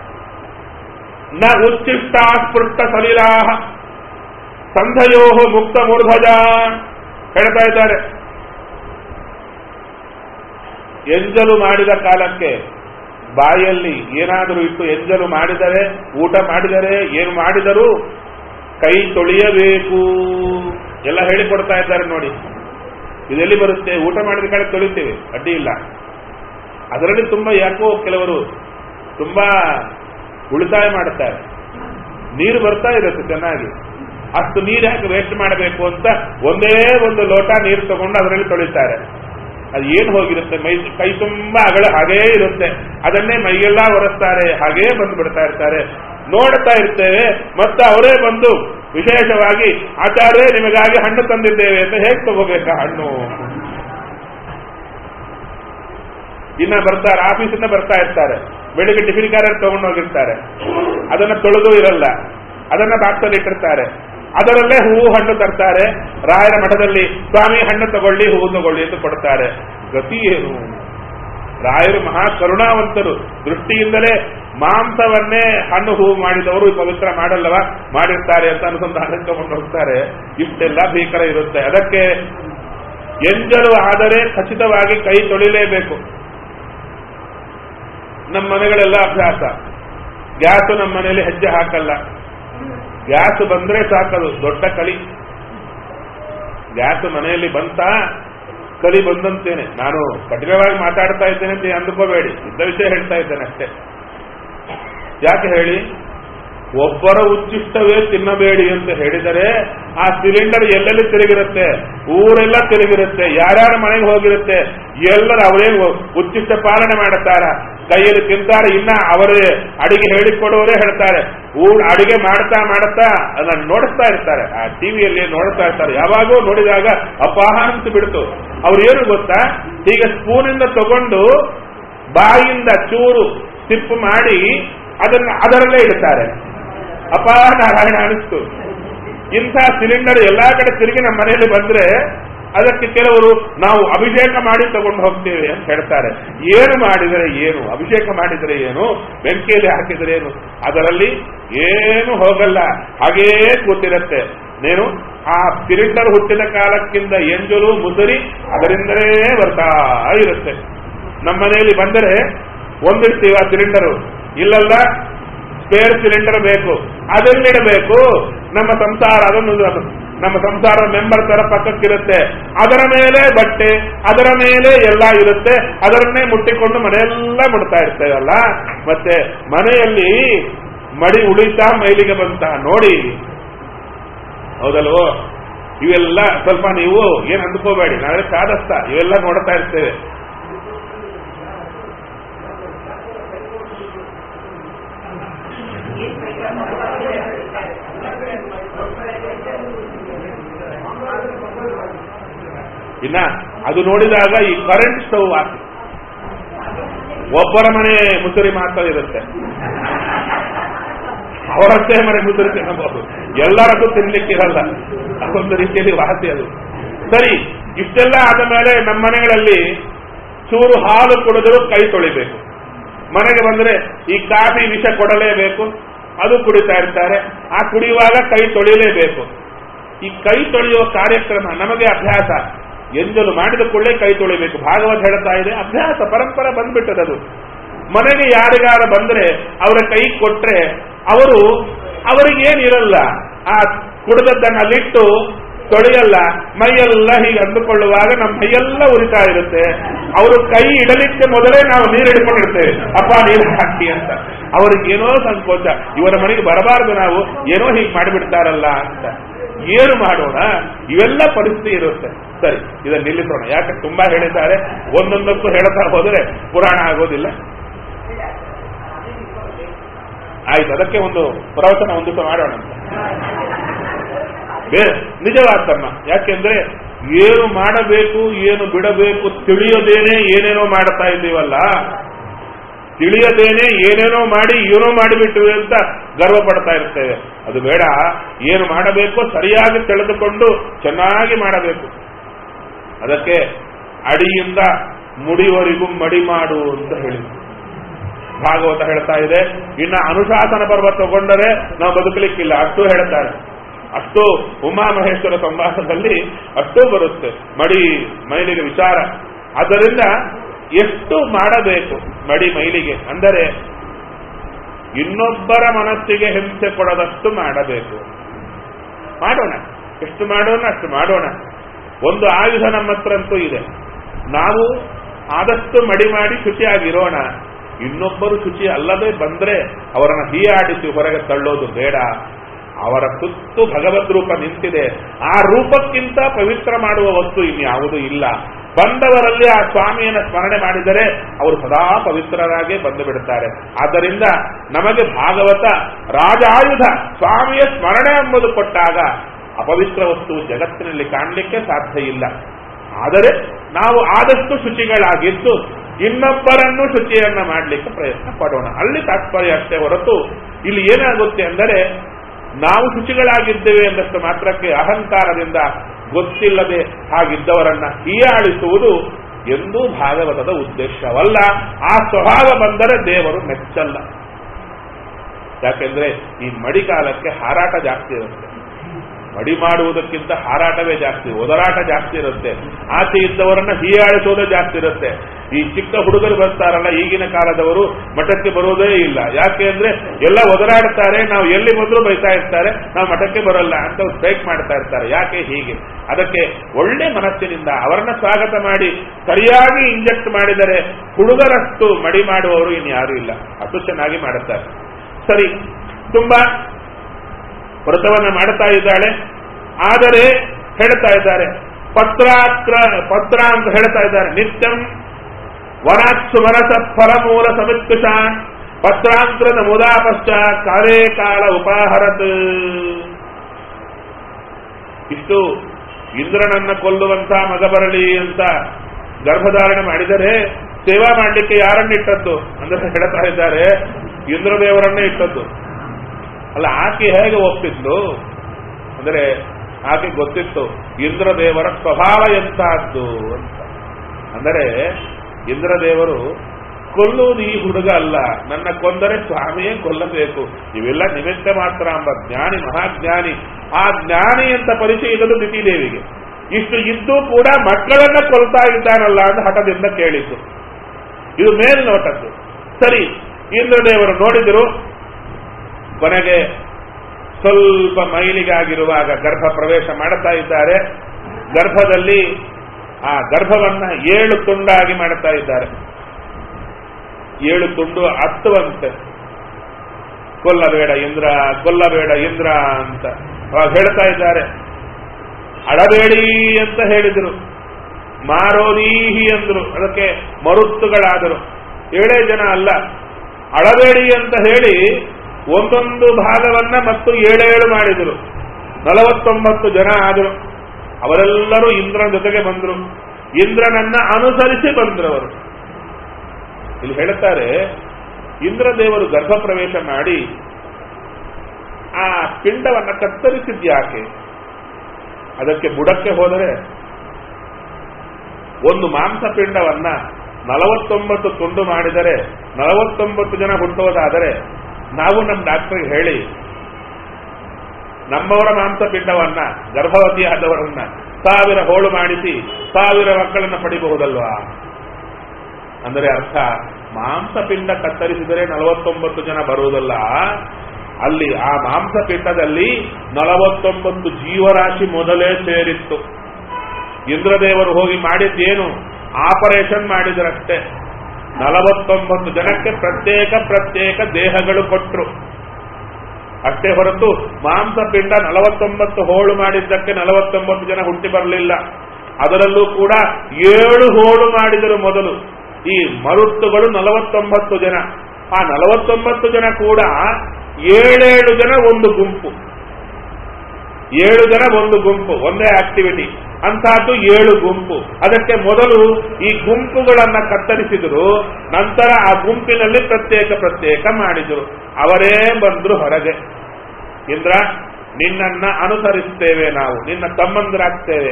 Speaker 1: ನ ಉಚ್ಚಿಷ್ಟ ಸ್ಪೃಷ್ಟ ಸಲಿಲಾ ಸಂಧಯೋ ಮುಕ್ತ ಮೂರ್ಧಜ ಹೇಳ್ತಾ ಇದ್ದಾರೆ. ಎಂಜಲು ಮಾಡಿದ ಕಾಲಕ್ಕೆ ಬಾಯಲ್ಲಿ ಏನಾದರೂ ಇಟ್ಟು ಎಂಜಲು ಮಾಡಿದರೆ, ಊಟ ಮಾಡಿದರೆ, ಏನು ಮಾಡಿದರೂ ಕೈ ತೊಳೆಯಬೇಕು ಎಲ್ಲ ಹೇಳಿಕೊಡ್ತಾ ಇದ್ದಾರೆ ನೋಡಿ. ಇದೆಲ್ಲಿ ಬರುತ್ತೆ? ಊಟ ಮಾಡಿದ ಕಡೆ ತೊಳಿತೇವೆ, ಅಡ್ಡಿ ಇಲ್ಲ. ಅದರಲ್ಲಿ ತುಂಬಾ ಯಾಕೋ ಕೆಲವರು ತುಂಬಾ ಉಳಿತಾಯ ಮಾಡುತ್ತಾರೆ. ನೀರು ಬರ್ತಾ ಇರುತ್ತೆ ಚೆನ್ನಾಗಿ, ಅಷ್ಟು ನೀರು ಯಾಕೆ ವೇಸ್ಟ್ ಮಾಡಬೇಕು ಅಂತ ಒಂದೇ ಒಂದು ಲೋಟ ನೀರು ತಗೊಂಡು ಅದರಲ್ಲಿ ತೊಳಿತಾರೆ. ಅದು ಏನು ಹೋಗಿರುತ್ತೆ? ಮೈ ಕೈ ತುಂಬಾ ಅಗಳ ಹಾಗೇ ಇರುತ್ತೆ. ಅದನ್ನೇ ಮೈಯೆಲ್ಲ ಒರೆಸ್ತಾರೆ, ಹಾಗೇ ಬಂದು ಬಿಡ್ತಾ ಇರ್ತಾರೆ. ನೋಡ್ತಾ ಇರ್ತೇವೆ. ಮತ್ತೆ ಅವರೇ ಬಂದು ವಿಶೇಷವಾಗಿ ಆಚಾರ್ಯ ನಿಮಗಾಗಿ ಹಣ್ಣು ತಂದಿದ್ದೇವೆ ಅಂತ ಹೇಗೆ ತಗೋಬೇಕಾ ಹಣ್ಣು? ಇನ್ನ ಬರ್ತಾರೆ, ಆಫೀಸಿಂದ ಬರ್ತಾ ಇರ್ತಾರೆ, ಬೆಳಿಗ್ಗೆ ಟಿಫಿನ್ ಕ್ಯಾರಿಯರ್ ತಗೊಂಡು ಹೋಗಿರ್ತಾರೆ. ಅದನ್ನ ತೊಳೆದು ಇರಲ್ಲ, ಅದನ್ನ ಬಾಕ್ಸಲ್ಲಿ ಇಟ್ಟಿರ್ತಾರೆ. ಅದರಲ್ಲೇ ಹೂವು ಹಣ್ಣು ತರ್ತಾರೆ. ರಾಯರ ಮಠದಲ್ಲಿ ಸ್ವಾಮಿ ಹಣ್ಣು ತಗೊಳ್ಳಿ, ಹೂವು ತಗೊಳ್ಳಿ ಅಂತ ಕೊಡ್ತಾರೆ. ಗತಿ ಏನು? ರಾಯರು ಮಹಾ ಕರುಣಾವಂತರು. ದೃಷ್ಟಿಯಿಂದಲೇ ಮಾಂಸವನ್ನೇ ಹಣ್ಣು ಹೂವು ಮಾಡಿದವರು ಪವಿತ್ರ ಮಾಡಲ್ಲವ, ಮಾಡಿರ್ತಾರೆ ಅಂತ ಅನುಸಂಧಾನ ತಗೊಂಡು ಹೋಗ್ತಾರೆ. ಇಷ್ಟೆಲ್ಲ ಭೀಕರ ಇರುತ್ತೆ. ಅದಕ್ಕೆ ಎಂಜಲು ಆದರೆ ಖಚಿತವಾಗಿ ಕೈ ತೊಳಿಲೇಬೇಕು. ನಮ್ಮ ಮನೆಗಳೆಲ್ಲ ಅಭ್ಯಾಸ. ಗ್ಯಾಸು ನಮ್ಮ ಮನೆಯಲ್ಲಿ ಹೆಜ್ಜೆ ಹಾಕಲ್ಲ. ಗ್ಯಾಸ್ ಬಂದ್ರೆ ಸಾಕದು ದೊಡ್ಡ ಕಲಿ. ಗ್ಯಾಸ್ ಮನೆಯಲ್ಲಿ ಬಂತ ಕಲಿ ಬಂದಂತೇನೆ. ನಾನು ಕಠಿಣವಾಗಿ ಮಾತಾಡ್ತಾ ಇದ್ದೇನೆ ಅಂತ ಅಂದುಕೋಬೇಡಿ, ಇದ್ದ ವಿಷಯ ಹೇಳ್ತಾ ಇದ್ದೇನೆ ಅಷ್ಟೇ. ಯಾಕೆ ಹೇಳಿ? ಒಬ್ಬರ ಉಚ್ಚಿಷ್ಟವೇ ತಿನ್ನಬೇಡಿ ಅಂತ ಹೇಳಿದರೆ ಆ ಸಿಲಿಂಡರ್ ಎಲ್ಲೆಲ್ಲಿ ತಿರುಗಿರುತ್ತೆ, ಊರೆಲ್ಲ ತಿರುಗಿರುತ್ತೆ, ಯಾರ್ಯಾರ ಮನೆಗೆ ಹೋಗಿರುತ್ತೆ, ಎಲ್ಲರೂ ಅವರೇ ಉಚ್ಚಿಷ್ಟ ಪಾಲನೆ ಮಾಡುತ್ತಾರ, ಕೈಯಲ್ಲಿ ತಿಂತಾರೆ. ಇನ್ನ ಅವರೇ ಅಡಿಗೆ ಹೇಳಿಕೊಡುವವರೇ ಹೇಳ್ತಾರೆ. ಊರ್ ಅಡಿಗೆ ಮಾಡ್ತಾ ಮಾಡ್ತಾ ಅದನ್ನ ನೋಡಿಸ್ತಾ ಇರ್ತಾರೆ, ಆ ಟಿವಿಯಲ್ಲಿ ನೋಡ್ತಾ ಇರ್ತಾರೆ. ಯಾವಾಗೂ ನೋಡಿದಾಗ ಅಪಾಹ ಅಂತ ಬಿಡ್ತು. ಅವ್ರು ಏನು ಗೊತ್ತಾ, ಈಗ ಸ್ಪೂನಿಂದ ತಗೊಂಡು ಬಾಯಿಂದ ಚೂರು ಸಿಪ್ಪು ಮಾಡಿ ಅದನ್ನ ಅದರಲ್ಲೇ ಇಡ್ತಾರೆ. ಅಪಾ ನಾರಾಯಣ ಅನಿಸ್ತು. ಇಂಥ ಸಿಲಿಂಡರ್ ಎಲ್ಲಾ ಕಡೆ ತಿರುಗಿ ನಮ್ಮ ಮನೆಯಲ್ಲಿ ಬಂದ್ರೆ ಅದಕ್ಕೆ ಕೆಲವರು ನಾವು ಅಭಿಷೇಕ ಮಾಡಿ ತಗೊಂಡು ಹೋಗ್ತೇವೆ ಅಂತ ಹೇಳ್ತಾರೆ. ಏನು ಮಾಡಿದರೆ ಏನು? ಅಭಿಷೇಕ ಮಾಡಿದರೆ ಏನು? ಬೆಂಕಿಯಲ್ಲಿ ಹಾಕಿದರೆ ಏನು? ಅದರಲ್ಲಿ ಏನು ಹೋಗಲ್ಲ, ಹಾಗೇ ಕೂತಿರುತ್ತೆ. ನೀನು ಆ ಸಿಲಿಂಡರ್ ಹುಟ್ಟಿದ ಕಾಲಕ್ಕಿಂತ ಎಂಜಲು ಮುಸರಿ ಅದರಿಂದಲೇ ಬರ್ತಾ ಇರುತ್ತೆ. ನಮ್ಮ ಮನೆಯಲ್ಲಿ ಬಂದರೆ ಒಂದಿರ್ತೀವ ಸಿಲಿಂಡರು, ಇಲ್ಲಲ್ಲ ಸ್ಪೇರ್ ಸಿಲಿಂಡರ್ ಬೇಕು, ಅದನ್ನಿಡಬೇಕು. ನಮ್ಮ ಸಂಸಾರ ಅದನ್ನು ನಮ್ಮ ಸಂಸಾರ ಮೆಂಬರ್ ತರ ಪಕ್ಕಕ್ಕಿರುತ್ತೆ. ಅದರ ಮೇಲೆ ಬಟ್ಟೆ, ಅದರ ಮೇಲೆ ಎಲ್ಲ ಇರುತ್ತೆ. ಅದರನ್ನೇ ಮುಟ್ಟಿಕೊಂಡು ಮನೆಯೆಲ್ಲ ಮುಡ್ತಾ ಇರ್ತೇವಲ್ಲ. ಮತ್ತೆ ಮನೆಯಲ್ಲಿ ಮಡಿ ಉಳಿತಾ ಮೈಲಿಗೆ ಬಂತ ನೋಡಿ, ಹೌದಲ್ವೋ? ಇವೆಲ್ಲ ಸ್ವಲ್ಪ ನೀವು ಏನ್ ಅಂದ್ಕೋಬೇಡಿ, ನಾವೇ ಕಾದಸ್ತ ಇವೆಲ್ಲ ನೋಡ್ತಾ ಇರ್ತೇವೆ. ಇನ್ನ ಅದು ನೋಡಿದಾಗ ಈ ಕರೆಂಟ್ ಸ್ಟವ್ ಹಾಕಿ ಒಬ್ಬರ ಮನೆ ಮುಸುರಿ ಮಾತ್ರ ಇರುತ್ತೆ, ಅವರಷ್ಟೇ ಮನೆ ಮುಸುರಿ ತಿನ್ನಬಹುದು, ಎಲ್ಲರದ್ದು ತಿನ್ಲಿಕ್ಕಿರಲ್ಲ. ಅದೊಂದು ರೀತಿಯಲ್ಲಿ ವಾಸಿ ಅದು. ಸರಿ, ಇಷ್ಟೆಲ್ಲ ಆದ ಮೇಲೆ ನಮ್ಮ ಮನೆಗಳಲ್ಲಿ ಚೂರು ಹಾಲು ಕುಡಿದರೂ ಕೈ ತೊಳಿಬೇಕು. ಮನೆಗೆ ಬಂದ್ರೆ ಈ ಕಾಫಿ ವಿಷ ಕೊಡಲೇಬೇಕು. ಅದು ಕುಡಿತಾ ಇರ್ತಾರೆ. ಆ ಕುಡಿಯುವಾಗ ಕೈ ತೊಳೆಯಲೇಬೇಕು. ಈ ಕೈ ತೊಳೆಯುವ ಕಾರ್ಯಕ್ರಮ ನಮಗೆ ಅಭ್ಯಾಸ. ಎಂಜಲು ಮಾಡಿದ ಕೂಡಲೇ ಕೈ ತೊಳಿಬೇಕು. ಭಾಗವತ ಹೇಳ್ತಾ ಇದೆ, ಅಭ್ಯಾಸ ಪರಂಪರೆ ಬಂದ್ಬಿಟ್ಟದದು. ಮನೆಗೆ ಯಾರಿಗಾರ ಬಂದ್ರೆ ಅವರ ಕೈ ಕೊಟ್ರೆ ಅವರು ಅವರಿಗೇನಿರಲ್ಲ, ಆ ಕುಡಿದದ್ದನ್ನಲ್ಲಿಟ್ಟು ತೊಳೆಯಲ್ಲ, ಮೈಯೆಲ್ಲ ಹೀಗೆ ಅಂದುಕೊಳ್ಳುವಾಗ ನಮ್ಮ ಮೈಯೆಲ್ಲ ಉರಿತಾ ಇರುತ್ತೆ. ಅವರು ಕೈ ಇಡಲಿಕ್ಕೆ ಮೊದಲೇ ನಾವು ನೀರು ಹಿಡ್ಕೊಂಡಿರ್ತೇವೆ, ಅಪ್ಪ ನೀರು ಹಾಕಿ ಅಂತ. ಅವ್ರಿಗೇನೋ ಸಂಕೋಚ, ಇವರ ಮನೆಗೆ ಬರಬಾರದು, ನಾವು ಏನೋ ಹೀಗೆ ಮಾಡಿಬಿಡ್ತಾರಲ್ಲ ಅಂತ. ಏನು ಮಾಡೋಣ? ಇವೆಲ್ಲ ಪರಿಸ್ಥಿತಿ ಇರುತ್ತೆ. ಸರಿ, ಇದನ್ನು ನಿಲ್ಲಿಸೋಣ. ಯಾಕೆ ತುಂಬಾ ಹೇಳಿದ್ದಾರೆ, ಒಂದೊಂದಕ್ಕೂ ಹೇಳ್ತಾ ಹೋದರೆ ಪುರಾಣ ಆಗೋದಿಲ್ಲ. ಆಯ್ತು, ಅದಕ್ಕೆ ಒಂದು ಪ್ರವಚನ ಒಂದು ಮಾಡೋಣ ಅಂತ. ಬೇರೆ ನಿಜವಾಗ್ತಮ್ಮ. ಯಾಕೆಂದ್ರೆ ಏನು ಮಾಡಬೇಕು ಏನು ಬಿಡಬೇಕು ತಿಳಿಯದೇನೆ ಏನೇನೋ ಮಾಡ್ತಾ ಇದ್ದೀವಲ್ಲ, ತಿಳಿಯದೇನೆ ಏನೇನೋ ಮಾಡಿ ಏನೋ ಮಾಡಿಬಿಟ್ಟಿವೆ ಅಂತ ಗರ್ವ ಪಡ್ತಾ ಇರ್ತೇವೆ. ಅದು ಬೇಡ. ಏನು ಮಾಡಬೇಕು ಸರಿಯಾಗಿ ತಿಳಿದುಕೊಂಡು ಚೆನ್ನಾಗಿ ಮಾಡಬೇಕು. ಅದಕ್ಕೆ ಅಡಿಯಿಂದ ಮುಡಿವರೆಗೂ ಮಡಿ ಮಾಡು ಅಂತ ಹೇಳಿದ್ರು. ಭಾಗವತ ಹೇಳ್ತಾ ಇದೆ. ಇನ್ನ ಅನುಶಾಸನ ಪರ್ವ ತಗೊಂಡರೆ ನಾವು ಬದುಕಲಿಕ್ಕಿಲ್ಲ, ಅಷ್ಟು ಹೇಳ್ತಾರೆ. ಅಷ್ಟು ಉಮಾಮಹೇಶ್ವರ ಸಂವಾದದಲ್ಲಿ ಅಷ್ಟೂ ಬರುತ್ತೆ ಮಡಿ ಮೈಲಿಗೆ ವಿಚಾರ. ಆದ್ದರಿಂದ ಎಷ್ಟು ಮಾಡಬೇಕು ಮಡಿ ಮೈಲಿಗೆ ಅಂದರೆ ಇನ್ನೊಬ್ಬರ ಮನಸ್ಸಿಗೆ ಹಿಂಸೆ ಕೊಡದಷ್ಟು ಮಾಡಬೇಕು. ಮಾಡೋಣ, ಎಷ್ಟು ಮಾಡೋಣ ಅಷ್ಟು ಮಾಡೋಣ. ಒಂದು ಆಯುಧ ನಮ್ಮ ಹತ್ರಂತೂ ಇದೆ. ನಾವು ಆದಷ್ಟು ಮಡಿ ಮಾಡಿ ಶುಚಿಯಾಗಿರೋಣ. ಇನ್ನೊಬ್ಬರು ಶುಚಿ ಅಲ್ಲದೆ ಬಂದ್ರೆ ಅವರನ್ನು ಹೀಯಾಡಿಸಿ ಹೊರಗೆ ತಳ್ಳೋದು ಬೇಡ. ಅವರ ಸುತ್ತು ಭಗವದ್ ರೂಪ ನಿಂತಿದೆ. ಆ ರೂಪಕ್ಕಿಂತ ಪವಿತ್ರ ಮಾಡುವ ವಸ್ತು ಇನ್ಯಾವುದೂ ಇಲ್ಲ. ಬಂದವರಲ್ಲಿ ಆ ಸ್ವಾಮಿಯನ್ನು ಸ್ಮರಣೆ ಮಾಡಿದರೆ ಅವರು ಸದಾ ಪವಿತ್ರರಾಗೇ ಬಂದು ಬಿಡುತ್ತಾರೆ. ಆದ್ದರಿಂದ ನಮಗೆ ಭಾಗವತ ರಾಜಾಯುಧ, ಸ್ವಾಮಿಯ ಸ್ಮರಣೆ ಎಂಬುದು ಕೊಟ್ಟಾಗ ಅಪವಿತ್ರ ವಸ್ತು ಜಗತ್ತಿನಲ್ಲಿ ಕಾಣಲಿಕ್ಕೆ ಸಾಧ್ಯ ಇಲ್ಲ. ಆದರೆ ನಾವು ಆದಷ್ಟು ಶುಚಿಗಳಾಗಿದ್ದು ಇನ್ನೊಬ್ಬರನ್ನು ಶುಚಿಯನ್ನ ಮಾಡಲಿಕ್ಕೆ ಪ್ರಯತ್ನ ಪಡೋಣ. ಅಲ್ಲಿ ತಾತ್ಪರ್ಯ ಅಷ್ಟೇ ಹೊರತು ಇಲ್ಲಿ ಏನಾಗುತ್ತೆ ಅಂದರೆ ನಾವು ಶುಚಿಗಳಾಗಿದ್ದೇವೆ ಎಂದಷ್ಟು ಮಾತ್ರಕ್ಕೆ ಅಹಂಕಾರದಿಂದ ಗೊತ್ತಿಲ್ಲದೆ ಹಾಗಿದ್ದವರನ್ನ ಹೀಯಾಳಿಸುವುದು ಎಂದೂ ಭಾಗವತದ ಉದ್ದೇಶವಲ್ಲ. ಆ ಸ್ವಭಾವ ಬಂದರೆ ದೇವರು ಮೆಚ್ಚಲ್ಲ. ಯಾಕೆಂದ್ರೆ ಈ ಮಡಿಕಾಲಕ್ಕೆ ಹಾರಾಟ ಜಾಸ್ತಿ ಇರುತ್ತೆ. ಮಡಿ ಮಾಡುವುದಕ್ಕಿಂತ ಹಾರಾಟವೇ ಜಾಸ್ತಿ, ಒದರಾಟ ಜಾಸ್ತಿ ಇರುತ್ತೆ. ಆಚೆ ಇದ್ದವರನ್ನ ಹೀಯಾಳಿಸೋದೇ ಜಾಸ್ತಿ ಇರುತ್ತೆ. ಈ ಚಿಕ್ಕ ಹುಡುಗರು ಬರ್ತಾರಲ್ಲ ಈಗಿನ ಕಾಲದವರು ಮಠಕ್ಕೆ ಬರೋದೇ ಇಲ್ಲ. ಯಾಕೆ ಅಂದ್ರೆ ಎಲ್ಲ ಒದರಾಡ್ತಾರೆ, ನಾವು ಎಲ್ಲಿ ಬಂದರೂ ಬೈತಾ ಇರ್ತಾರೆ, ನಾವು ಮಠಕ್ಕೆ ಬರೋಲ್ಲ ಅಂತ ಸ್ಟ್ರೈಕ್ ಮಾಡ್ತಾ ಇರ್ತಾರೆ. ಯಾಕೆ ಹೀಗೆ? ಅದಕ್ಕೆ ಒಳ್ಳೆ ಮನಸ್ಸಿನಿಂದ ಅವರನ್ನ ಸ್ವಾಗತ ಮಾಡಿ ಸರಿಯಾಗಿ ಇಂಜೆಕ್ಟ್ ಮಾಡಿದರೆ ಹುಡುಗರಷ್ಟು ಮಡಿ ಮಾಡುವವರು ಇನ್ಯಾರೂ ಇಲ್ಲ. ಅಷ್ಟು ಚೆನ್ನಾಗಿ ಮಾಡುತ್ತಾರೆ. ಸರಿ, ತುಂಬಾ ವ್ರತವನ್ನ ಮಾಡುತ್ತಾ ಇದ್ದಾಳೆ. ಆದರೆ ಹೇಳ್ತಾ ಇದ್ದಾರೆ ಪತ್ರಾಕ್ರ ಪತ್ರ ಅಂತ ಹೇಳ್ತಾ ಇದ್ದಾರೆ. ನಿತ್ಯಂ ವನಾತ್ಸು ಮನಸ ಫಲಮೂಲ ಸಮಿತ್ಕುಶಾನ್ ಪತ್ರಾಂಕ್ರದ ಮುದಾ ಪಶ್ಚಾತ್ ಕಾಲೇ ಕಾಲ ಉಪಾಹರತ್. ಇಷ್ಟು ಇಂದ್ರನನ್ನ ಕೊಲ್ಲುವಂತ ಮಗ ಬರಲಿ ಅಂತ ಗರ್ಭಧಾರಣೆ ಮಾಡಿದರೆ ಸೇವಾ ಮಾಡಲಿಕ್ಕೆ ಯಾರನ್ನಿಟ್ಟದ್ದು ಅಂದ್ರೆ ಹೇಳ್ತಾ ಇದ್ದಾರೆ ಇಂದ್ರದೇವರನ್ನೇ ಇಟ್ಟದ್ದು. ಅಲ್ಲ, ಆಕೆ ಹೇಗೆ ಒಪ್ಪಿದ್ಲು ಅಂದರೆ ಆಕೆ ಗೊತ್ತಿತ್ತು ಇಂದ್ರದೇವರ ಸ್ವಭಾವ ಎಂತಹದ್ದು ಅಂತ. ಅಂದರೆ ಇಂದ್ರದೇವರು ಕೊಲ್ಲುವುದು ಈ ಹುಡುಗ ಅಲ್ಲ, ನನ್ನ ಕೊಂದರೆ ಸ್ವಾಮಿಯೇ ಕೊಲ್ಲಬೇಕು, ಇವೆಲ್ಲ ನಿಮಿತ್ತ ಮಾತ್ರ ಎಂಬ ಜ್ಞಾನಿ, ಮಹಾಜ್ಞಾನಿ. ಆ ಜ್ಞಾನಿ ಅಂತ ಪರಿಚಯ ಇದ್ದದ್ದು ದಿತಿದೇವಿಗೆ. ಇಷ್ಟು ಇದ್ದು ಕೂಡ ಮಕ್ಕಳನ್ನ ಕೊಲ್ತಾ ಇದ್ದಾನಲ್ಲ ಅಂತ ಹಠದಿಂದ ಕೇಳಿದ್ದು. ಇದು ಮೇಲ್ನೋಟದ್ದು. ಸರಿ, ಇಂದ್ರದೇವರು ನೋಡಿದರು. ಕೊನೆಗೆ ಸ್ವಲ್ಪ ಮೈಲಿಗಾಗಿರುವಾಗ ಗರ್ಭ ಪ್ರವೇಶ ಮಾಡುತ್ತಾ ಇದ್ದಾರೆ. ಗರ್ಭದಲ್ಲಿ ಆ ಗರ್ಭವನ್ನ ಏಳು ತುಂಡಾಗಿ ಮಾಡುತ್ತಾ ಇದ್ದಾರೆ. ಏಳು ತುಂಡು ಹತ್ತುವಂತೆ. ಕೊಲ್ಲಬೇಡ ಇಂದ್ರ, ಕೊಲ್ಲಬೇಡ ಇಂದ್ರ ಅಂತ ಅವಾಗ ಹೇಳ್ತಾ ಇದ್ದಾರೆ. ಅಳಬೇಡಿ ಅಂತ ಹೇಳಿದರು. ಮಾರೋದೀಹಿ ಅಂದ್ರು, ಅದಕ್ಕೆ ಮರುತ್ತುಗಳಾದರು. ಏಳೇ ಜನ ಅಲ್ಲ, ಅಳಬೇಡಿ ಅಂತ ಹೇಳಿ ಒಂದೊಂದು ಭಾಗವನ್ನ ಮತ್ತು ಏಳೇಳು ಮಾಡಿದರು. ನಲವತ್ತೊಂಬತ್ತು ಜನ ಆದರು. ಅವರೆಲ್ಲರೂ ಇಂದ್ರನ ಜೊತೆಗೆ ಬಂದರು. ಇಂದ್ರನನ್ನ ಅನುಸರಿಸಿ ಬಂದ್ರವರು. ಇಲ್ಲಿ ಹೇಳುತ್ತಾರೆ ಇಂದ್ರದೇವರು ಗರ್ಭ ಪ್ರವೇಶ ಮಾಡಿ ಆ ಪಿಂಡವನ್ನ ಕತ್ತರಿಸಿದ್ಯಾಕೆ? ಅದಕ್ಕೆ ಬುಡಕ್ಕೆ ಹೋದರೆ ಒಂದು ಮಾಂಸ ಪಿಂಡವನ್ನ ನಲವತ್ತೊಂಬತ್ತು ತುಂಡು ಮಾಡಿದರೆ ನಲವತ್ತೊಂಬತ್ತು ಜನ ಹುಟ್ಟುವುದಾದರೆ ನಾವು ನಮ್ಮ ಡಾಕ್ಟರ್ಗೆ ಹೇಳಿ ನಮ್ಮವರ ಮಾಂಸಪಿಂಡವನ್ನ ಗರ್ಭವತಿಯಾದವರನ್ನ ಸಾವಿರ ಹೋಳು ಮಾಡಿಸಿ ಸಾವಿರ ಮಕ್ಕಳನ್ನ ಪಡಿಬಹುದಲ್ವಾ? ಅಂದರೆ ಅರ್ಥ ಮಾಂಸಪಿಂಡ ಕತ್ತರಿಸಿದರೆ ನಲವತ್ತೊಂಬತ್ತು ಜನ ಬರುವುದಲ್ಲ, ಅಲ್ಲಿ ಆ ಮಾಂಸಪಿಂಡದಲ್ಲಿ ನಲವತ್ತೊಂಬತ್ತು ಜೀವರಾಶಿ ಮೊದಲೇ ಸೇರಿತ್ತು. ಇಂದ್ರದೇವರು ಹೋಗಿ ಮಾಡಿದ್ದೇನು? ಆಪರೇಷನ್ ಮಾಡಿದರಷ್ಟೇ. ನಲವತ್ತೊಂಬತ್ತು ಜನಕ್ಕೆ ಪ್ರತ್ಯೇಕ ಪ್ರತ್ಯೇಕ ದೇಹಗಳು ಕೊಟ್ಟರು ಅಷ್ಟೇ ಹೊರತು ಮಾಂಸಪಿಂಡ ನಲವತ್ತೊಂಬತ್ತು ಹೋಳು ಮಾಡಿದ್ದಕ್ಕೆ ನಲವತ್ತೊಂಬತ್ತು ಜನ ಹುಟ್ಟಿ ಬರಲಿಲ್ಲ. ಅದರಲ್ಲೂ ಕೂಡ ಏಳು ಹೋಳು ಮಾಡಿದರು ಮೊದಲು. ಈ ಮರುತ್ತುಗಳು ನಲವತ್ತೊಂಬತ್ತು ಜನ. ಆ ನಲವತ್ತೊಂಬತ್ತು ಜನ ಕೂಡ ಏಳೇಳು ಜನ ಒಂದು ಗುಂಪು, ಏಳು ಜನ ಒಂದು ಗುಂಪು, ಒಂದೇ ಆಕ್ಟಿವಿಟಿ. ಅಂತಹದ್ದು ಏಳು ಗುಂಪು. ಅದಕ್ಕೆ ಮೊದಲು ಈ ಗುಂಪುಗಳನ್ನ ಕತ್ತರಿಸಿದರು, ನಂತರ ಆ ಗುಂಪಿನಲ್ಲಿ ಪ್ರತ್ಯೇಕ ಪ್ರತ್ಯೇಕ ಮಾಡಿದರು. ಅವರೇ ಬಂದ್ರು ಹೊರಗೆ. ಇಂದ್ರ, ನಿನ್ನನ್ನ ಅನುಸರಿಸ್ತೇವೆ, ನಾವು ನಿನ್ನ ತಮ್ಮಂದರಾಗ್ತೇವೆ.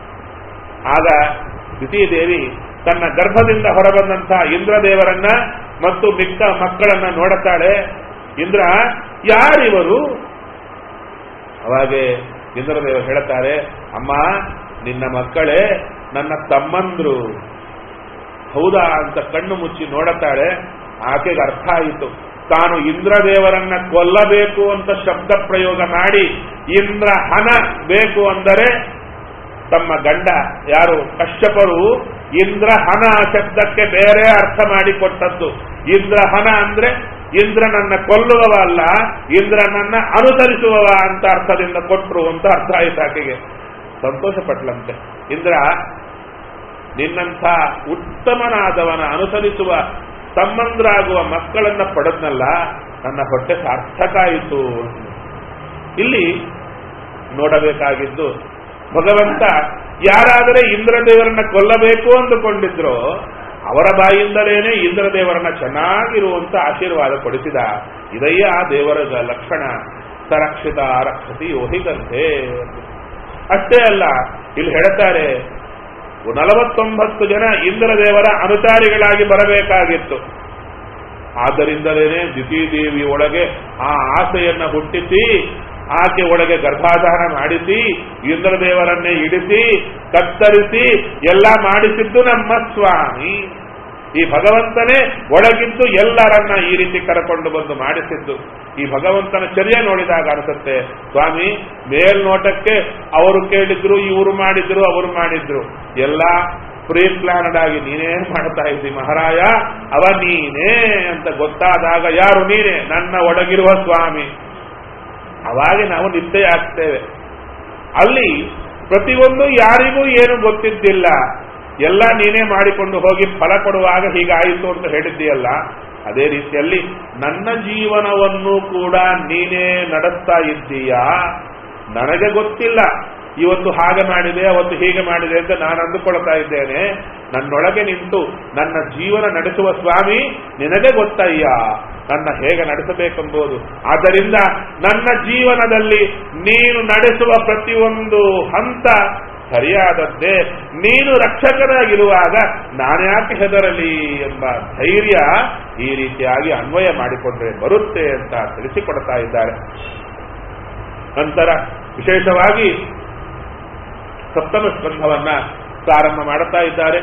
Speaker 1: ಆಗ ದ್ವಿತೀದೇವಿ ತನ್ನ ಗರ್ಭದಿಂದ ಹೊರಬಂದಂತಹ ಇಂದ್ರದೇವರನ್ನ ಮತ್ತು ಮಿಕ್ಕ ಮಕ್ಕಳನ್ನ ನೋಡುತ್ತಾಳೆ. ಇಂದ್ರ, ಯಾರಿವರು? ಅವಾಗೆ ಇಂದ್ರದೇವರು ಹೇಳುತ್ತಾರೆ, ಅಮ್ಮ, ನಿನ್ನ ಮಕ್ಕಳೇ ನನ್ನ ತಮ್ಮಂದ್ರು. ಹೌದಾ ಅಂತ ಕಣ್ಣು ಮುಚ್ಚಿ ನೋಡುತ್ತಾಳೆ. ಆಕೆಗೆ ಅರ್ಥ ಆಯಿತು, ತಾನು ಇಂದ್ರದೇವರನ್ನ ಕೊಲ್ಲಬೇಕು ಅಂತ ಶಬ್ದ ಪ್ರಯೋಗ ಮಾಡಿ ಇಂದ್ರ ಹನ ಬೇಕು ಅಂದರೆ ತಮ್ಮ ಗಂಡ ಯಾರು ಕಶ್ಯಪರು ಇಂದ್ರ ಹನ ಶಬ್ದಕ್ಕೆ ಬೇರೆ ಅರ್ಥ ಮಾಡಿಕೊಟ್ಟದ್ದು. ಇಂದ್ರ ಹನ ಅಂದ್ರೆ ಇಂದ್ರನನ್ನ ಕೊಲ್ಲುವವ ಅಲ್ಲ, ಇಂದ್ರನನ್ನ ಅನುಸರಿಸುವವ ಅಂತ ಅರ್ಥದಿಂದ ಕೊಟ್ಟರು ಅಂತ ಅರ್ಥ ಆಯ್ತು. ಆಕೆಗೆ ಸಂತೋಷ ಪಟ್ಲಂತೆ. ಇಂದ್ರ, ನಿನ್ನಂಥ ಉತ್ತಮನಾದವನ ಅನುಸರಿಸುವ ಸಂಬಂಧರಾಗುವ ಮಕ್ಕಳನ್ನ ಪಡೆದ್ನಲ್ಲ, ನನ್ನ ಹೊಟ್ಟೆ ಸಾರ್ಥಕ ಆಯಿತು. ಇಲ್ಲಿ ನೋಡಬೇಕಾಗಿದ್ದು, ಭಗವಂತ ಯಾರಾದರೆ ಇಂದ್ರದೇವರನ್ನ ಕೊಲ್ಲಬೇಕು ಅಂದುಕೊಂಡಿದ್ರೋ ಅವರ ಬಾಯಿಂದಲೇನೆ ಇಂದ್ರದೇವರನ್ನ ಚೆನ್ನಾಗಿರುವಂತ ಆಶೀರ್ವಾದ ಕೊಡಿಸಿದ. ಇದಯ್ಯ ಆ ದೇವರ ಲಕ್ಷಣ. ಸರಕ್ಷಿತ ಆರಕ್ಷತಿ ಯೋಹಿಗಂತೆ. ಅಷ್ಟೇ ಅಲ್ಲ, ಇಲ್ಲಿ ಹೇಳ್ತಾರೆ, ನಲವತ್ತೊಂಬತ್ತು ಜನ ಇಂದ್ರದೇವರ ಅನುಚಾರಿಗಳಾಗಿ ಬರಬೇಕಾಗಿತ್ತು. ಆದ್ದರಿಂದಲೇನೆ ದ್ವಿತೀದೇವಿ ಒಳಗೆ ಆ ಆಸೆಯನ್ನ ಹುಟ್ಟಿಸಿ ಆಕೆ ಒಳಗೆ ಗರ್ಭಾಧಾನ ಮಾಡಿಸಿ ಇಂದ್ರದೇವರನ್ನೇ ಇಡಿಸಿ ಕತ್ತರಿಸಿ ಎಲ್ಲ ಮಾಡಿಸಿದ್ದು ನಮ್ಮ ಸ್ವಾಮಿ. ಈ ಭಗವಂತನೇ ಒಳಗಿದ್ದು ಎಲ್ಲರನ್ನ ಈ ರೀತಿ ಕರಕೊಂಡು ಬಂದು ಮಾಡಿಸಿದ್ದು. ಈ ಭಗವಂತನ ಚರ್ಯ ನೋಡಿದಾಗ ಅನಿಸುತ್ತೆ, ಸ್ವಾಮಿ ಮೇಲ್ನೋಟಕ್ಕೆ ಅವರು ಕೇಳಿದ್ರು, ಇವರು ಮಾಡಿದ್ರು, ಅವರು ಮಾಡಿದ್ರು, ಎಲ್ಲ ಪ್ರೀ ಪ್ಲಾನಡ್ ಆಗಿ ನೀನೇ ಮಾಡ್ತಾ ಇದ್ದಿ ಮಹಾರಾಯ, ಅವ ನೀನೇ ಅಂತ ಗೊತ್ತಾದಾಗ ಯಾರು ನೀನೇ, ನನ್ನ ಒಳಗಿರುವ ಸ್ವಾಮಿ. ಅವಾಗ ನಾವು ನಿಶ್ಚಯ ಆಗ್ತೇವೆ. ಅಲ್ಲಿ ಪ್ರತಿಯೊಂದು ಯಾರಿಗೂ ಏನು ಗೊತ್ತಿದ್ದಿಲ್ಲ, ಎಲ್ಲ ನೀನೇ ಮಾಡಿಕೊಂಡು ಹೋಗಿ ಫಲ ಕೊಡುವಾಗ ಹೀಗಾಯಿತು ಅಂತ ಹೇಳಿದ್ದೀಯಲ್ಲ, ಅದೇ ರೀತಿಯಲ್ಲಿ ನನ್ನ ಜೀವನವನ್ನು ಕೂಡ ನೀನೇ ನಡೆಸ್ತಾ ಇದ್ದೀಯಾ. ನನಗೆ ಗೊತ್ತಿಲ್ಲ, ಇವತ್ತು ಹಾಗೆ ಮಾಡಿದೆ, ಅವತ್ತು ಹೀಗೆ ಮಾಡಿದೆ ಅಂತ ನಾನು ಅಂದುಕೊಳ್ತಾ ಇದ್ದೇನೆ. ನನ್ನೊಳಗೆ ನಿಂತು ನನ್ನ ಜೀವನ ನಡೆಸುವ ಸ್ವಾಮಿ ನಿನಗೆ ಗೊತ್ತಯ್ಯ ನನ್ನ ಹೇಗೆ ನಡೆಸಬೇಕೆಂಬುದು. ಆದ್ದರಿಂದ ನನ್ನ ಜೀವನದಲ್ಲಿ ನೀನು ನಡೆಸುವ ಪ್ರತಿಯೊಂದು ಹಂತ ಸರಿಯಾದದ್ದೇ. ನೀನು ರಕ್ಷಕರಾಗಿರುವಾಗ ನಾನ್ಯಾಕೆ ಹೆದರಲಿ ಎಂಬ ಧೈರ್ಯ ಈ ರೀತಿಯಾಗಿ ಅನ್ವಯ ಮಾಡಿಕೊಂಡ್ರೆ ಬರುತ್ತೆ ಅಂತ ತಿಳಿಸಿಕೊಡ್ತಾ ಇದ್ದಾರೆ. ನಂತರ ವಿಶೇಷವಾಗಿ ಸಪ್ತಮ ಸ್ಕಂಧವನ್ನ ಪ್ರಾರಂಭ ಮಾಡುತ್ತಾ ಇದ್ದಾರೆ.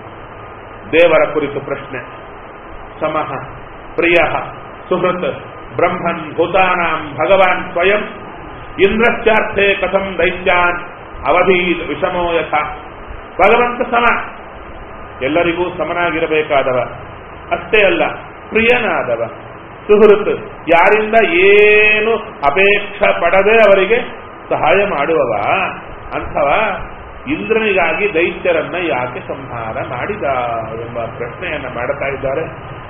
Speaker 1: ದೇವರ ಕುರಿತು ಪ್ರಶ್ನೆ. ಸಮಃ ಪ್ರಿಯ ಸುಹೃತ್ ಬ್ರಹ್ಮನ್ ಭೂತಾನಾಂ ಭಗವಾನ್ ಸ್ವಯಂ ಇಂದ್ರಶ್ಚಾರ್ಥೆ ಕಥಂ ದೈತ್ಯಾನ್ ಅವಧಿ ವಿಷಮೋ ಯಥ. ಭಗವಂತ ಸಮ, ಎಲ್ಲರಿಗೂ ಸಮನಾಗಿರಬೇಕಾದವ. ಅಷ್ಟೇ ಅಲ್ಲ, ಪ್ರಿಯನಾದವ. ಸುಹೃತ್, ಯಾರಿಂದ ಏನು ಅಪೇಕ್ಷೆ ಪಡದೆ ಅವರಿಗೆ ಸಹಾಯ ಮಾಡುವವ. ಅಂಥವ ಇಂದ್ರನಿಗಾಗಿ ದೈತ್ಯರನ್ನ ಯಾಕೆ ಸಂಹಾರ ಮಾಡಿದ ಎಂಬ ಪ್ರಶ್ನೆಯನ್ನ ಮಾಡುತ್ತಾ ಇದ್ದಾರೆ.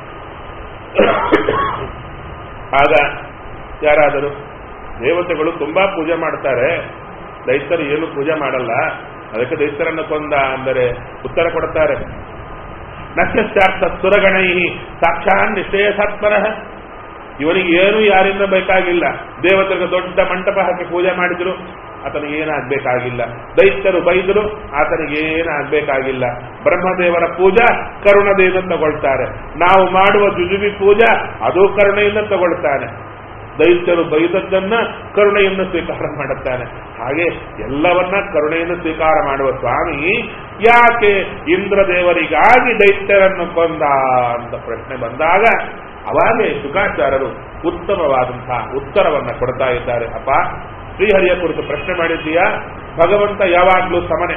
Speaker 1: ಆಗ ಯಾರಾದರೂ ದೇವತೆಗಳು ತುಂಬಾ ಪೂಜೆ ಮಾಡ್ತಾರೆ, ದೈತ್ಯರು ಏನು ಪೂಜೆ ಮಾಡಲ್ಲ, ಅದಕ್ಕೆ ದೈತ್ಯರನ್ನು ಕೊಂದ ಅಂದರೆ ಉತ್ತರ ಕೊಡ್ತಾರೆ. ನಶ್ಚಾರ್ಥ ಸುರಗಣೈ ಸಾಕ್ಷಾನ್ ನಿಶ್ಚಯಸಾತ್ಮನ. ಇವನಿಗೆ ಏನು ಯಾರಿಂದ ಬೇಕಾಗಿಲ್ಲ. ದೇವತೆಗೆ ದೊಡ್ಡ ಮಂಟಪ ಹಾಕಿ ಪೂಜೆ ಮಾಡಿದ್ರು, ಆತನಿಗೆ ಏನಾಗಬೇಕಾಗಿಲ್ಲ. ದೈತ್ಯರು ಬೈದರು, ಆತನಿಗೆ ಏನಾಗಬೇಕಾಗಿಲ್ಲ. ಬ್ರಹ್ಮದೇವರ ಪೂಜಾ ಕರುಣದಿಂದ ತಗೊಳ್ತಾರೆ. ನಾವು ಮಾಡುವ ಜುಜುಬಿ ಪೂಜಾ ಅದು ಕರುಣೆಯಿಂದ ತಗೊಳ್ತಾನೆ. ದೈತ್ಯರು ಬೈದದ್ದನ್ನ ಕರುಣೆಯನ್ನು ಸ್ವೀಕಾರ ಮಾಡುತ್ತಾನೆ. ಹಾಗೆ ಎಲ್ಲವನ್ನ ಕರುಣೆಯನ್ನು ಸ್ವೀಕಾರ ಮಾಡುವ ಸ್ವಾಮಿ ಯಾಕೆ ಇಂದ್ರದೇವರಿಗಾಗಿ ದೈತ್ಯರನ್ನು ಕೊಂದ ಅಂತ ಪ್ರಶ್ನೆ ಬಂದಾಗ ಅವಾಗೇ ಶುಕಾಚಾರ್ಯರು ಉತ್ತಮವಾದಂತಹ ಉತ್ತರವನ್ನ ಕೊಡ್ತಾ ಇದ್ದಾರೆ. ಅಪ್ಪ, ಶ್ರೀಹರಿಯ ಕುರಿತು ಪ್ರಶ್ನೆ ಮಾಡಿದ್ದೀಯಾ? ಭಗವಂತ ಯಾವಾಗ್ಲೂ ಸಮನೆ.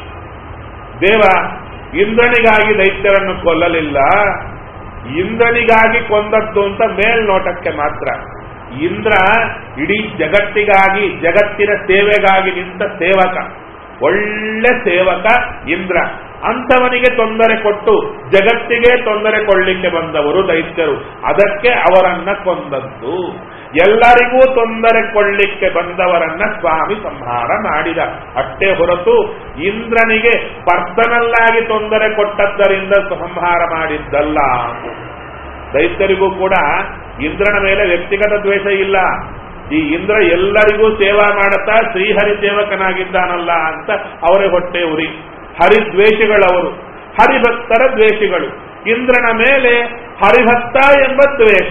Speaker 1: ದೇವ ಇಂದ್ರನಿಗಾಗಿ ದೈತ್ಯರನ್ನು ಕೊಲ್ಲಲಿಲ್ಲ, ಇಂದ್ರನಿಗಾಗಿ ಕೊಂದದ್ದು ಅಂತ ಮೇಲ್ನೋಟಕ್ಕೆ ಮಾತ್ರ. ಇಂದ್ರ ಇಡೀ ಜಗತ್ತಿಗಾಗಿ, ಜಗತ್ತಿನ ಸೇವೆಗಾಗಿ ನಿಂತ ಸೇವಕ, ಒಳ್ಳೆ ಸೇವಕ ಇಂದ್ರ. ಅಂಥವನಿಗೆ ತೊಂದರೆ ಕೊಟ್ಟು ಜಗತ್ತಿಗೆ ತೊಂದರೆ ಕೊಡಲಿಕ್ಕೆ ಬಂದವರು ದೈತ್ಯರು. ಅದಕ್ಕೆ ಅವರನ್ನ ಕೊಂದದ್ದು. ಎಲ್ಲರಿಗೂ ತೊಂದರೆ ಕೊಡಲಿಕ್ಕೆ ಬಂದವರನ್ನ ಸ್ವಾಮಿ ಸಂಹಾರ ಮಾಡಿದ. ಅಷ್ಟೇ ಹೊರತು ಇಂದ್ರನಿಗೆ ಪರ್ಸನಲ್ ಆಗಿ ತೊಂದರೆ ಕೊಟ್ಟದ್ದರಿಂದ ಸಂಹಾರ ಮಾಡಿದ್ದಲ್ಲ. ದೈತ್ಯರಿಗೂ ಕೂಡ ಇಂದ್ರನ ಮೇಲೆ ವ್ಯಕ್ತಿಗತ ದ್ವೇಷ ಇಲ್ಲ. ಈ ಇಂದ್ರ ಎಲ್ಲರಿಗೂ ಸೇವಾ ಮಾಡುತ್ತಾ ಶ್ರೀಹರಿ ಸೇವಕನಾಗಿದ್ದಾನಲ್ಲ ಅಂತ ಅವರೇ ಹೊಟ್ಟೆ ಉರಿ. ಹರಿದ್ವೇಷಗಳವರು, ಹರಿಭಕ್ತರ ದ್ವೇಷಿಗಳು. ಇಂದ್ರನ ಮೇಲೆ ಹರಿಭಕ್ತ ಎಂಬ ದ್ವೇಷ.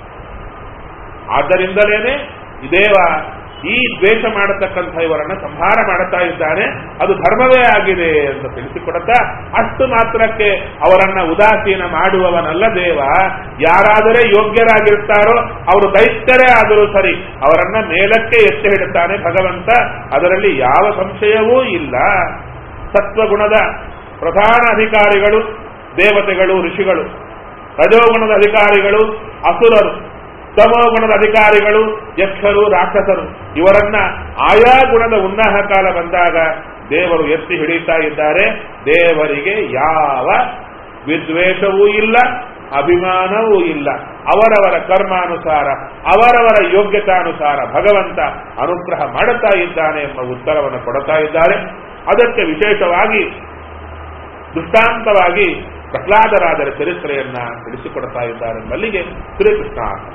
Speaker 1: ಆದ್ದರಿಂದಲೇನೆ ದೇವ ಈ ದ್ವೇಷ ಮಾಡತಕ್ಕಂಥ ಇವರನ್ನ ಸಂಹಾರ ಮಾಡುತ್ತಾ ಇದ್ದಾನೆ. ಅದು ಧರ್ಮವೇ ಆಗಿದೆ ಅಂತ ತಿಳಿಸಿಕೊಡುತ್ತಾ, ಅಷ್ಟು ಮಾತ್ರಕ್ಕೆ ಅವರನ್ನ ಉದಾಸೀನ ಮಾಡುವವನಲ್ಲ ದೇವ. ಯಾರಾದರೆ ಯೋಗ್ಯರಾಗಿರ್ತಾರೋ ಅವರು ದೈತ್ಯರೇ ಆದರೂ ಸರಿ, ಅವರನ್ನ ಮೇಲಕ್ಕೆ ಎತ್ತಿ ಹಿಡುತ್ತಾನೆ ಭಗವಂತ. ಅದರಲ್ಲಿ ಯಾವ ಸಂಶಯವೂ ಇಲ್ಲ. ಸತ್ವಗುಣದ ಪ್ರಧಾನ ಅಧಿಕಾರಿಗಳು ದೇವತೆಗಳು, ಋಷಿಗಳು. ರಜೋಗುಣದ ಅಧಿಕಾರಿಗಳು ಅಸುರರು. ತಮೋಗುಣದ ಅಧಿಕಾರಿಗಳು ಯಕ್ಷರು, ರಾಕ್ಷಸರು. ಇವರನ್ನ ಆಯಾ ಗುಣದ ಉನ್ನಾಹ ಕಾಲ ಬಂದಾಗ ದೇವರು ಎತ್ತಿ ಹಿಡಿಯುತ್ತಾ ಇದ್ದಾರೆ. ದೇವರಿಗೆ ಯಾವ ವಿದ್ವೇಷವೂ ಇಲ್ಲ, ಅಭಿಮಾನವೂ ಇಲ್ಲ. ಅವರವರ ಕರ್ಮಾನುಸಾರ, ಅವರವರ ಯೋಗ್ಯತಾನುಸಾರ ಭಗವಂತ ಅನುಗ್ರಹ ಮಾಡುತ್ತಾ ಇದ್ದಾನೆ ಎಂಬ ಉತ್ತರವನ್ನು ಕೊಡುತ್ತಾ ಇದ್ದಾರೆ. ಅದಕ್ಕೆ ವಿಶೇಷವಾಗಿ ದೃಷ್ಟಾಂತವಾಗಿ ಪ್ರಹ್ಲಾದರಾಜರ ಚರಿತ್ರೆಯನ್ನ ತಿಳಿಸಿಕೊಡ್ತಾ ಇದ್ದಾರೆ. ಮಲ್ಲಿಗೆ ಶ್ರೀಕೃಷ್ಣ.